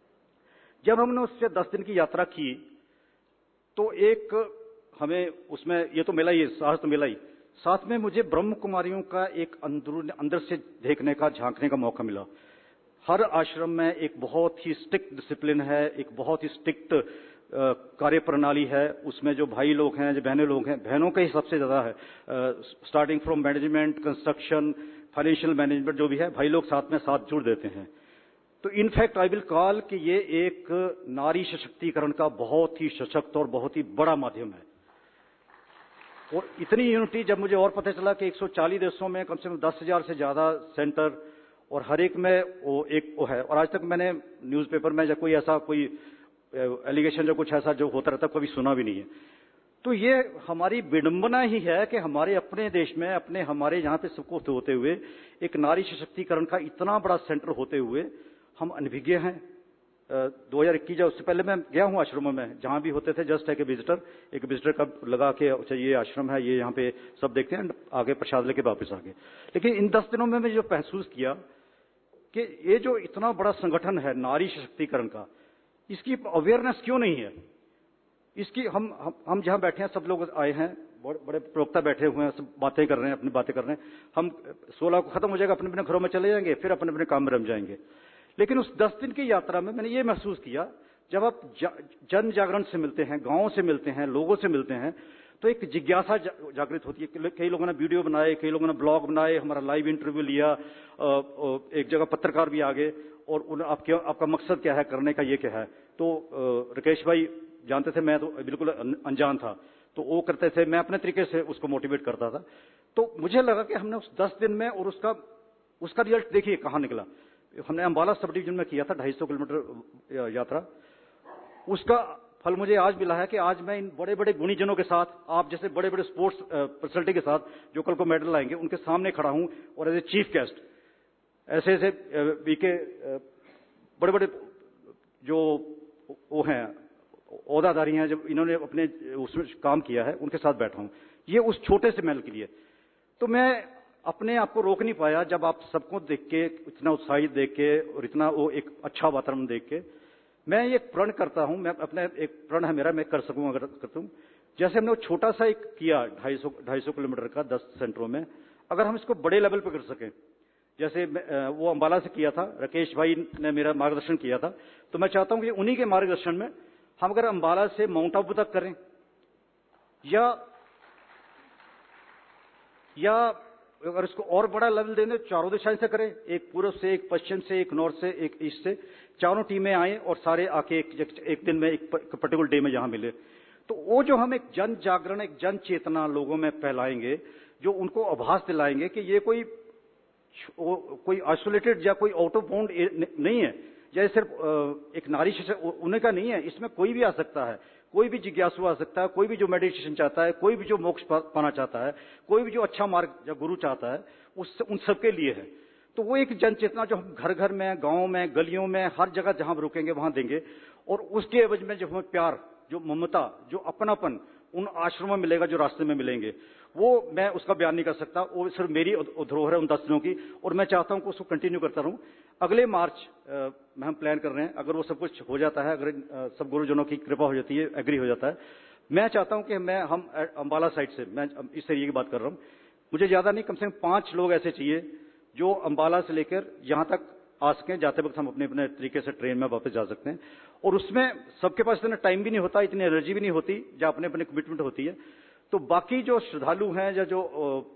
जब हमने उससे 10 दिन की यात्रा की, तो एक हमें उसमें ये तो मिला ही, साहस तो मिला ही, साथ में मुझे ब्रह्म कुमारियों का एक अंदर से देखने का, झांकने का मौका मिला। हर आश्रम में एक बहुत ही स्ट्रिक्ट डिसिप्लिन है, एक बहुत ही स्ट्रिक्ट कार्य प्रणाली है। उसमें जो भाई लोग हैं, जो बहनें लोग हैं, बहनों का ही सबसे ज्यादा है, starting from management, construction, financial management, जो भी है, भाई लोग साथ जुड़ देते हैं। तो इनफैक्ट आई विल कॉल कि ये एक नारी सशक्तिकरण का बहुत ही सशक्त और बहुत ही बड़ा माध्यम है। और इतनी यूनिटी, जब मुझे और पता चला कि 140 देशों में कम से कम 10,000 से ज्यादा सेंटर, और हर एक में वो है। और आज तक मैंने न्यूज़पेपर में जब कोई ऐसा कोई एलिगेशन, जो कुछ ऐसा जो होता रहता, कभी सुना भी नहीं है। तो ये हमारी विडंबना ही है कि हमारे अपने देश में, हमारे यहाँ पे सबको होते हुए, एक नारी सशक्तिकरण का इतना बड़ा सेंटर होते हुए हम अनभिज्ञ हैं। 2021 उससे पहले मैं गया हूं आश्रमों में, जहां भी होते थे, जस्ट एक विजिटर का लगा के, अच्छा ये आश्रम है, ये यहाँ पे सब देखते हैं, आगे प्रसाद लेके वापस आ गए। लेकिन इन 10 दिनों में मैं जो महसूस किया कि ये जो इतना बड़ा संगठन है नारी सशक्तिकरण का, इसकी अवेयरनेस क्यों नहीं है? इसकी हम जहां बैठे हैं, सब लोग आए हैं, बड़े प्रवक्ता बैठे हुए हैं, सब बातें कर रहे हैं, अपनी बातें कर रहे हैं। हम 16 को खत्म हो जाएगा, अपने अपने घरों में चले जाएंगे, फिर अपने अपने काम में रम जाएंगे। लेकिन उस 10 दिन की यात्रा में मैंने ये महसूस किया, जब आप जन जागरण से मिलते हैं, गांवों से मिलते हैं, लोगों से मिलते हैं, तो एक जिज्ञासा जागृत होती है। कई लोगों ने वीडियो बनाए, कई लोगों ने ब्लॉग बनाए, हमारा लाइव इंटरव्यू लिया, एक जगह पत्रकार भी आ गए, और आपका मकसद क्या है करने का, ये क्या है। तो राकेश भाई जानते थे, मैं तो बिल्कुल अनजान था, तो वो करते थे, मैं अपने तरीके से उसको मोटिवेट करता था। तो मुझे लगा कि हमने उस 10 दिन में, और उसका रिजल्ट देखिए कहां निकला। हमने अंबाला सब डिवीजन में किया था 250 किलोमीटर यात्रा, उसका फल मुझे आज मिला है कि आज मैं इन बड़े बड़े गुणीजनों के साथ, आप जैसे बड़े बड़े स्पोर्ट्स पर्सनैलिटी के साथ जो कल को मेडल लाएंगे, उनके सामने खड़ा हूं और एज ए चीफ गेस्ट ऐसे ऐसे बीके बड़े बड़े जो वो हैं ओहदादारी हैं, जब इन्होंने अपने उसमें काम किया है, उनके साथ बैठा हूं, ये उस छोटे से महल के लिए। तो मैं अपने आप को रोक नहीं पाया जब आप सबको देख के, इतना उत्साहित देख के और इतना वो एक अच्छा वातावरण देख के, मैं ये प्रण करता हूं, मैं अपने एक प्रण है मेरा, मैं कर सकूं अगर करता हूं। जैसे हमने वो छोटा सा एक किया 250 किलोमीटर का 10 सेंटरों में, अगर हम इसको बड़े लेवल पे कर सकें, जैसे वो अंबाला से किया था, राकेश भाई ने मेरा मार्गदर्शन किया था, तो मैं चाहता हूं कि उन्हीं के मार्गदर्शन में हम अगर अंबाला से माउंट आबू तक करें, या अगर इसको और बड़ा लेवल देने, चारों दिशाएं से करें, एक पूर्व से, एक पश्चिम से, एक नॉर्थ से, एक ईस्ट से, चारों टीमें आए और सारे आके एक दिन में, एक पर्टिकुलर डे में जहां मिले, तो वो जो हम एक जन जागरण, एक जन चेतना लोगों में फैलाएंगे, जो उनको आभास दिलाएंगे कि ये कोई आइसोलेटेड या कोई आउट ऑफ बाउंड नहीं है, या सिर्फ एक नारी उन्हें का नहीं है, इसमें कोई भी आ सकता है, कोई भी जिज्ञासु आ सकता है, कोई भी जो मेडिटेशन चाहता है, कोई भी जो मोक्ष पाना चाहता है, कोई भी जो अच्छा मार्ग या गुरु चाहता है, उन सबके लिए है। तो वो एक जन चेतना जो हम घर घर में, गांव में, गलियों में, हर जगह जहां रुकेंगे वहां देंगे, और उसके एवज में जो हमें प्यार, जो ममता, जो अपनापन उन आश्रमों में मिलेगा, जो रास्ते में मिलेंगे, वो मैं उसका बयान नहीं कर सकता, वो सिर्फ मेरी धरोहर है उन 10 दिनों की, और मैं चाहता हूं कि उसको कंटिन्यू करता रहूं। अगले मार्च में हम प्लान कर रहे हैं, अगर वो सब कुछ हो जाता है, अगर सब गुरुजनों की कृपा हो जाती है, एग्री हो जाता है, मैं चाहता हूं कि हम अंबाला साइड से, मैं इस एरिया की बात कर रहा हूं, मुझे ज्यादा नहीं, कम से कम 5 लोग ऐसे चाहिए जो अंबाला से लेकर यहां तक आ सकें, जाते वक्त हम अपने अपने तरीके से ट्रेन में वापस जा सकते हैं। और उसमें सबके पास इतना टाइम भी नहीं होता, इतनी एनर्जी भी नहीं होती, या अपने अपने कमिटमेंट होती है। तो बाकी जो श्रद्धालु हैं या जो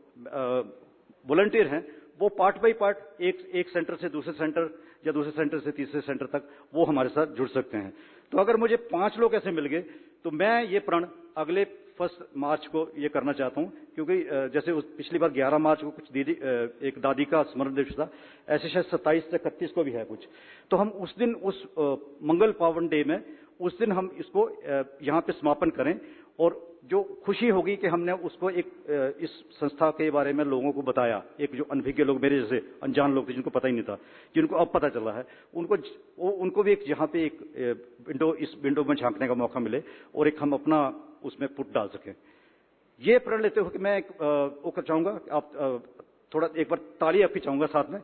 वॉलंटियर हैं, वो पार्ट बाई पार्ट एक सेंटर से दूसरे सेंटर, या दूसरे सेंटर से तीसरे सेंटर तक वो हमारे साथ जुड़ सकते हैं। तो अगर मुझे 5 लोग ऐसे मिल गए, तो मैं ये प्रण अगले 1 मार्च को ये करना चाहता हूं, क्योंकि जैसे पिछली बार 11 मार्च को कुछ एक दादी का स्मरण दिवस था, ऐसे शायद 27 से 31 को भी है कुछ। तो हम उस दिन, उस मंगल पावन डे में, उस दिन हम इसको यहाँ पे समापन करें, और जो खुशी होगी कि हमने उसको इस संस्था के बारे में लोगों को बताया, एक जो अनभिज्ञ लोग, मेरे जैसे अनजान लोग थे जिनको पता ही नहीं था, जिनको अब पता चला है, उनको भी एक यहाँ पे एक इस विंडो में झांकने का मौका मिले, और एक हम अपना उसमें पुट डाल सकें। ये प्रण लेते हुए कि मैं वो कर चाहूंगा, आप थोड़ा एक बार ताली आपकी चाहूंगा साथ में।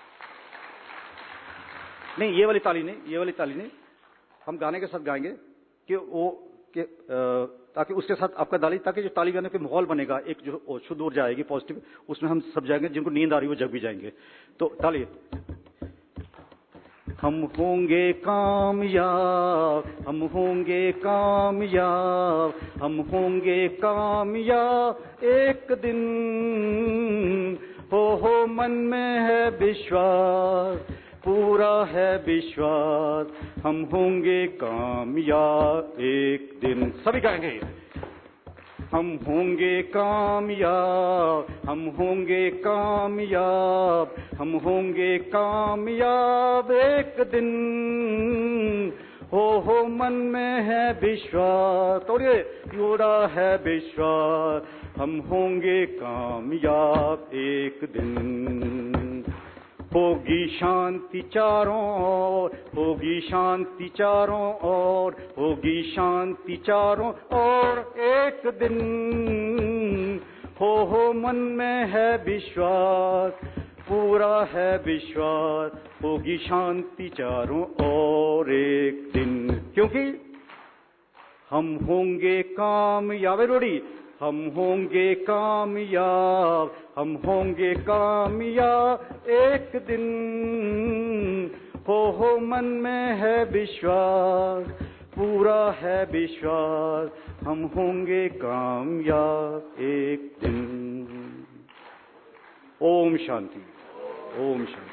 नहीं, ये वाली ताली नहीं, हम गाने के साथ गाएंगे कि ताकि उसके साथ आपका ताली, ताकि जो ताली गाने पे माहौल बनेगा, एक जो शुद्ध ऊर्जा आएगी पॉजिटिव, उसमें हम सब जाएंगे, जिनको नींद आ रही है वो जग भी जाएंगे। तो ताली। हम होंगे कामयाब, हम होंगे कामयाब, हम होंगे कामयाब एक दिन, हो मन में है विश्वास, पूरा है विश्वास, हम होंगे कामयाब एक दिन। सभी गाएंगे, हम होंगे कामयाब, हम होंगे कामयाब, हम होंगे कामयाब एक दिन, हो मन में है विश्वास, और ये पूरा है विश्वास, हम होंगे कामयाब एक दिन। होगी शांति चारों ओर, होगी शांति चारों ओर, होगी शांति चारों ओर एक दिन, हो मन में है विश्वास, पूरा है विश्वास, होगी शांति चारों ओर एक दिन। क्योंकि हम होंगे कामयाब, रोड़ी, हम होंगे कामयाब, हम होंगे कामयाब एक दिन, हो मन में है विश्वास, पूरा है विश्वास, हम होंगे कामयाब एक दिन। ओम शांति, ओम शांति।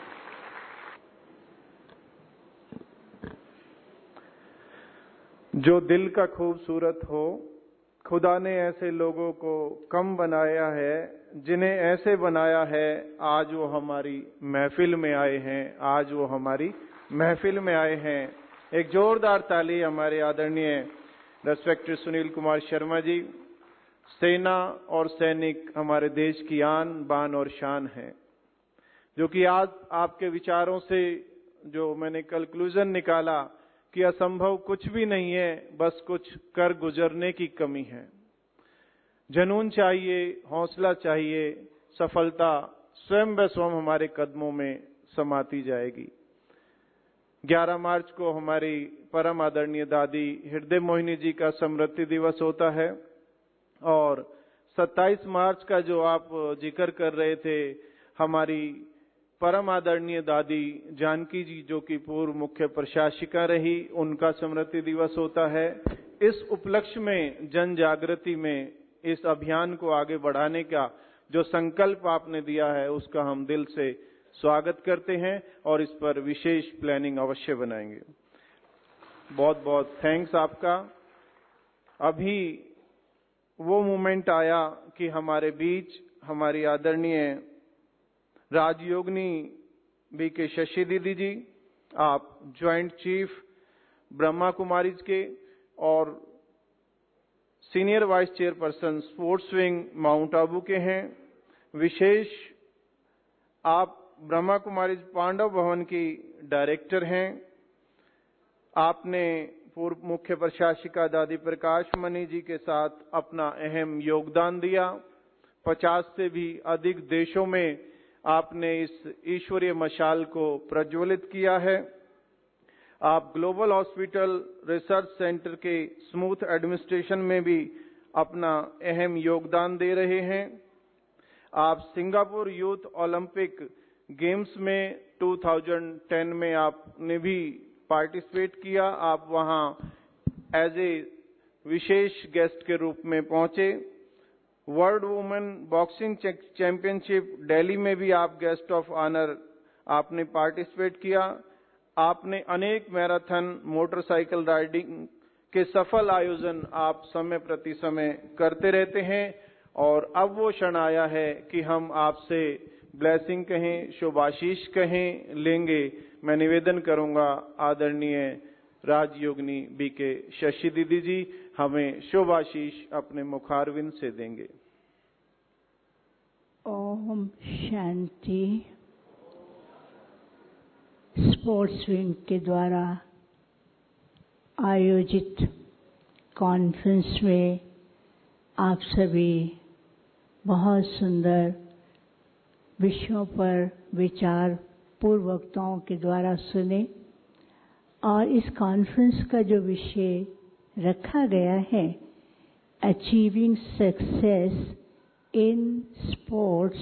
जो दिल का खूबसूरत हो, खुदा ने ऐसे लोगों को कम बनाया है, जिन्हें ऐसे बनाया है आज वो हमारी महफिल में आए हैं, आज वो हमारी महफिल में आए हैं। एक जोरदार ताली हमारे आदरणीय रेस्पेक्टेड सुनील कुमार शर्मा जी। सेना और सैनिक हमारे देश की आन बान और शान है, जो कि आज आपके विचारों से जो मैंने कंक्लूजन निकाला कि असंभव कुछ भी नहीं है, बस कुछ कर गुजरने की कमी है। जुनून चाहिए, हौसला चाहिए, सफलता स्वयं ब स्वयं हमारे कदमों में समाती जाएगी। 11 मार्च को हमारी परम आदरणीय दादी हृदय मोहिनी जी का स्मृति दिवस होता है और 27 मार्च का जो आप जिक्र कर रहे थे, हमारी परम आदरणीय दादी जानकी जी जो कि पूर्व मुख्य प्रशासिका रही, उनका स्मृति दिवस होता है। इस उपलक्ष्य में जन जागृति में इस अभियान को आगे बढ़ाने का जो संकल्प आपने दिया है, उसका हम दिल से स्वागत करते हैं और इस पर विशेष प्लानिंग अवश्य बनाएंगे। बहुत बहुत थैंक्स आपका। अभी वो मोमेंट आया कि हमारे बीच हमारी आदरणीय राजयोगिनी बीके शशि दीदी जी, आप ज्वाइंट चीफ ब्रह्मा कुमारीज के और senior vice chairperson sports wing mount Abu के हैं। विशेष आप ब्रह्मा कुमारीज पांडव भवन की डायरेक्टर हैं। आपने पूर्व मुख्य प्रशासिका दादी प्रकाश मणि जी के साथ अपना अहम योगदान दिया। 50 से भी अधिक देशों में आपने इस ईश्वरीय मशाल को प्रज्वलित किया है। आप ग्लोबल हॉस्पिटल रिसर्च सेंटर के स्मूथ एडमिनिस्ट्रेशन में भी अपना अहम योगदान दे रहे हैं। आप सिंगापुर यूथ ओलंपिक गेम्स में 2010 में आपने भी पार्टिसिपेट किया। आप वहां एज ए विशेष गेस्ट के रूप में पहुंचे। World women boxing championship Delhi में भी आप गेस्ट ऑफ ऑनर आपने पार्टिसिपेट किया। आपने अनेक मैराथन मोटरसाइकिल राइडिंग के सफल आयोजन आप समय प्रति समय करते रहते हैं और अब वो क्षण आया है कि हम आपसे ब्लेसिंग कहें, शुभाशीष कहें लेंगे। मैं निवेदन करूंगा आदरणीय राजयोगिनी बीके शशि दीदी जी हमें शुभाशीष अपने मुखारविंद से देंगे। ओम शांति। स्पोर्ट्स विंग के द्वारा आयोजित कॉन्फ्रेंस में आप सभी बहुत सुंदर विषयों पर विचार पूर्व वक्ताओं के द्वारा सुने और इस कॉन्फ्रेंस का जो विषय रखा गया है, achieving success in sports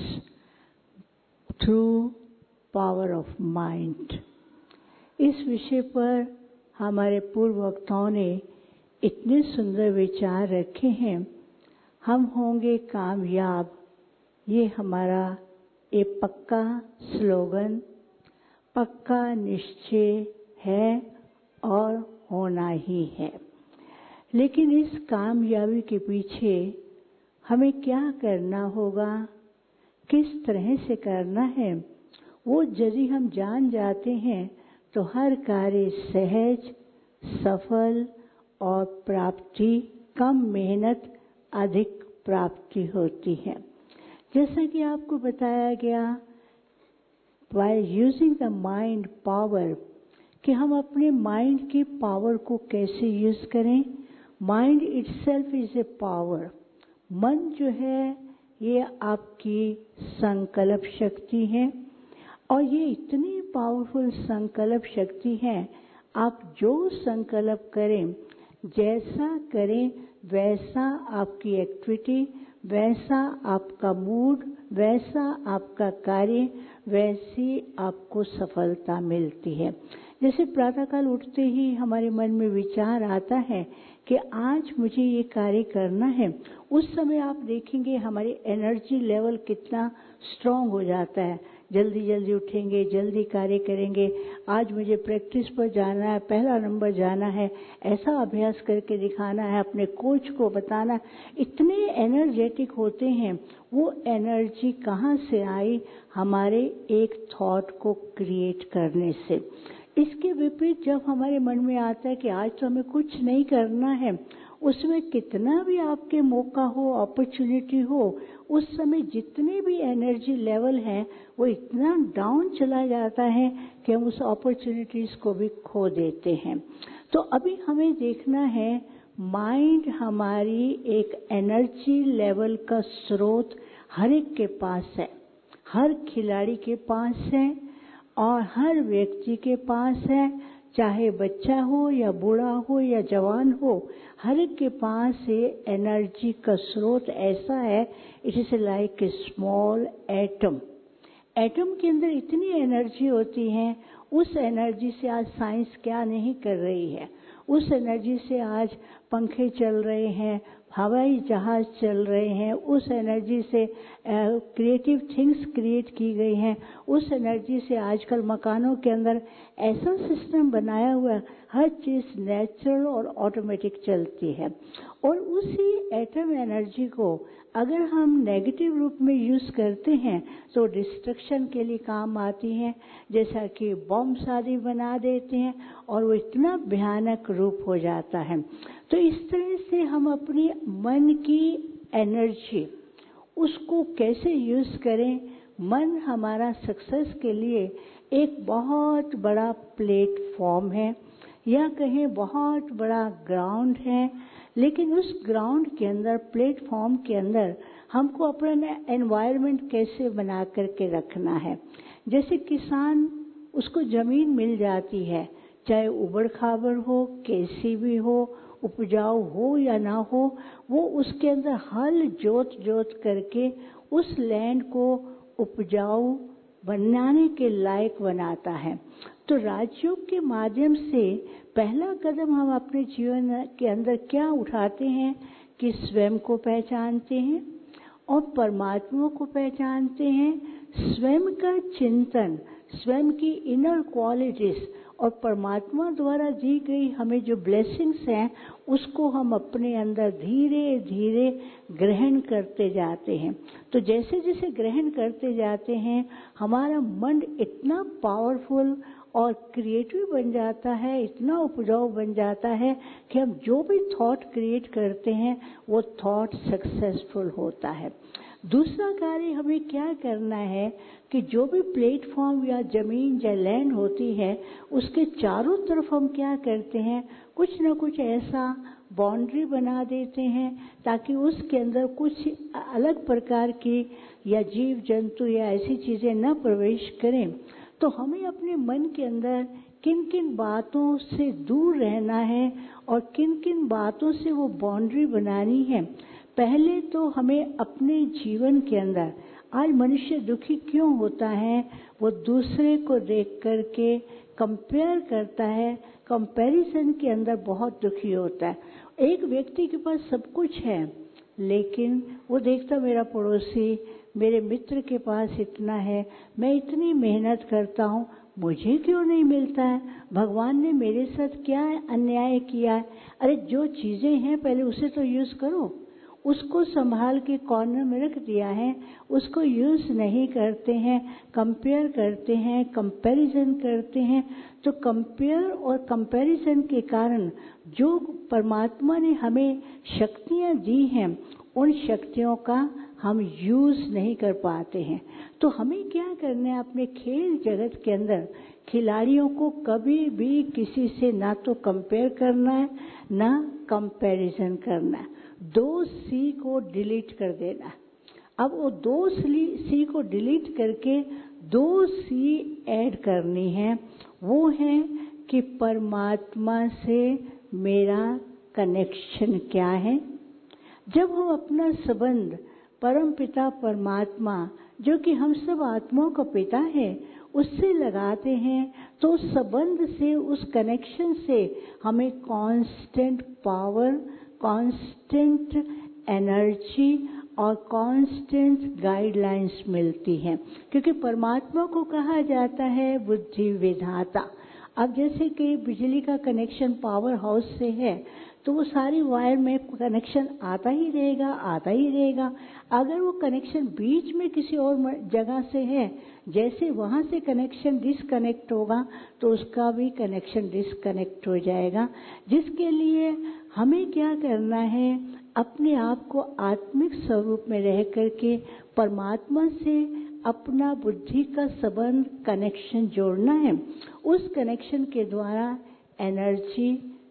through power of mind, इस विषय पर हमारे पूर्व वक्ताओं ने इतने सुंदर विचार रखे हैं। हम होंगे कामयाब, ये हमारा एक पक्का स्लोगन, पक्का निश्चय है और होना ही है। लेकिन इस कामयाबी के पीछे हमें क्या करना होगा, किस तरह से करना है, वो यदि हम जान जाते हैं तो हर कार्य सहज, सफल और प्राप्ति, कम मेहनत अधिक प्राप्ति होती है। जैसा कि आपको बताया गया, by using the mind power, कि हम अपने माइंड की पावर को कैसे यूज करें। Mind itself is a power. मन जो है ये आपकी संकल्प शक्ति है और ये इतनी पावरफुल संकल्प शक्ति है, आप जो संकल्प करें, जैसा करें, वैसा आपकी एक्टिविटी, वैसा आपका मूड, वैसा आपका कार्य, वैसी आपको सफलता मिलती है। जैसे प्रातःकाल उठते ही हमारे मन में विचार आता है कि आज मुझे ये कार्य करना है, उस समय आप देखेंगे हमारी एनर्जी लेवल कितना स्ट्रांग हो जाता है। जल्दी जल्दी उठेंगे, जल्दी कार्य करेंगे। आज मुझे प्रैक्टिस पर जाना है, पहला नंबर जाना है, ऐसा अभ्यास करके दिखाना है, अपने कोच को बताना। इतने एनर्जेटिक होते हैं। वो एनर्जी कहाँ से आई? हमारे एक थॉट को क्रिएट करने से। इसके विपरीत जब हमारे मन में आता है कि आज तो हमें कुछ नहीं करना है, उसमें कितना भी आपके मौका हो, अपॉर्चुनिटी हो, उस समय जितने भी एनर्जी लेवल है वो इतना डाउन चला जाता है कि हम उस अपॉर्चुनिटीज को भी खो देते हैं। तो अभी हमें देखना है, माइंड हमारी एक एनर्जी लेवल का स्रोत हर एक के पास है, हर खिलाड़ी के पास है और हर व्यक्ति के पास है, चाहे बच्चा हो या बूढ़ा हो या जवान हो, हर एक के पास ये एनर्जी का स्रोत ऐसा है, it is like a small atom. Atom के अंदर इतनी एनर्जी होती है, उस एनर्जी से आज साइंस क्या नहीं कर रही है, उस एनर्जी से आज पंखे चल रहे हैं, हवाई जहाज चल रहे हैं, उस एनर्जी से क्रिएटिव थिंग्स क्रिएट की गई हैं, उस एनर्जी से आजकल मकानों के अंदर ऐसा सिस्टम बनाया हुआ है, हर चीज़ नेचुरल और ऑटोमेटिक चलती है। और उसी एटम एनर्जी को अगर हम नेगेटिव रूप में यूज़ करते हैं तो डिस्ट्रक्शन के लिए काम आती हैं, जैसा कि बॉम्ब आदि बना देते हैं और वो इतना भयानक रूप हो जाता है। तो इस तरह से हम अपनी मन की एनर्जी उसको कैसे यूज़ करें। मन हमारा सक्सेस के लिए एक बहुत बड़ा प्लेटफॉर्म है या कहें बहुत बड़ा ग्राउंड है, लेकिन उस ग्राउंड के अंदर, प्लेटफॉर्म के अंदर हमको अपना एनवायरनमेंट कैसे बना करके रखना है। जैसे किसान, उसको जमीन मिल जाती है, चाहे उबड़ खाबड़ हो, कैसी भी हो, उपजाऊ हो या ना हो, वो उसके अंदर हल जोत जोत करके उस लैंड को उपजाऊ बनाने के लायक बनाता है। तो राजयोग के माध्यम से पहला कदम हम अपने जीवन के अंदर क्या उठाते हैं कि स्वयं को पहचानते हैं और परमात्मा को पहचानते हैं, स्वयं का चिंतन, स्वयं की इनर क्वालिटीज और परमात्मा द्वारा दी गई हमें जो ब्लेसिंग्स हैं उसको हम अपने अंदर धीरे धीरे ग्रहण करते जाते हैं। तो जैसे जैसे ग्रहण करते जाते हैं हमारा मन इतना पावरफुल और क्रिएटिव बन जाता है, इतना उपजाऊ बन जाता है कि हम जो भी थॉट क्रिएट करते हैं वो थॉट सक्सेसफुल होता है। दूसरा कार्य हमें क्या करना है कि जो भी प्लेटफॉर्म या जमीन या लैंड होती है उसके चारों तरफ हम क्या करते हैं, कुछ न कुछ ऐसा बाउंड्री बना देते हैं ताकि उसके अंदर कुछ अलग प्रकार की या जीव जंतु या ऐसी चीजें न प्रवेश करें। तो हमें अपने मन के अंदर किन किन बातों से दूर रहना है और किन किन बातों से वो बाउंड्री बनानी है। पहले तो हमें अपने जीवन के अंदर, आज मनुष्य दुखी क्यों होता है, वो दूसरे को देख करके कंपेयर करता है, कंपैरिजन के अंदर बहुत दुखी होता है। एक व्यक्ति के पास सब कुछ है लेकिन वो देखता मेरा पड़ोसी, मेरे मित्र के पास इतना है, मैं इतनी मेहनत करता हूँ, मुझे क्यों नहीं मिलता है, भगवान ने मेरे साथ क्या अन्याय किया है। अरे जो चीजें हैं पहले उसे तो यूज करो, उसको संभाल के कॉर्नर में रख दिया है, उसको यूज नहीं करते हैं, कंपेयर करते हैं, कंपैरिजन करते हैं। तो कंपेयर और कंपैरिजन के कारण जो परमात्मा ने हमें शक्तियां दी हैं उन शक्तियों का हम यूज नहीं कर पाते हैं। तो हमें क्या करना है, अपने खेल जगत के अंदर खिलाड़ियों को कभी भी किसी से ना तो कंपेयर करना है ना कंपैरिजन करना है। 2C को डिलीट कर देना। अब वो 2C को डिलीट करके 2C ऐड करनी है। वो है कि परमात्मा से मेरा कनेक्शन क्या है। जब हम अपना संबंध परम पिता परमात्मा, जो कि हम सब आत्माओं का पिता है, उससे लगाते हैं तो उस संबंध से, उस कनेक्शन से हमें कांस्टेंट पावर, कांस्टेंट एनर्जी और कांस्टेंट गाइडलाइंस मिलती हैं। क्योंकि परमात्मा को कहा जाता है बुद्धि विधाता। अब जैसे कि बिजली का कनेक्शन पावर हाउस से है तो वो सारी वायर में कनेक्शन आता ही रहेगा। अगर वो कनेक्शन बीच में किसी और जगह से है, जैसे वहां से कनेक्शन डिस्कनेक्ट होगा तो उसका भी कनेक्शन डिस्कनेक्ट हो जाएगा। जिसके लिए हमें क्या करना है, अपने आप को आत्मिक स्वरूप में रह करके परमात्मा से अपना बुद्धि का संबंध कनेक्शन जोड़ना है। उस कनेक्शन के द्वारा एनर्जी,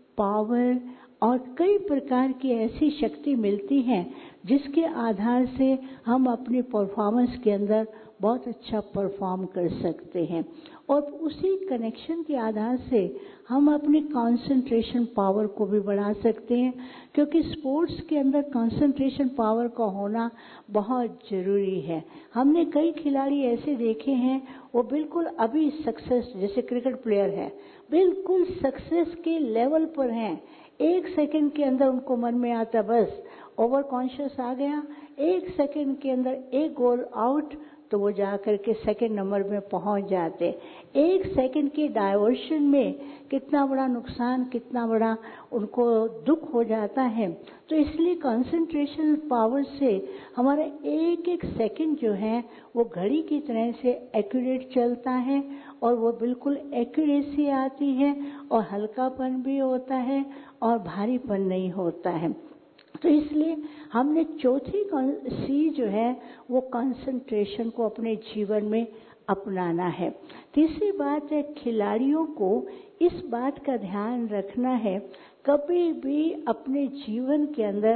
पावर और कई प्रकार की ऐसी शक्ति मिलती है जिसके आधार से हम अपनी परफॉर्मेंस के अंदर बहुत अच्छा परफॉर्म कर सकते हैं। और उसी कनेक्शन के आधार से हम अपनी कंसंट्रेशन पावर को भी बढ़ा सकते हैं, क्योंकि स्पोर्ट्स के अंदर कंसंट्रेशन पावर का होना बहुत जरूरी है। हमने कई खिलाड़ी ऐसे देखे हैं, वो बिल्कुल अभी सक्सेस, जैसे क्रिकेट प्लेयर है, बिल्कुल सक्सेस के लेवल पर हैं, 1 सेकंड के अंदर उनको मन में आता बस ओवर कॉन्शियस आ गया, 1 सेकंड के अंदर 1 गोल आउट, तो वो जाकर के सेकंड नंबर में पहुंच जाते। 1 सेकंड के डायवर्शन में कितना बड़ा नुकसान, कितना बड़ा उनको दुख हो जाता है। तो इसलिए कंसंट्रेशन पावर से हमारा एक एक सेकंड जो है वो घड़ी की तरह से एक्यूरेट चलता है, और वो बिल्कुल एक्यूरेसी आती है, और हल्कापन भी होता है और भारीपन नहीं होता है। तो इसलिए हमने चौथी सी जो है वो कंसंट्रेशन को अपने जीवन में अपनाना है। तीसरी बात है, खिलाड़ियों को इस बात का ध्यान रखना है, कभी भी अपने जीवन के अंदर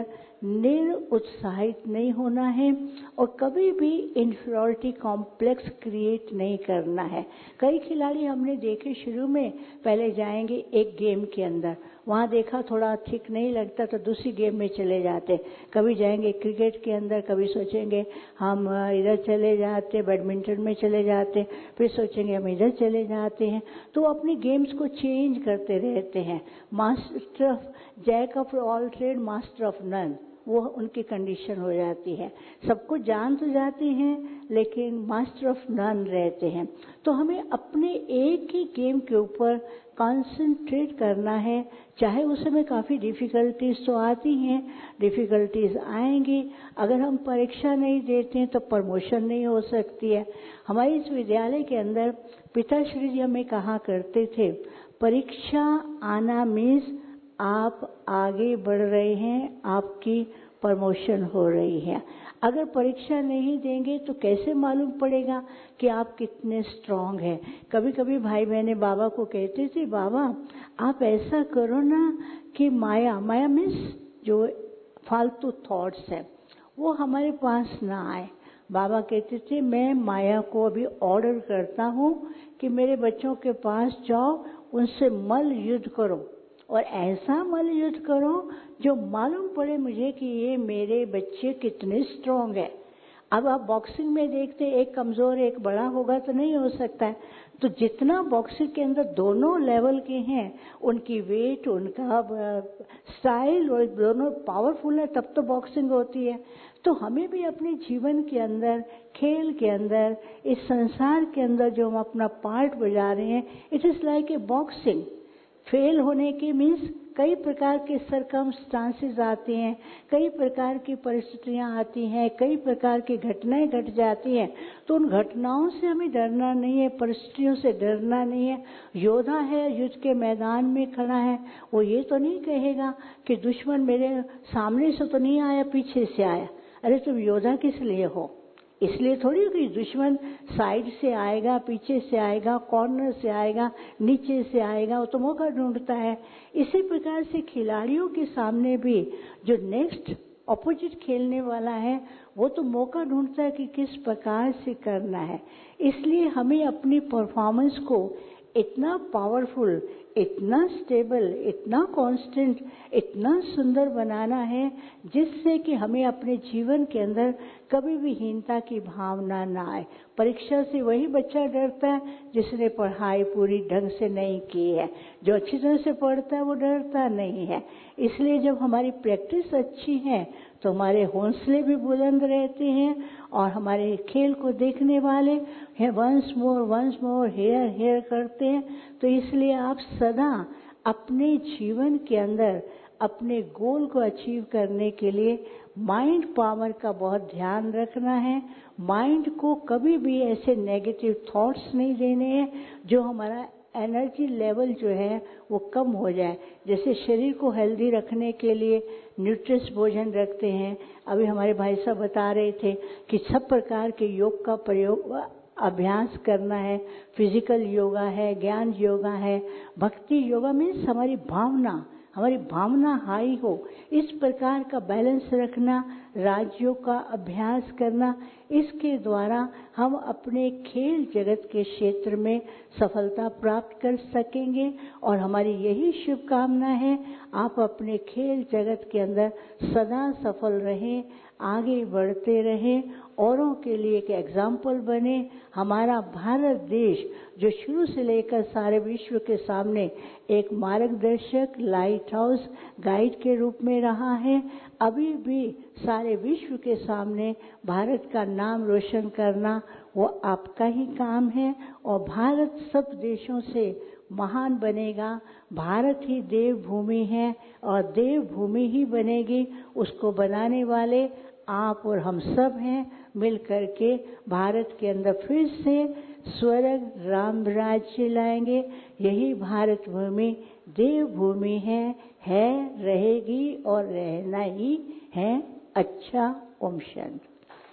निरुत्साहित नहीं होना है, और कभी भी इंफीरियरिटी कॉम्प्लेक्स क्रिएट नहीं करना है। कई खिलाड़ी हमने देखे शुरू में पहले जाएंगे एक गेम के अंदर, वहाँ देखा थोड़ा ठीक नहीं लगता तो दूसरी गेम में चले जाते। कभी जाएंगे क्रिकेट के अंदर, कभी सोचेंगे हम इधर चले जाते, बैडमिंटन में चले जाते, फिर सोचेंगे हम इधर चले जाते हैं। तो अपनी गेम्स को चेंज करते रहते हैं। Master of jack of all trade, master of none, वो उनकी कंडीशन हो जाती है। सब कुछ जान तो जाते हैं लेकिन मास्टर ऑफ नन रहते हैं। तो हमें अपने एक ही गेम के ऊपर कंसंट्रेट करना है, चाहे उस समय काफ़ी डिफ़िकल्टीज तो आती हैं, डिफ़िकल्टीज आएंगी। अगर हम परीक्षा नहीं देते हैं तो प्रमोशन नहीं हो सकती है। हमारे इस विद्यालय के अंदर पिताश्री जी हमें कहा करते थे, परीक्षा आना मीन्स आप आगे बढ़ रहे हैं, आपकी प्रमोशन हो रही है। अगर परीक्षा नहीं देंगे तो कैसे मालूम पड़ेगा कि आप कितने स्ट्रांग हैं। कभी कभी भाई बहने बाबा को कहते थे, बाबा आप ऐसा करो ना कि माया मीन्स जो फालतू थॉट्स है वो हमारे पास ना आए। बाबा कहते थे, मैं माया को अभी ऑर्डर करता हूँ कि मेरे बच्चों के पास जाओ, उनसे मल युद्ध करो, और ऐसा मल युद्ध करो जो मालूम पड़े मुझे कि ये मेरे बच्चे कितने स्ट्रांग है। अब आप बॉक्सिंग में देखते एक कमजोर एक बड़ा होगा तो नहीं हो सकता है। तो जितना बॉक्सिंग के अंदर दोनों लेवल के हैं, उनकी वेट, उनका स्टाइल, और दोनों पावरफुल है, तब तो बॉक्सिंग होती है। तो हमें भी अपने जीवन के अंदर, खेल के अंदर, इस संसार के अंदर जो हम अपना पार्ट बजा रहे हैं, it is like a boxing. Fail होने के मीन्स कई प्रकार के सरकमस्टांसेस आते हैं, कई प्रकार की परिस्थितियां आती हैं, कई प्रकार की घटनाएं घट जाती हैं। तो उन घटनाओं से हमें डरना नहीं है, परिस्थितियों से डरना नहीं है। योद्धा है, युद्ध के मैदान में खड़ा है, वो ये तो नहीं कहेगा कि दुश्मन मेरे सामने से तो नहीं आया, पीछे से आया। अरे तुम योद्धा किस लिए हो? इसलिए थोड़ी कि दुश्मन साइड से आएगा, पीछे से आएगा, कॉर्नर से आएगा, नीचे से आएगा, वो तो मौका ढूंढता है। इसी प्रकार से खिलाड़ियों के सामने भी जो नेक्स्ट ऑपोजिट खेलने वाला है वो तो मौका ढूंढता है कि किस प्रकार से करना है। इसलिए हमें अपनी परफॉर्मेंस को इतना पावरफुल, इतना स्टेबल, इतना कांस्टेंट, इतना सुंदर बनाना है जिससे कि हमें अपने जीवन के अंदर कभी भी हीनता की भावना ना आए। परीक्षा से वही बच्चा डरता है जिसने पढ़ाई पूरी ढंग से नहीं की है। जो अच्छी तरह से पढ़ता है वो डरता नहीं है। इसलिए जब हमारी प्रैक्टिस अच्छी है तो हमारे हौसले भी बुलंद रहते हैं, और हमारे खेल को देखने वाले हैं वंस मोर हेयर करते हैं। तो इसलिए आप सदा अपने जीवन के अंदर अपने गोल को अचीव करने के लिए माइंड पावर का बहुत ध्यान रखना है। माइंड को कभी भी ऐसे नेगेटिव थॉट्स नहीं देने हैं जो हमारा एनर्जी लेवल जो है वो कम हो जाए। जैसे शरीर को हेल्दी रखने के लिए न्यूट्रिश भोजन रखते हैं, अभी हमारे भाई साहब बता रहे थे कि सब प्रकार के योग का प्रयोग अभ्यास करना है। फिजिकल योगा है, ज्ञान योगा है, भक्ति योगा मीन्स हमारी भावना हाई हो, इस प्रकार का बैलेंस रखना, राजयोग का अभ्यास करना, इसके द्वारा हम अपने खेल जगत के क्षेत्र में सफलता प्राप्त कर सकेंगे। और हमारी यही शुभकामना है, आप अपने खेल जगत के अंदर सदा सफल रहें, आगे बढ़ते रहें, औरों के लिए एक एग्जाम्पल बने। हमारा भारत देश जो शुरू से लेकर सारे विश्व के सामने एक मार्गदर्शक, लाइट हाउस, गाइड के रूप में रहा है, अभी भी सारे विश्व के सामने भारत का नाम रोशन करना वो आपका ही काम है। और भारत सब देशों से महान बनेगा। भारत ही देवभूमि है और देवभूमि ही बनेगी। उसको बनाने वाले आप और हम सब हैं। मिल करके भारत के अंदर फिर से स्वर्ग राम राज्य लाएंगे। यही भारत भूमि देवभूमि है, रहेगी और रहना ही है। अच्छा, ओम शांति।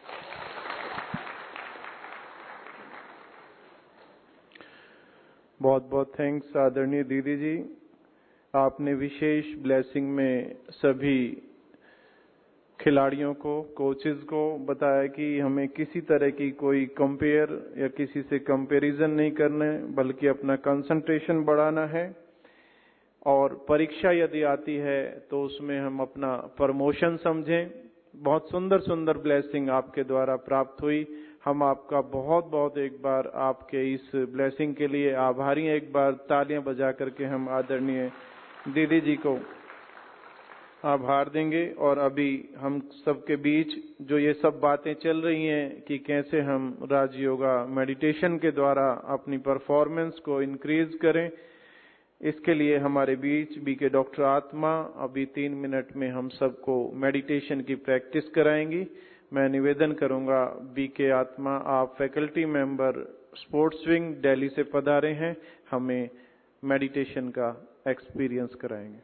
बहुत बहुत थैंक्स आदरणीय दीदी जी। आपने विशेष ब्लेसिंग में सभी खिलाड़ियों को, कोचेस को बताया कि हमें किसी तरह की कोई कंपेयर या किसी से कंपैरिजन नहीं करना है, बल्कि अपना कंसंट्रेशन बढ़ाना है। और परीक्षा यदि आती है तो उसमें हम अपना प्रमोशन समझें। बहुत सुंदर सुंदर ब्लेसिंग आपके द्वारा प्राप्त हुई। हम आपका बहुत बहुत एक बार आपके इस ब्लेसिंग के लिए आभारी हैं। एक बार तालियां बजा करके हम आदरणीय दीदी जी को आभार देंगे। और अभी हम सबके बीच जो ये सब बातें चल रही हैं कि कैसे हम राजयोगा मेडिटेशन के द्वारा अपनी परफॉर्मेंस को इंक्रीज करें, इसके लिए हमारे बीच बीके डॉक्टर आत्मा अभी 3 मिनट में हम सबको मेडिटेशन की प्रैक्टिस कराएंगी। मैं निवेदन करूंगा बीके आत्मा, आप faculty member sports wing Delhi से पधारे हैं, हमें मेडिटेशन का एक्सपीरियंस कराएंगे।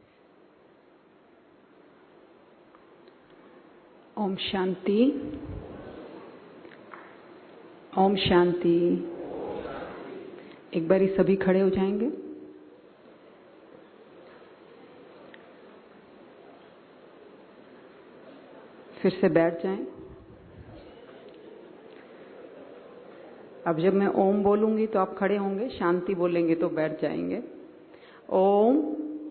ओम शांति। ओम शांति। एक बारी सभी खड़े हो जाएंगे। फिर से बैठ जाएं। अब जब मैं ओम बोलूंगी तो आप खड़े होंगे, शांति बोलेंगे तो बैठ जाएंगे। ओम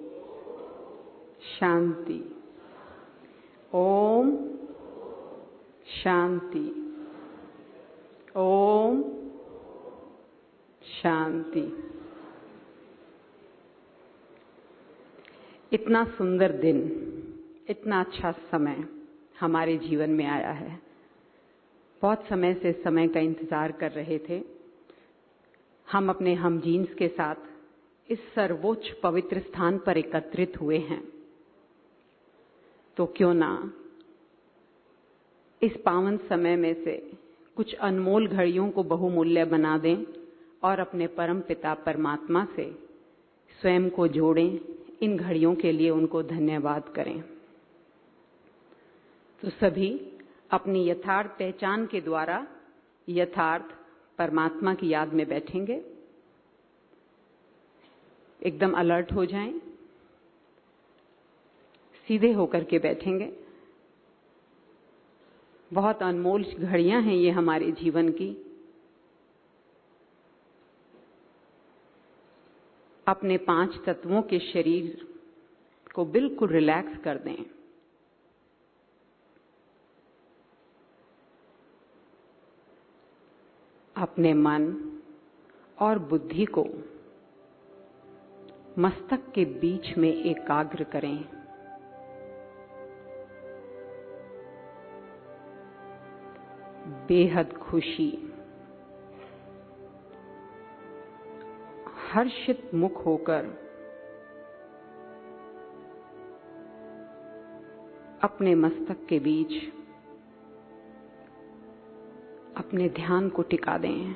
शांति। ओम शांति। ओम शांति। इतना सुंदर दिन, इतना अच्छा समय हमारे जीवन में आया है। बहुत समय से समय का इंतजार कर रहे थे। हम अपने हमजीन्स के साथ इस सर्वोच्च पवित्र स्थान पर एकत्रित हुए हैं, तो क्यों ना इस पावन समय में से कुछ अनमोल घड़ियों को बहुमूल्य बना दें और अपने परम पिता परमात्मा से स्वयं को जोड़ें। इन घड़ियों के लिए उनको धन्यवाद करें। तो सभी अपनी यथार्थ पहचान के द्वारा यथार्थ परमात्मा की याद में बैठेंगे। एकदम अलर्ट हो जाएं, सीधे होकर के बैठेंगे। बहुत अनमोल घड़ियां हैं ये हमारे जीवन की। अपने 5 तत्वों के शरीर को बिल्कुल रिलैक्स कर दें। अपने मन और बुद्धि को मस्तक के बीच में एकाग्र करें। बेहद खुशी, हर्षित मुख होकर अपने मस्तक के बीच अपने ध्यान को टिका दें।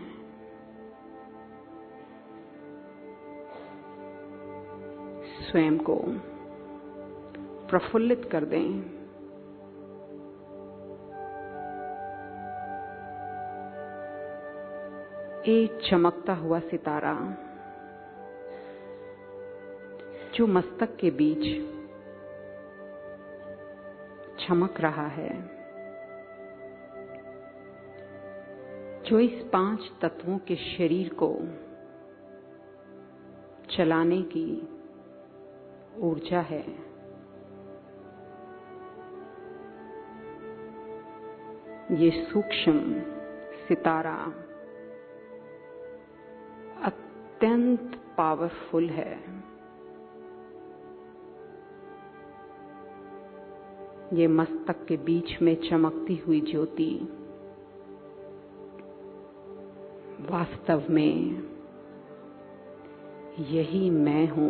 स्वयं को प्रफुल्लित कर दें। एक चमकता हुआ सितारा जो मस्तक के बीच चमक रहा है, जो इस 5 तत्वों के शरीर को चलाने की ऊर्जा है। ये सूक्ष्म सितारा अत्यंत पावरफुल है। ये मस्तक के बीच में चमकती हुई ज्योति वास्तव में यही मैं हूं।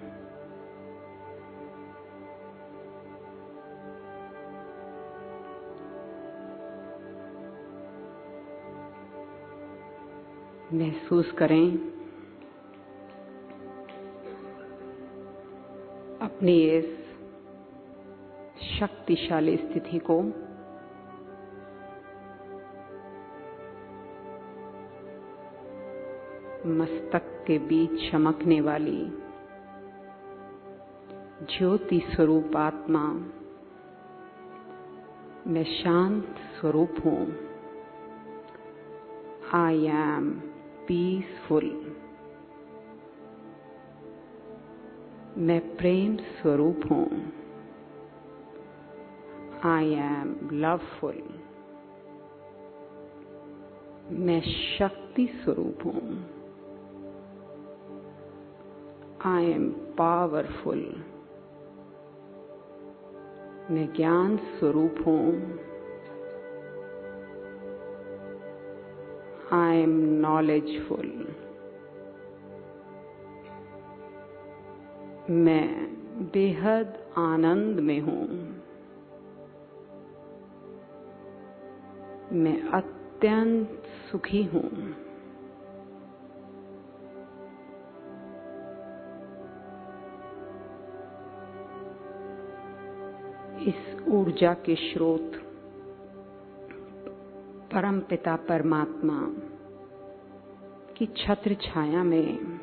महसूस करें अपनी इस शक्तिशाली स्थिति को। मस्तक के बीच चमकने वाली ज्योति स्वरूप आत्मा, मैं शांत स्वरूप हूं। I am peaceful. मैं प्रेम स्वरूप हूं। I am loveful. मैं शक्ति स्वरूप हूं। I am powerful. मैं ज्ञान स्वरूप हूं। I am knowledgeful. मैं बेहद आनंद में हूं। मैं अत्यंत सुखी हूं। इस ऊर्जा के स्रोत परमपिता परमात्मा की छत्र छाया में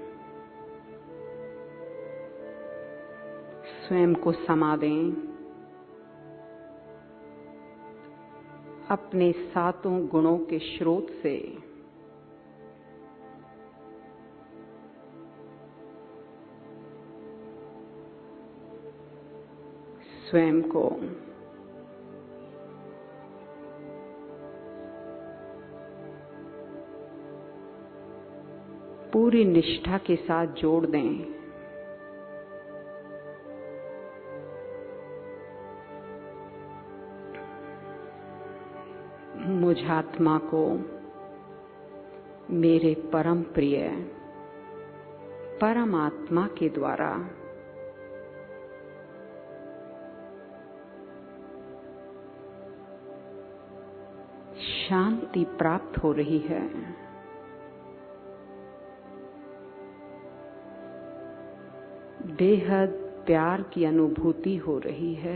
स्वयं को समा दें। अपने 7 गुणों के स्रोत से स्वयं को पूरी निष्ठा के साथ जोड़ दें। मुझ आत्मा को मेरे परम प्रिय परमात्मा के द्वारा शांति प्राप्त हो रही है। बेहद प्यार की अनुभूति हो रही है।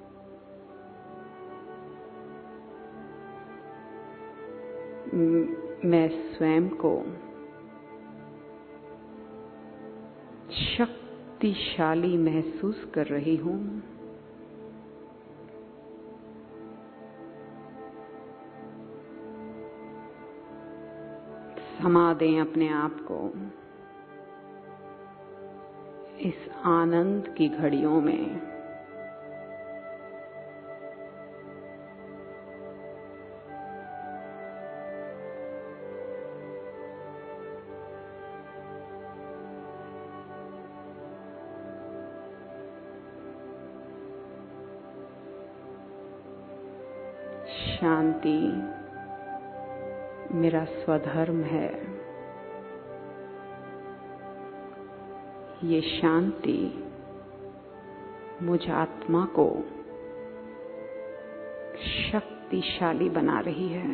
मैं स्वयं को शक्तिशाली महसूस कर रही हूं। समा दें अपने आप को इस आनंद की घड़ियों में। शांति मेरा स्वधर्म है। ये शांति मुझ आत्मा को शक्तिशाली बना रही है।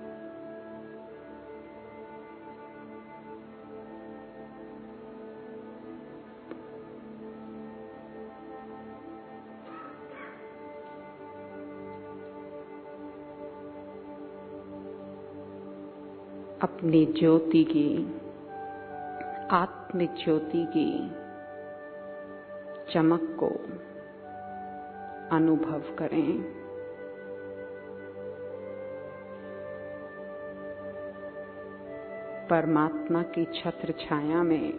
अपनी ज्योति की, आत्मिक ज्योति की चमक को अनुभव करें। परमात्मा की छत्र छाया में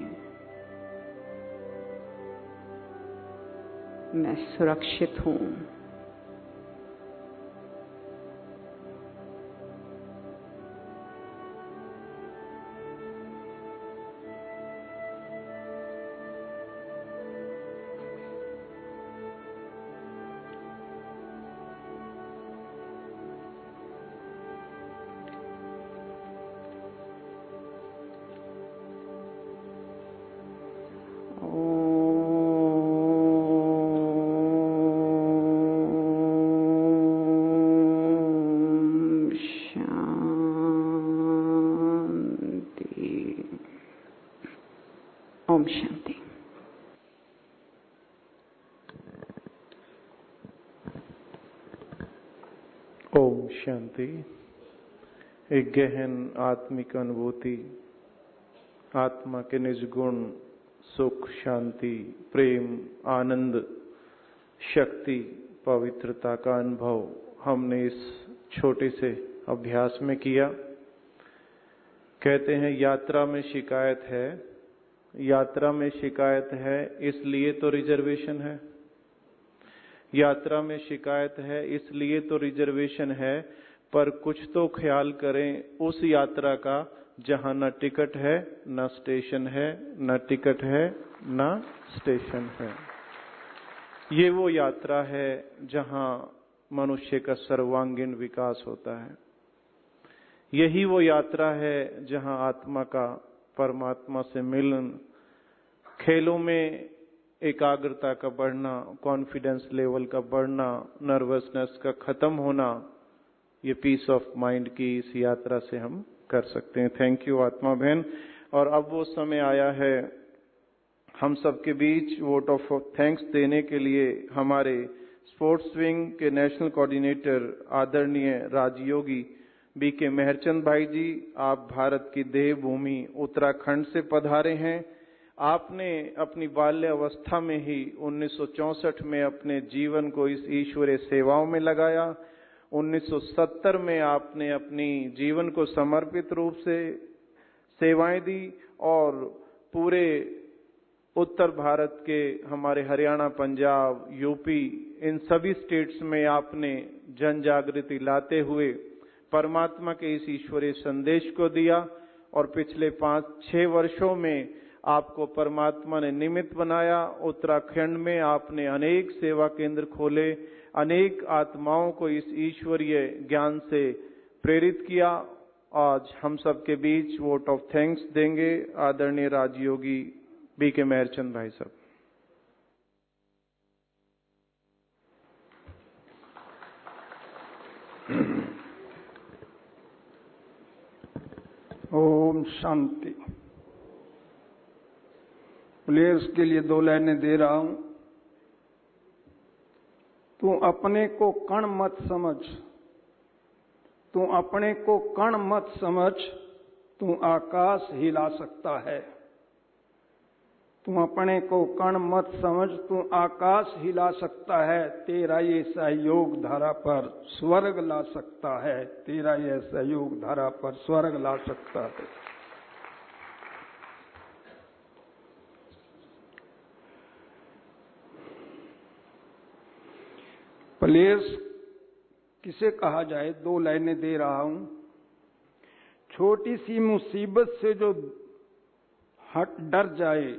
मैं सुरक्षित हूं। ओम शांति। ओम शांति। एक गहन आत्मिक अनुभूति, आत्मा के निजगुण सुख, शांति, प्रेम, आनंद, शक्ति, पवित्रता का अनुभव हमने इस छोटे से अभ्यास में किया। कहते हैं यात्रा में शिकायत है, यात्रा में शिकायत है इसलिए तो रिजर्वेशन है, यात्रा में शिकायत है इसलिए तो रिजर्वेशन है, पर कुछ तो ख्याल करें उस यात्रा का जहां न टिकट है न स्टेशन है, न टिकट है न स्टेशन है। ये वो यात्रा है जहां मनुष्य का सर्वांगीण विकास होता है। यही वो यात्रा है जहां आत्मा का परमात्मा से मिलन, खेलों में एकाग्रता का बढ़ना, कॉन्फिडेंस लेवल का बढ़ना, नर्वसनेस का खत्म होना, ये पीस ऑफ माइंड की इस यात्रा से हम कर सकते हैं। थैंक यू आत्मा बहन। और अब वो समय आया है हम सबके बीच वोट ऑफ थैंक्स देने के लिए हमारे स्पोर्ट्स विंग के नेशनल कोऑर्डिनेटर आदरणीय राजयोगी बीके मेहरचंद भाई जी, आप भारत की देवभूमि उत्तराखंड से पधारे हैं। आपने अपनी बाल्यावस्था में ही 1964 में अपने जीवन को इस ईश्वरीय सेवाओं में लगाया। 1970 में आपने अपनी जीवन को समर्पित रूप से सेवाएं दी और पूरे उत्तर भारत के हमारे हरियाणा, पंजाब, यूपी, इन सभी स्टेट्स में आपने जन जागृति लाते हुए परमात्मा के इस ईश्वरीय संदेश को दिया। और पिछले 5-6 वर्षों में आपको परमात्मा ने निमित्त बनाया। उत्तराखंड में आपने अनेक सेवा केंद्र खोले, अनेक आत्माओं को इस ईश्वरीय ज्ञान से प्रेरित किया। आज हम सबके बीच वोट ऑफ थैंक्स देंगे आदरणीय राजयोगी बीके मेहरचंद भाई साहब। ओम शांति। प्लेयर्स के लिए 2 लाइनें दे रहा हूं। तू अपने को कण मत समझ, तू अपने को कण मत समझ, तू आकाश हिला सकता है। तू अपने को कण मत समझ, तू आकाश हिला सकता है। तेरा ये सहयोग धारा पर स्वर्ग ला सकता है। तेरा ये सहयोग धारा पर स्वर्ग ला सकता है। प्लेयर्स किसे कहा जाए, 2 लाइनें दे रहा हूं। छोटी सी मुसीबत से जो हट डर जाए,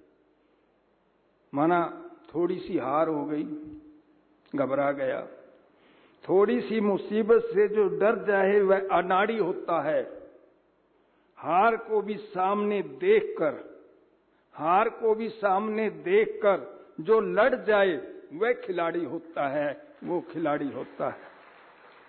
माना थोड़ी सी हार हो गई, घबरा गया, थोड़ी सी मुसीबत से जो डर जाए वह अनाड़ी होता है। हार को भी सामने देखकर, हार को भी सामने देखकर जो लड़ जाए वह खिलाड़ी होता है, वो खिलाड़ी होता है।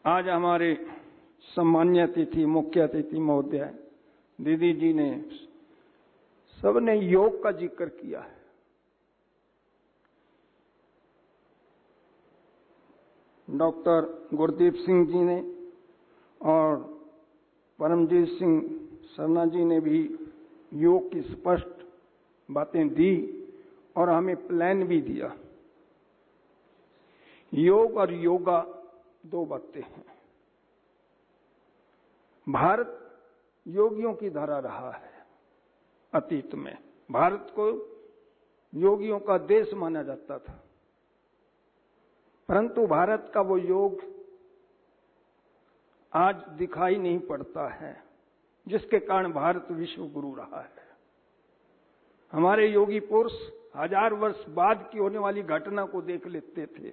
आज हमारे सम्मान्य अतिथि, मुख्य अतिथि महोदय दीदी जी ने सबने योग का जिक्र किया है। डॉक्टर गुरदीप सिंह जी ने और परमजीत सिंह सरना जी ने भी योग की स्पष्ट बातें दी और हमें प्लान भी दिया। योग और योगा दो बातें हैं। भारत योगियों की धरा रहा है। अतीत में भारत को योगियों का देश माना जाता था, परंतु भारत का वो योग आज दिखाई नहीं पड़ता है, जिसके कारण भारत विश्व गुरु रहा है। हमारे योगी पुरुष 1000 वर्ष बाद की होने वाली घटना को देख लेते थे।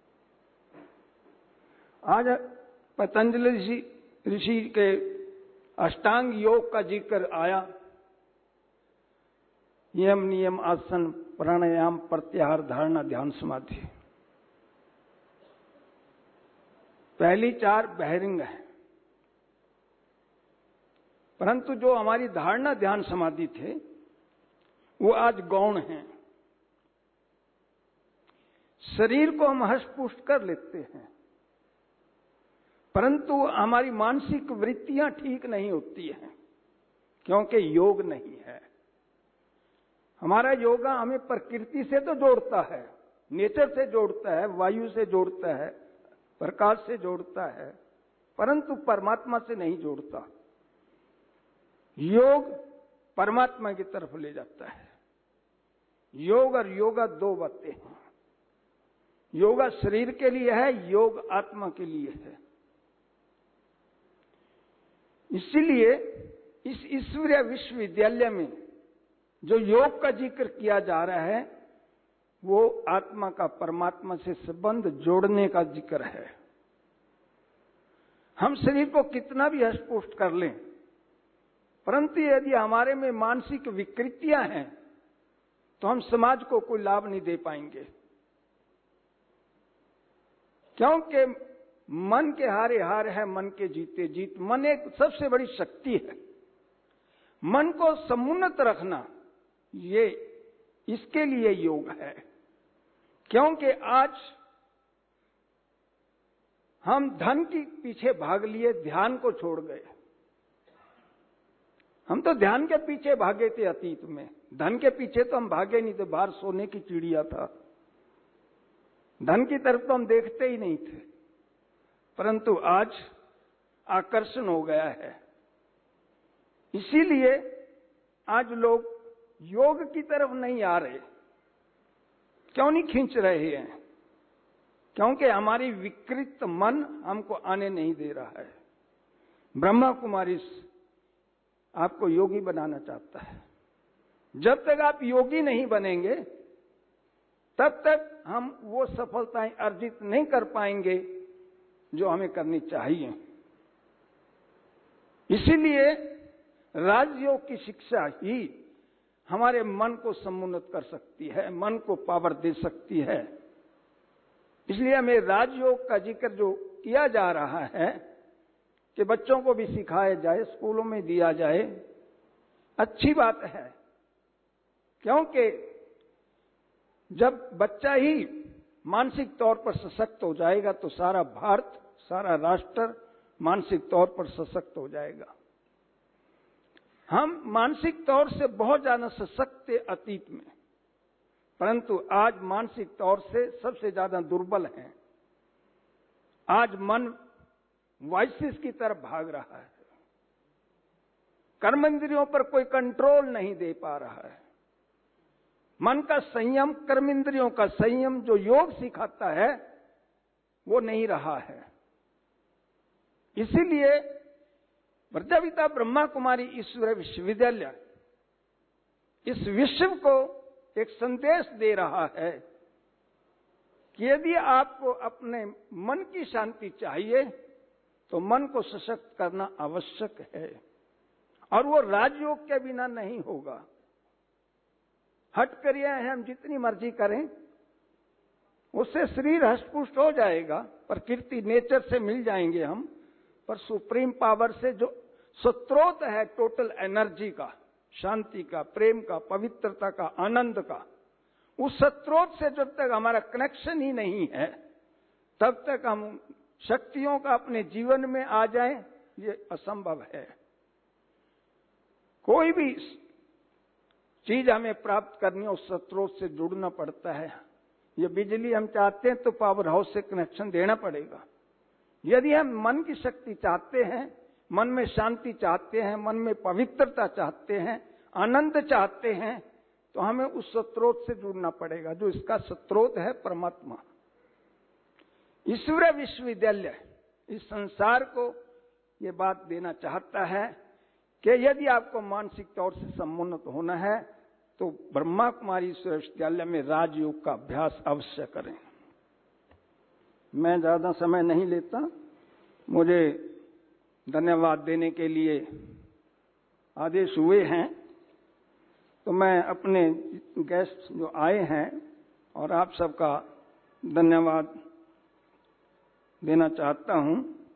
आज पतंजलि ऋषि के अष्टांग योग का जिक्र आया। यम, नियम, आसन, प्राणायाम, प्रत्याहार, धारणा, ध्यान, समाधि। पहली 4 बहिरंग है, परंतु जो हमारी धारणा, ध्यान, समाधि थे वो आज गौण हैं। शरीर को हम हष्ट-पुष्ट कर लेते हैं, परंतु हमारी मानसिक वृत्तियां ठीक नहीं होती हैं, क्योंकि योग नहीं है। हमारा योगा हमें प्रकृति से तो जोड़ता है, नेचर से जोड़ता है, वायु से जोड़ता है, प्रकाश से जोड़ता है, परंतु परमात्मा से नहीं जोड़ता। योग परमात्मा की तरफ ले जाता है। योग और योगा दो बातें हैं। योगा शरीर के लिए है, योग आत्मा के लिए है। इसीलिए इस ईश्वरीय विश्वविद्यालय में जो योग का जिक्र किया जा रहा है वो आत्मा का परमात्मा से संबंध जोड़ने का जिक्र है। हम शरीर को कितना भी हष्ट-पुष्ट कर लें, परंतु यदि हमारे में मानसिक विकृतियां हैं तो हम समाज को कोई लाभ नहीं दे पाएंगे, क्योंकि मन के हारे हार है, मन के जीते जीत। मन एक सबसे बड़ी शक्ति है। मन को समुन्नत रखना, ये इसके लिए योग है। क्योंकि आज हम धन के पीछे भाग लिए, ध्यान को छोड़ गए। हम तो ध्यान के पीछे भागे थे अतीत में, धन के पीछे तो हम भागे नहीं थे। बाहर सोने की चिड़िया था, धन की तरफ तो हम देखते ही नहीं थे, परंतु आज आकर्षण हो गया है। इसीलिए आज लोग योग की तरफ नहीं आ रहे। क्यों नहीं खींच रहे हैं? क्योंकि हमारी विकृत मन हमको आने नहीं दे रहा है। ब्रह्मा कुमारी आपको योगी बनाना चाहता है। जब तक आप योगी नहीं बनेंगे तब तक हम वो सफलताएं अर्जित नहीं कर पाएंगे जो हमें करनी चाहिए। इसीलिए राजयोग की शिक्षा ही हमारे मन को समुन्नत कर सकती है, मन को पावर दे सकती है। इसलिए हमें राजयोग का जिक्र जो किया जा रहा है कि बच्चों को भी सिखाया जाए, स्कूलों में दिया जाए, अच्छी बात है। क्योंकि जब बच्चा ही मानसिक तौर पर सशक्त हो जाएगा तो सारा भारत, सारा राष्ट्र मानसिक तौर पर सशक्त हो जाएगा। हम मानसिक तौर से बहुत ज्यादा सशक्त थे अतीत में, परंतु आज मानसिक तौर से सबसे ज्यादा दुर्बल हैं। आज मन वाइसेस की तरफ भाग रहा है, कर्मेंद्रियों पर कोई कंट्रोल नहीं दे पा रहा है। मन का संयम, कर्मेंद्रियों का संयम जो योग सिखाता है वो नहीं रहा है। इसीलिए प्रजापिता ब्रह्मा कुमारी ईश्वर विश्वविद्यालय इस विश्व को एक संदेश दे रहा है कि यदि आपको अपने मन की शांति चाहिए तो मन को सशक्त करना आवश्यक है, और वो राजयोग के बिना नहीं होगा। हठ क्रियाएं हम जितनी मर्जी करें, उससे शरीर हष्टपुष्ट हो जाएगा, प्रकृति नेचर से मिल जाएंगे हम, पर सुप्रीम पावर से जो स्रोत है टोटल एनर्जी का, शांति का, प्रेम का, पवित्रता का, आनंद का, उस स्रोत से जब तक हमारा कनेक्शन ही नहीं है तब तक हम शक्तियों का अपने जीवन में आ जाएं, ये असंभव है। कोई भी चीज हमें प्राप्त करनी हो उस स्रोत से जुड़ना पड़ता है। ये बिजली हम चाहते हैं तो पावर हाउस से कनेक्शन देना पड़ेगा। यदि हम मन की शक्ति चाहते हैं, मन में शांति चाहते हैं, मन में पवित्रता चाहते हैं, आनंद चाहते हैं, तो हमें उस स्रोत से जुड़ना पड़ेगा, जो इसका स्रोत है परमात्मा। ईश्वर विश्वविद्यालय इस संसार को ये बात देना चाहता है कि यदि आपको मानसिक तौर से समुन्नत होना है तो ब्रह्मा कुमारी ईश्वर विश्वविद्यालय में राजयोग का अभ्यास अवश्य करें। मैं ज्यादा समय नहीं लेता, मुझे धन्यवाद देने के लिए आदेश हुए हैं, तो मैं अपने गेस्ट जो आए हैं और आप सबका धन्यवाद देना चाहता हूं।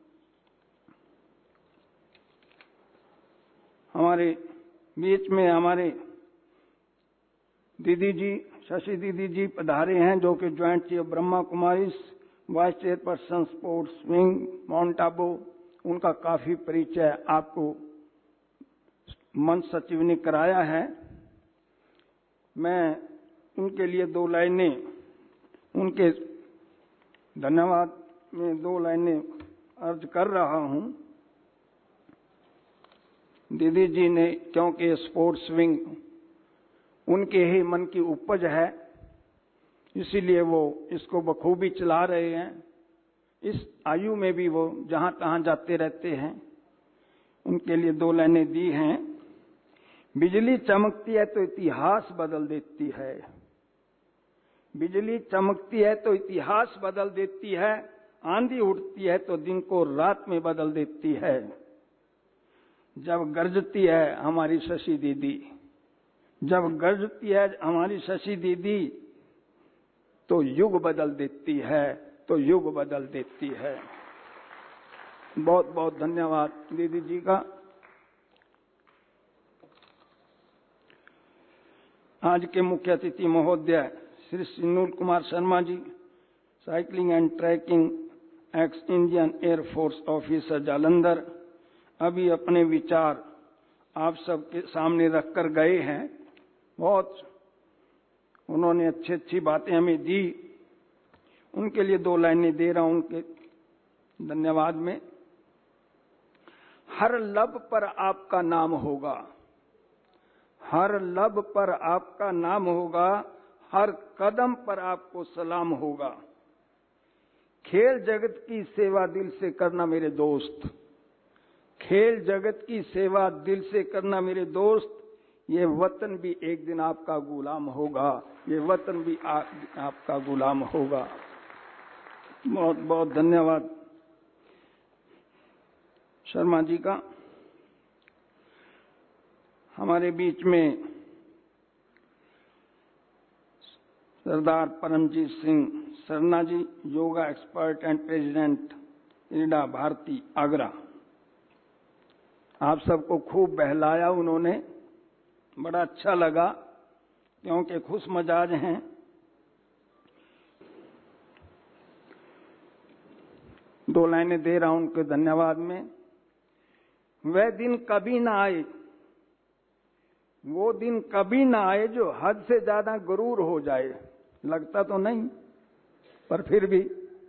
हमारे बीच में हमारे दीदी जी, शशि दीदी जी पधारे हैं, जो कि joint chief Brahma Kumari, vice chairperson sports wing mount Abu. उनका काफी परिचय आपको मंच सचिव ने कराया है। मैं उनके लिए 2 लाइनें, उनके धन्यवाद में 2 लाइनें अर्ज कर रहा हूं। दीदी जी ने, क्योंकि स्पोर्ट्स विंग उनके ही मन की उपज है, इसीलिए वो इसको बखूबी चला रहे हैं। इस आयु में भी वो जहां तहां जाते रहते हैं। उनके लिए 2 लाइनें दी हैं। बिजली चमकती है तो इतिहास बदल देती है, बिजली चमकती है तो इतिहास बदल देती है, आंधी उठती है तो दिन को रात में बदल देती है। जब गरजती है हमारी शशि दीदी, जब गरजती है हमारी शशि दीदी, तो युग बदल देती है, तो युग बदल देती है। बहुत बहुत धन्यवाद दीदी जी का। आज के मुख्य अतिथि महोदय Shri Sunil Kumar Sharma ji, cycling and trekking ex Indian air force officer Jalandhar, अभी अपने विचार आप सबके सामने रखकर गए हैं। बहुत उन्होंने अच्छी बातें हमें दी, उनके लिए 2 लाइनें दे रहा हूं उनके धन्यवाद में। हर लब पर आपका नाम होगा, हर लब पर आपका नाम होगा, हर कदम पर आपको सलाम होगा। खेल जगत की सेवा दिल से करना मेरे दोस्त, खेल जगत की सेवा दिल से करना मेरे दोस्त। ये वतन भी एक दिन आपका गुलाम होगा, ये वतन भी आपका गुलाम होगा। बहुत बहुत धन्यवाद शर्मा जी का। हमारे बीच में Sardar Paramjit Singh Sarna ji, yoga expert and president इरडा भारती आगरा। आप सबको खूब बहलाया उन्होंने, बड़ा अच्छा लगा, क्योंकि खुश मजाज हैं। दो लाइनें दे रहा हूं उनके धन्यवाद में। वह दिन कभी ना आए, वो दिन कभी ना आए जो हद से ज्यादा गुरूर हो जाए। लगता तो नहीं, पर फिर भी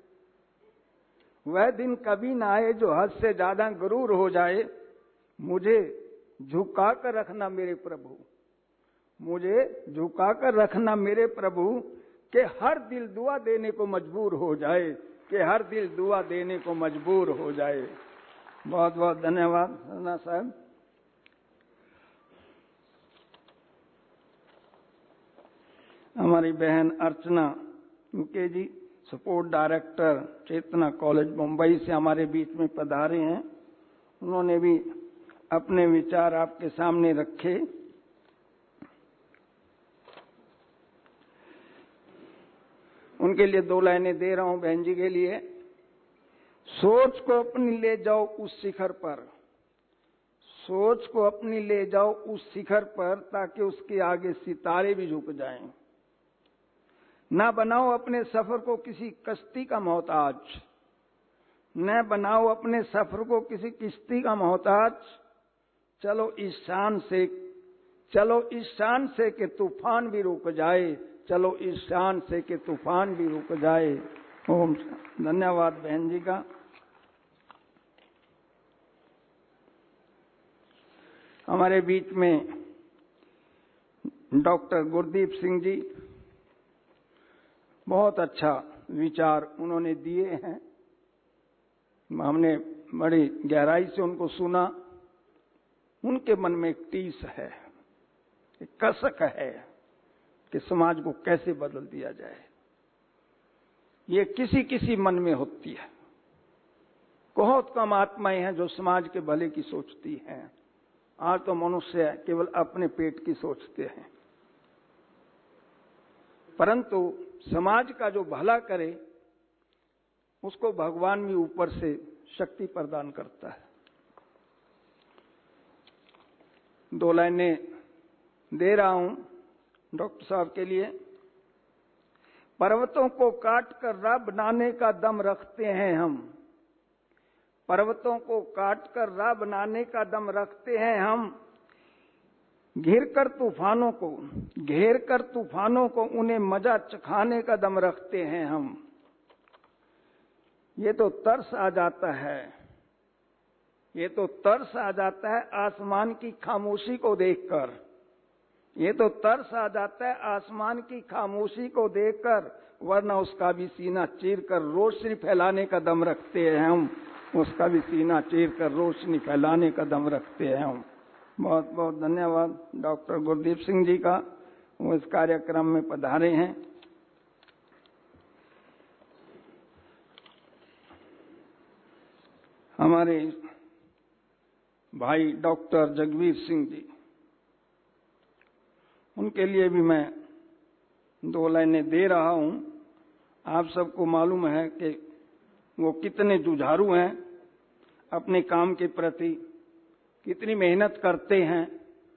वह दिन कभी ना आए जो हद से ज्यादा गुरूर हो जाए। मुझे झुका कर रखना मेरे प्रभु, मुझे झुका कर रखना मेरे प्रभु, कि हर दिल दुआ देने को मजबूर हो जाए, कि हर दिल दुआ देने को मजबूर हो जाए। बहुत बहुत धन्यवाद सरना साहब। हमारी बहन Archana UK ji, support director Chetna college Mumbai से हमारे बीच में पधारे हैं। उन्होंने भी अपने विचार आपके सामने रखे। उनके लिए 2 लाइनें दे रहा हूं बहन जी के लिए। सोच को अपनी ले जाओ उस शिखर पर, सोच को अपनी ले जाओ उस शिखर पर, ताकि उसके आगे सितारे भी झुक जाएं। ना बनाओ अपने सफर को किसी कश्ती का मोहताज, न बनाओ अपने सफर को किसी किश्ती का मोहताज। चलो इस शान से, चलो इस शान से कि तूफान भी रुक जाए, चलो इस शान से कि तूफान भी रुक जाए। ओम। धन्यवाद बहन जी का। हमारे बीच में डॉक्टर गुरदीप सिंह जी, बहुत अच्छा विचार उन्होंने दिए हैं। हमने बड़ी गहराई से उनको सुना। उनके मन में एक टीस है, एक कसक है कि समाज को कैसे बदल दिया जाए। ये किसी किसी मन में होती है। बहुत कम आत्माएं हैं जो समाज के भले की सोचती हैं। आज तो मनुष्य केवल अपने पेट की सोचते हैं, परंतु समाज का जो भला करे उसको भगवान भी ऊपर से शक्ति प्रदान करता है। 2 लाइनें दे रहा हूं डॉक्टर साहब के लिए। पर्वतों को काट कर राह बनाने का दम रखते हैं हम, पर्वतों को काट कर राह बनाने का दम रखते हैं हम। घेर कर तूफानों को उन्हें मजा चखाने का दम रखते हैं हम। ये तो तरस आ जाता है, ये तो तरस आ जाता है आसमान की खामोशी को देखकर, ये तो तरस आ जाता है आसमान की खामोशी को देखकर, वरना उसका भी सीना चीर कर रोशनी फैलाने का दम रखते हैं हम, उसका भी सीना चीर कर रोशनी फैलाने का दम रखते हैं हम। बहुत बहुत धन्यवाद डॉक्टर गुरदीप सिंह जी का, वो इस कार्यक्रम में पधारे हैं। हमारे भाई डॉक्टर जगवीर सिंह जी, उनके लिए भी मैं 2 लाइनें दे रहा हूं। आप सबको मालूम है कि वो कितने जुझारू हैं, अपने काम के प्रति कितनी मेहनत करते हैं,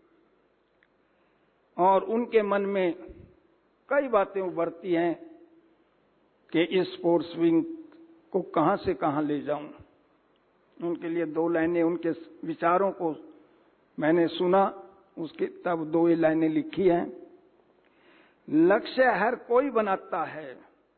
और उनके मन में कई बातें उभरती हैं कि इस स्पोर्ट्स विंग को कहां से कहां ले जाऊं। उनके लिए 2 लाइनें, उनके विचारों को मैंने सुना, उसके तब 2 ही लाइनें लिखी हैं। लक्ष्य हर कोई बनाता है,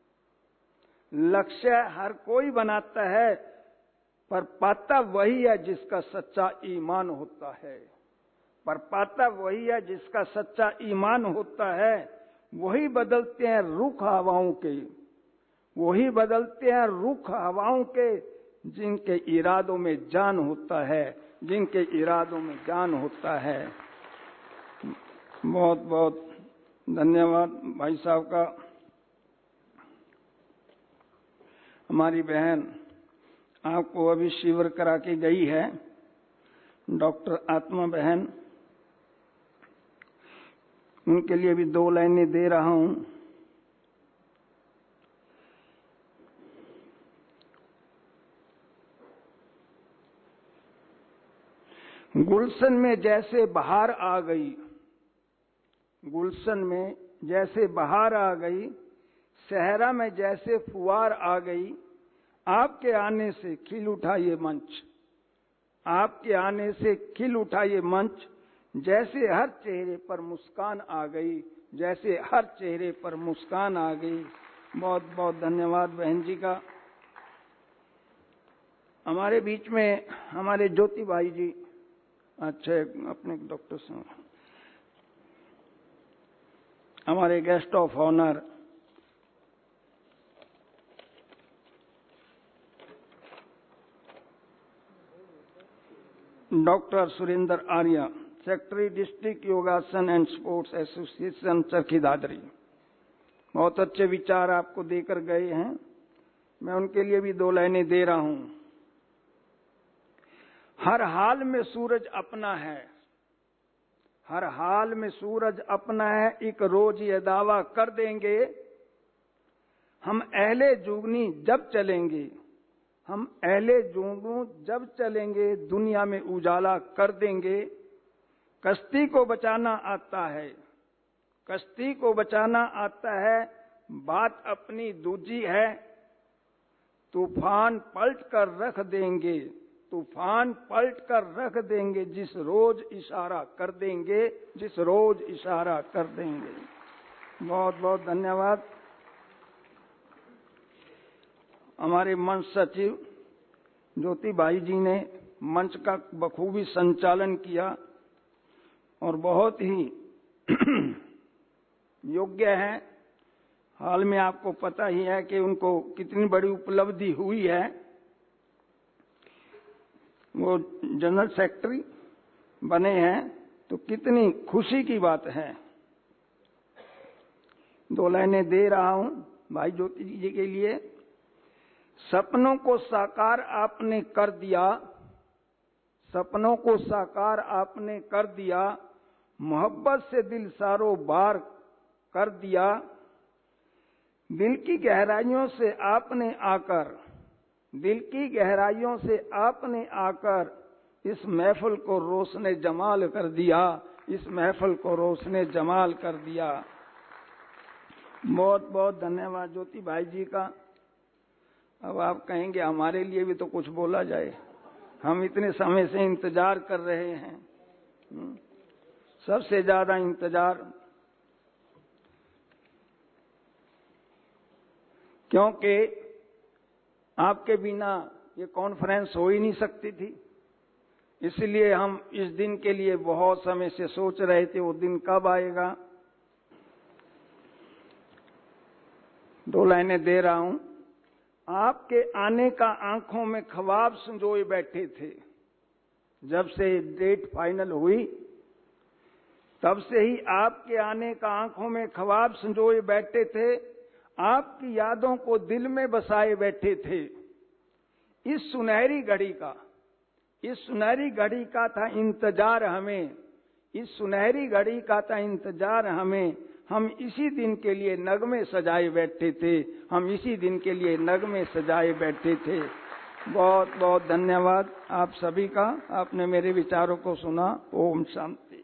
लक्ष्य हर कोई बनाता है, पर पाता वही है जिसका सच्चा ईमान होता है, पर पाता वही है जिसका सच्चा ईमान होता है। वही बदलते हैं रुख हवाओं के, वही बदलते हैं रुख हवाओं के, जिनके इरादों में जान होता है, जिनके इरादों में जान होता है। बहुत बहुत धन्यवाद भाई साहब का। हमारी बहन आपको अभी शिविर करा के गई है, डॉक्टर आत्मा बहन, उनके लिए भी 2 लाइनें दे रहा हूं। गुलशन में जैसे बहार आ गई, गुलशन में जैसे बहार आ गई, सहरा में जैसे फुहार आ गई, आपके आने से खिल उठा ये मंच, आपके आने से खिल उठा ये मंच, जैसे हर चेहरे पर मुस्कान आ गई, जैसे हर चेहरे पर मुस्कान आ गई। बहुत बहुत धन्यवाद बहन जी का। हमारे बीच में हमारे ज्योति भाई जी, अच्छे अपने डॉक्टर से, हमारे guest of honour doctor Surendra Arya, secretary district Yogasana and sports association Charkhi Dadri, बहुत अच्छे विचार आपको देकर गए हैं। मैं उनके लिए भी 2 लाइनें दे रहा हूं। हर हाल में सूरज अपना है, हर हाल में सूरज अपना है, एक रोज ये दावा कर देंगे, हम अहले जुगनी जब चलेंगे, हम अहले जुगनू जब चलेंगे, दुनिया में उजाला कर देंगे। कश्ती को बचाना आता है, कश्ती को बचाना आता है, बात अपनी दूजी है। तूफान पलट कर रख देंगे, तूफान पलट कर रख देंगे, जिस रोज इशारा कर देंगे, जिस रोज इशारा कर देंगे। बहुत बहुत धन्यवाद। हमारे मंच सचिव ज्योति भाई जी ने मंच का बखूबी संचालन किया और बहुत ही योग्य है। हाल में आपको पता ही है कि उनको कितनी बड़ी उपलब्धि हुई है। वो जनरल सेक्रेटरी बने हैं, तो कितनी खुशी की बात है। 2 लाइनें दे रहा हूं भाई ज्योति जी के लिए। सपनों को साकार आपने कर दिया, सपनों को साकार आपने कर दिया, मोहब्बत से दिल सारो बार कर दिया। दिल की गहराइयों से आपने आकर, दिल की गहराइयों से आपने आकर इस महफिल को रोशने जमाल कर दिया, इस महफिल को रोशने जमाल कर दिया। बहुत बहुत धन्यवाद ज्योति भाई जी का। अब आप कहेंगे हमारे लिए भी तो कुछ बोला जाए, हम इतने समय से इंतजार कर रहे हैं। सबसे ज्यादा इंतजार, क्योंकि आपके बिना ये कॉन्फ्रेंस हो ही नहीं सकती थी। इसलिए हम इस दिन के लिए बहुत समय से सोच रहे थे, वो दिन कब आएगा। 2 लाइनें दे रहा हूं। आपके आने का आंखों में ख्वाब संजोए बैठे थे। जब से डेट फाइनल हुई तब से ही आपके आने का आंखों में ख्वाब संजोए बैठे थे, आपकी यादों को दिल में बसाए बैठे थे। इस सुनहरी घड़ी का, इस सुनहरी घड़ी का था इंतजार हमें, इस सुनहरी घड़ी का था इंतजार हमें। हम इसी दिन के लिए नगमे सजाए बैठे थे, हम इसी दिन के लिए नगमे सजाए बैठे थे। बहुत बहुत धन्यवाद आप सभी का, आपने मेरे विचारों को सुना। ओम शांति।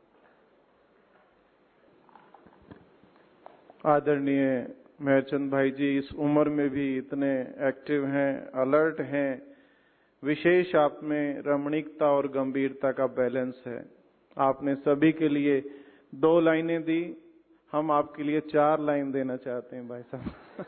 आदरणीय मेहरचंद भाई जी इस उम्र में भी इतने एक्टिव हैं, अलर्ट हैं। विशेष आप में रमणीकता और गंभीरता का बैलेंस है। आपने सभी के लिए 2 लाइनें दी, हम आपके लिए 4 लाइन देना चाहते हैं भाई साहब।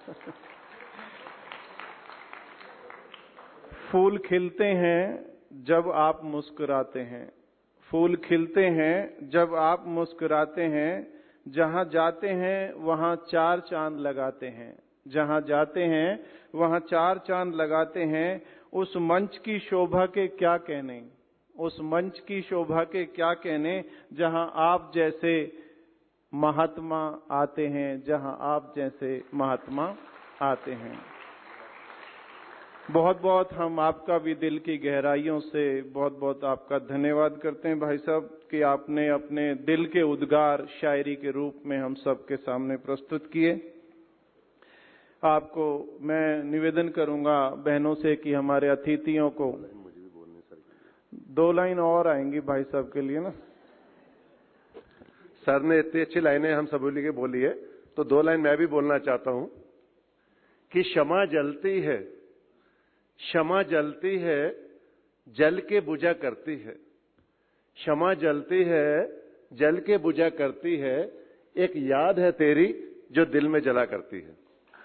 फूल खिलते हैं जब आप मुस्कुराते हैं, फूल खिलते हैं जब आप मुस्कुराते हैं। जहां जाते हैं वहां 4 चांद लगाते हैं, जहां जाते हैं वहां 4 चांद लगाते हैं। उस मंच की शोभा के क्या कहने, उस मंच की शोभा के क्या कहने, जहां आप जैसे महात्मा आते हैं, जहां आप जैसे महात्मा आते हैं। बहुत बहुत हम आपका भी दिल की गहराइयों से बहुत बहुत आपका धन्यवाद करते हैं भाई साहब कि आपने अपने दिल के उद्गार शायरी के रूप में हम सबके सामने प्रस्तुत किए। आपको मैं निवेदन करूंगा बहनों से कि हमारे अतिथियों को 2 लाइन और आएंगी भाई साहब के लिए ना। सर ने इतनी अच्छी लाइनें हम सभी के बोली है, तो 2 लाइन मैं भी बोलना चाहता हूं कि क्षमा जलती है, क्षमा जलती है, जल के बुझा करती है। क्षमा जलती है, जल के बुझा करती है। एक याद है तेरी जो दिल में जला करती है।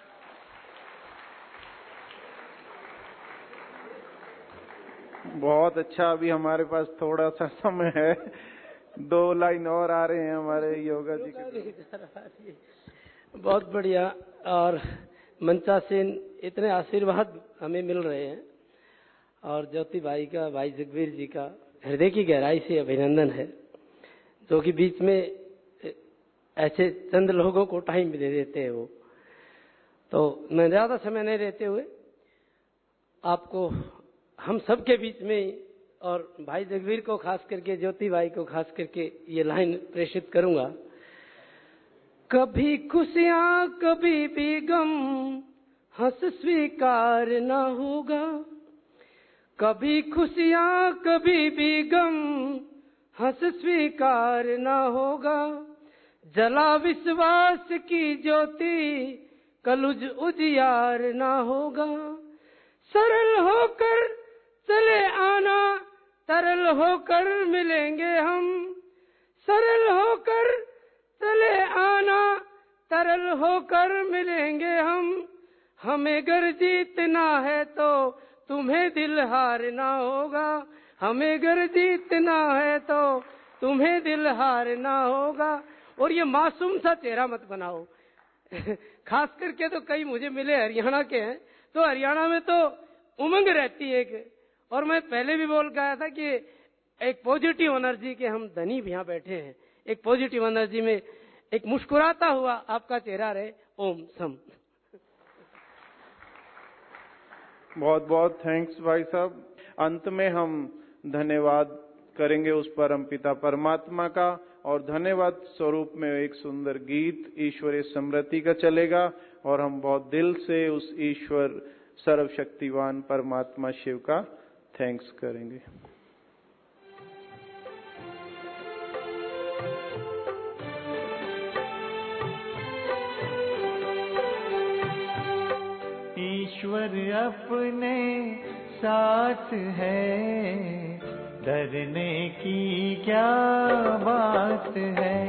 बहुत अच्छा, अभी हमारे पास थोड़ा सा समय है। 2 लाइन और आ रहे हैं हमारे योगा जी के। बहुत बढ़िया। और मंचा से इतने आशीर्वाद हमें मिल रहे हैं और ज्योति भाई का, भाई जगवीर जी का हृदय की गहराई से अभिनंदन है, जो कि बीच में ऐसे चंद लोगों को टाइम दे देते हैं वो। तो मैं ज्यादा समय नहीं रहते हुए आपको हम सबके बीच में और भाई जगवीर को खास करके, ज्योति भाई को खास करके ये लाइन प्रेषित करूंगा कभी खुशियाँ कभी भी गम, हंस स्वीकार न होगा। कभी खुशियाँ कभी भी गम, हंस स्वीकार न होगा। जला विश्वास की ज्योति, कलुज उजियार न होगा। सरल होकर चले आना, तरल होकर मिलेंगे हम। सरल होकर चले आना, तरल होकर मिलेंगे हम। हमें गर जीतना है तो तुम्हें दिल हारना होगा। हमें गर जीतना है तो तुम्हें दिल हारना होगा। और ये मासूम सा चेहरा मत बनाओ। खास करके तो कई मुझे मिले हरियाणा के हैं, तो हरियाणा में तो उमंग रहती है कि, और मैं पहले भी बोल के आया था कि एक पॉजिटिव एनर्जी के हम धनी भी यहाँ बैठे हैं। एक पॉजिटिव एनर्जी में एक मुस्कुराता हुआ आपका चेहरा रहे। ओम सम। बहुत बहुत थैंक्स भाई साहब। अंत में हम धन्यवाद करेंगे उस परम पिता परमात्मा का, और धन्यवाद स्वरूप में एक सुंदर गीत ईश्वरीय स्मृति का चलेगा, और हम बहुत दिल से उस ईश्वर सर्वशक्तिवान परमात्मा शिव का थैंक्स करेंगे। ईश्वर अपने साथ है, डरने की क्या बात है।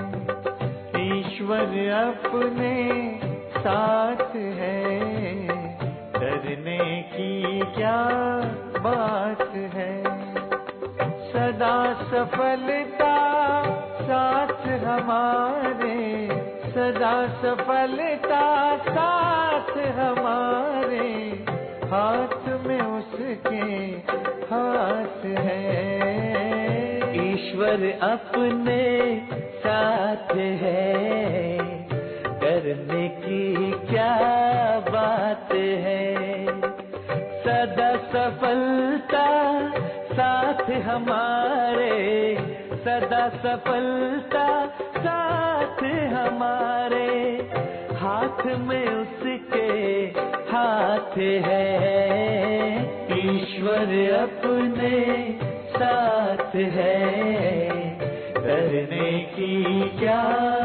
ईश्वर अपने साथ है, डरने की क्या बात है। सदा सफलता साथ हमारे, सदा सफलता साथ हमारे। हाथ में उसके हाथ है। ईश्वर अपने साथ है, करने की क्या बात है। सदा सफलता साथ हमारे, सदा सफलता साथ हमारे। हाथ में उसके हाथ है। ईश्वर अपने साथ है, करने की क्या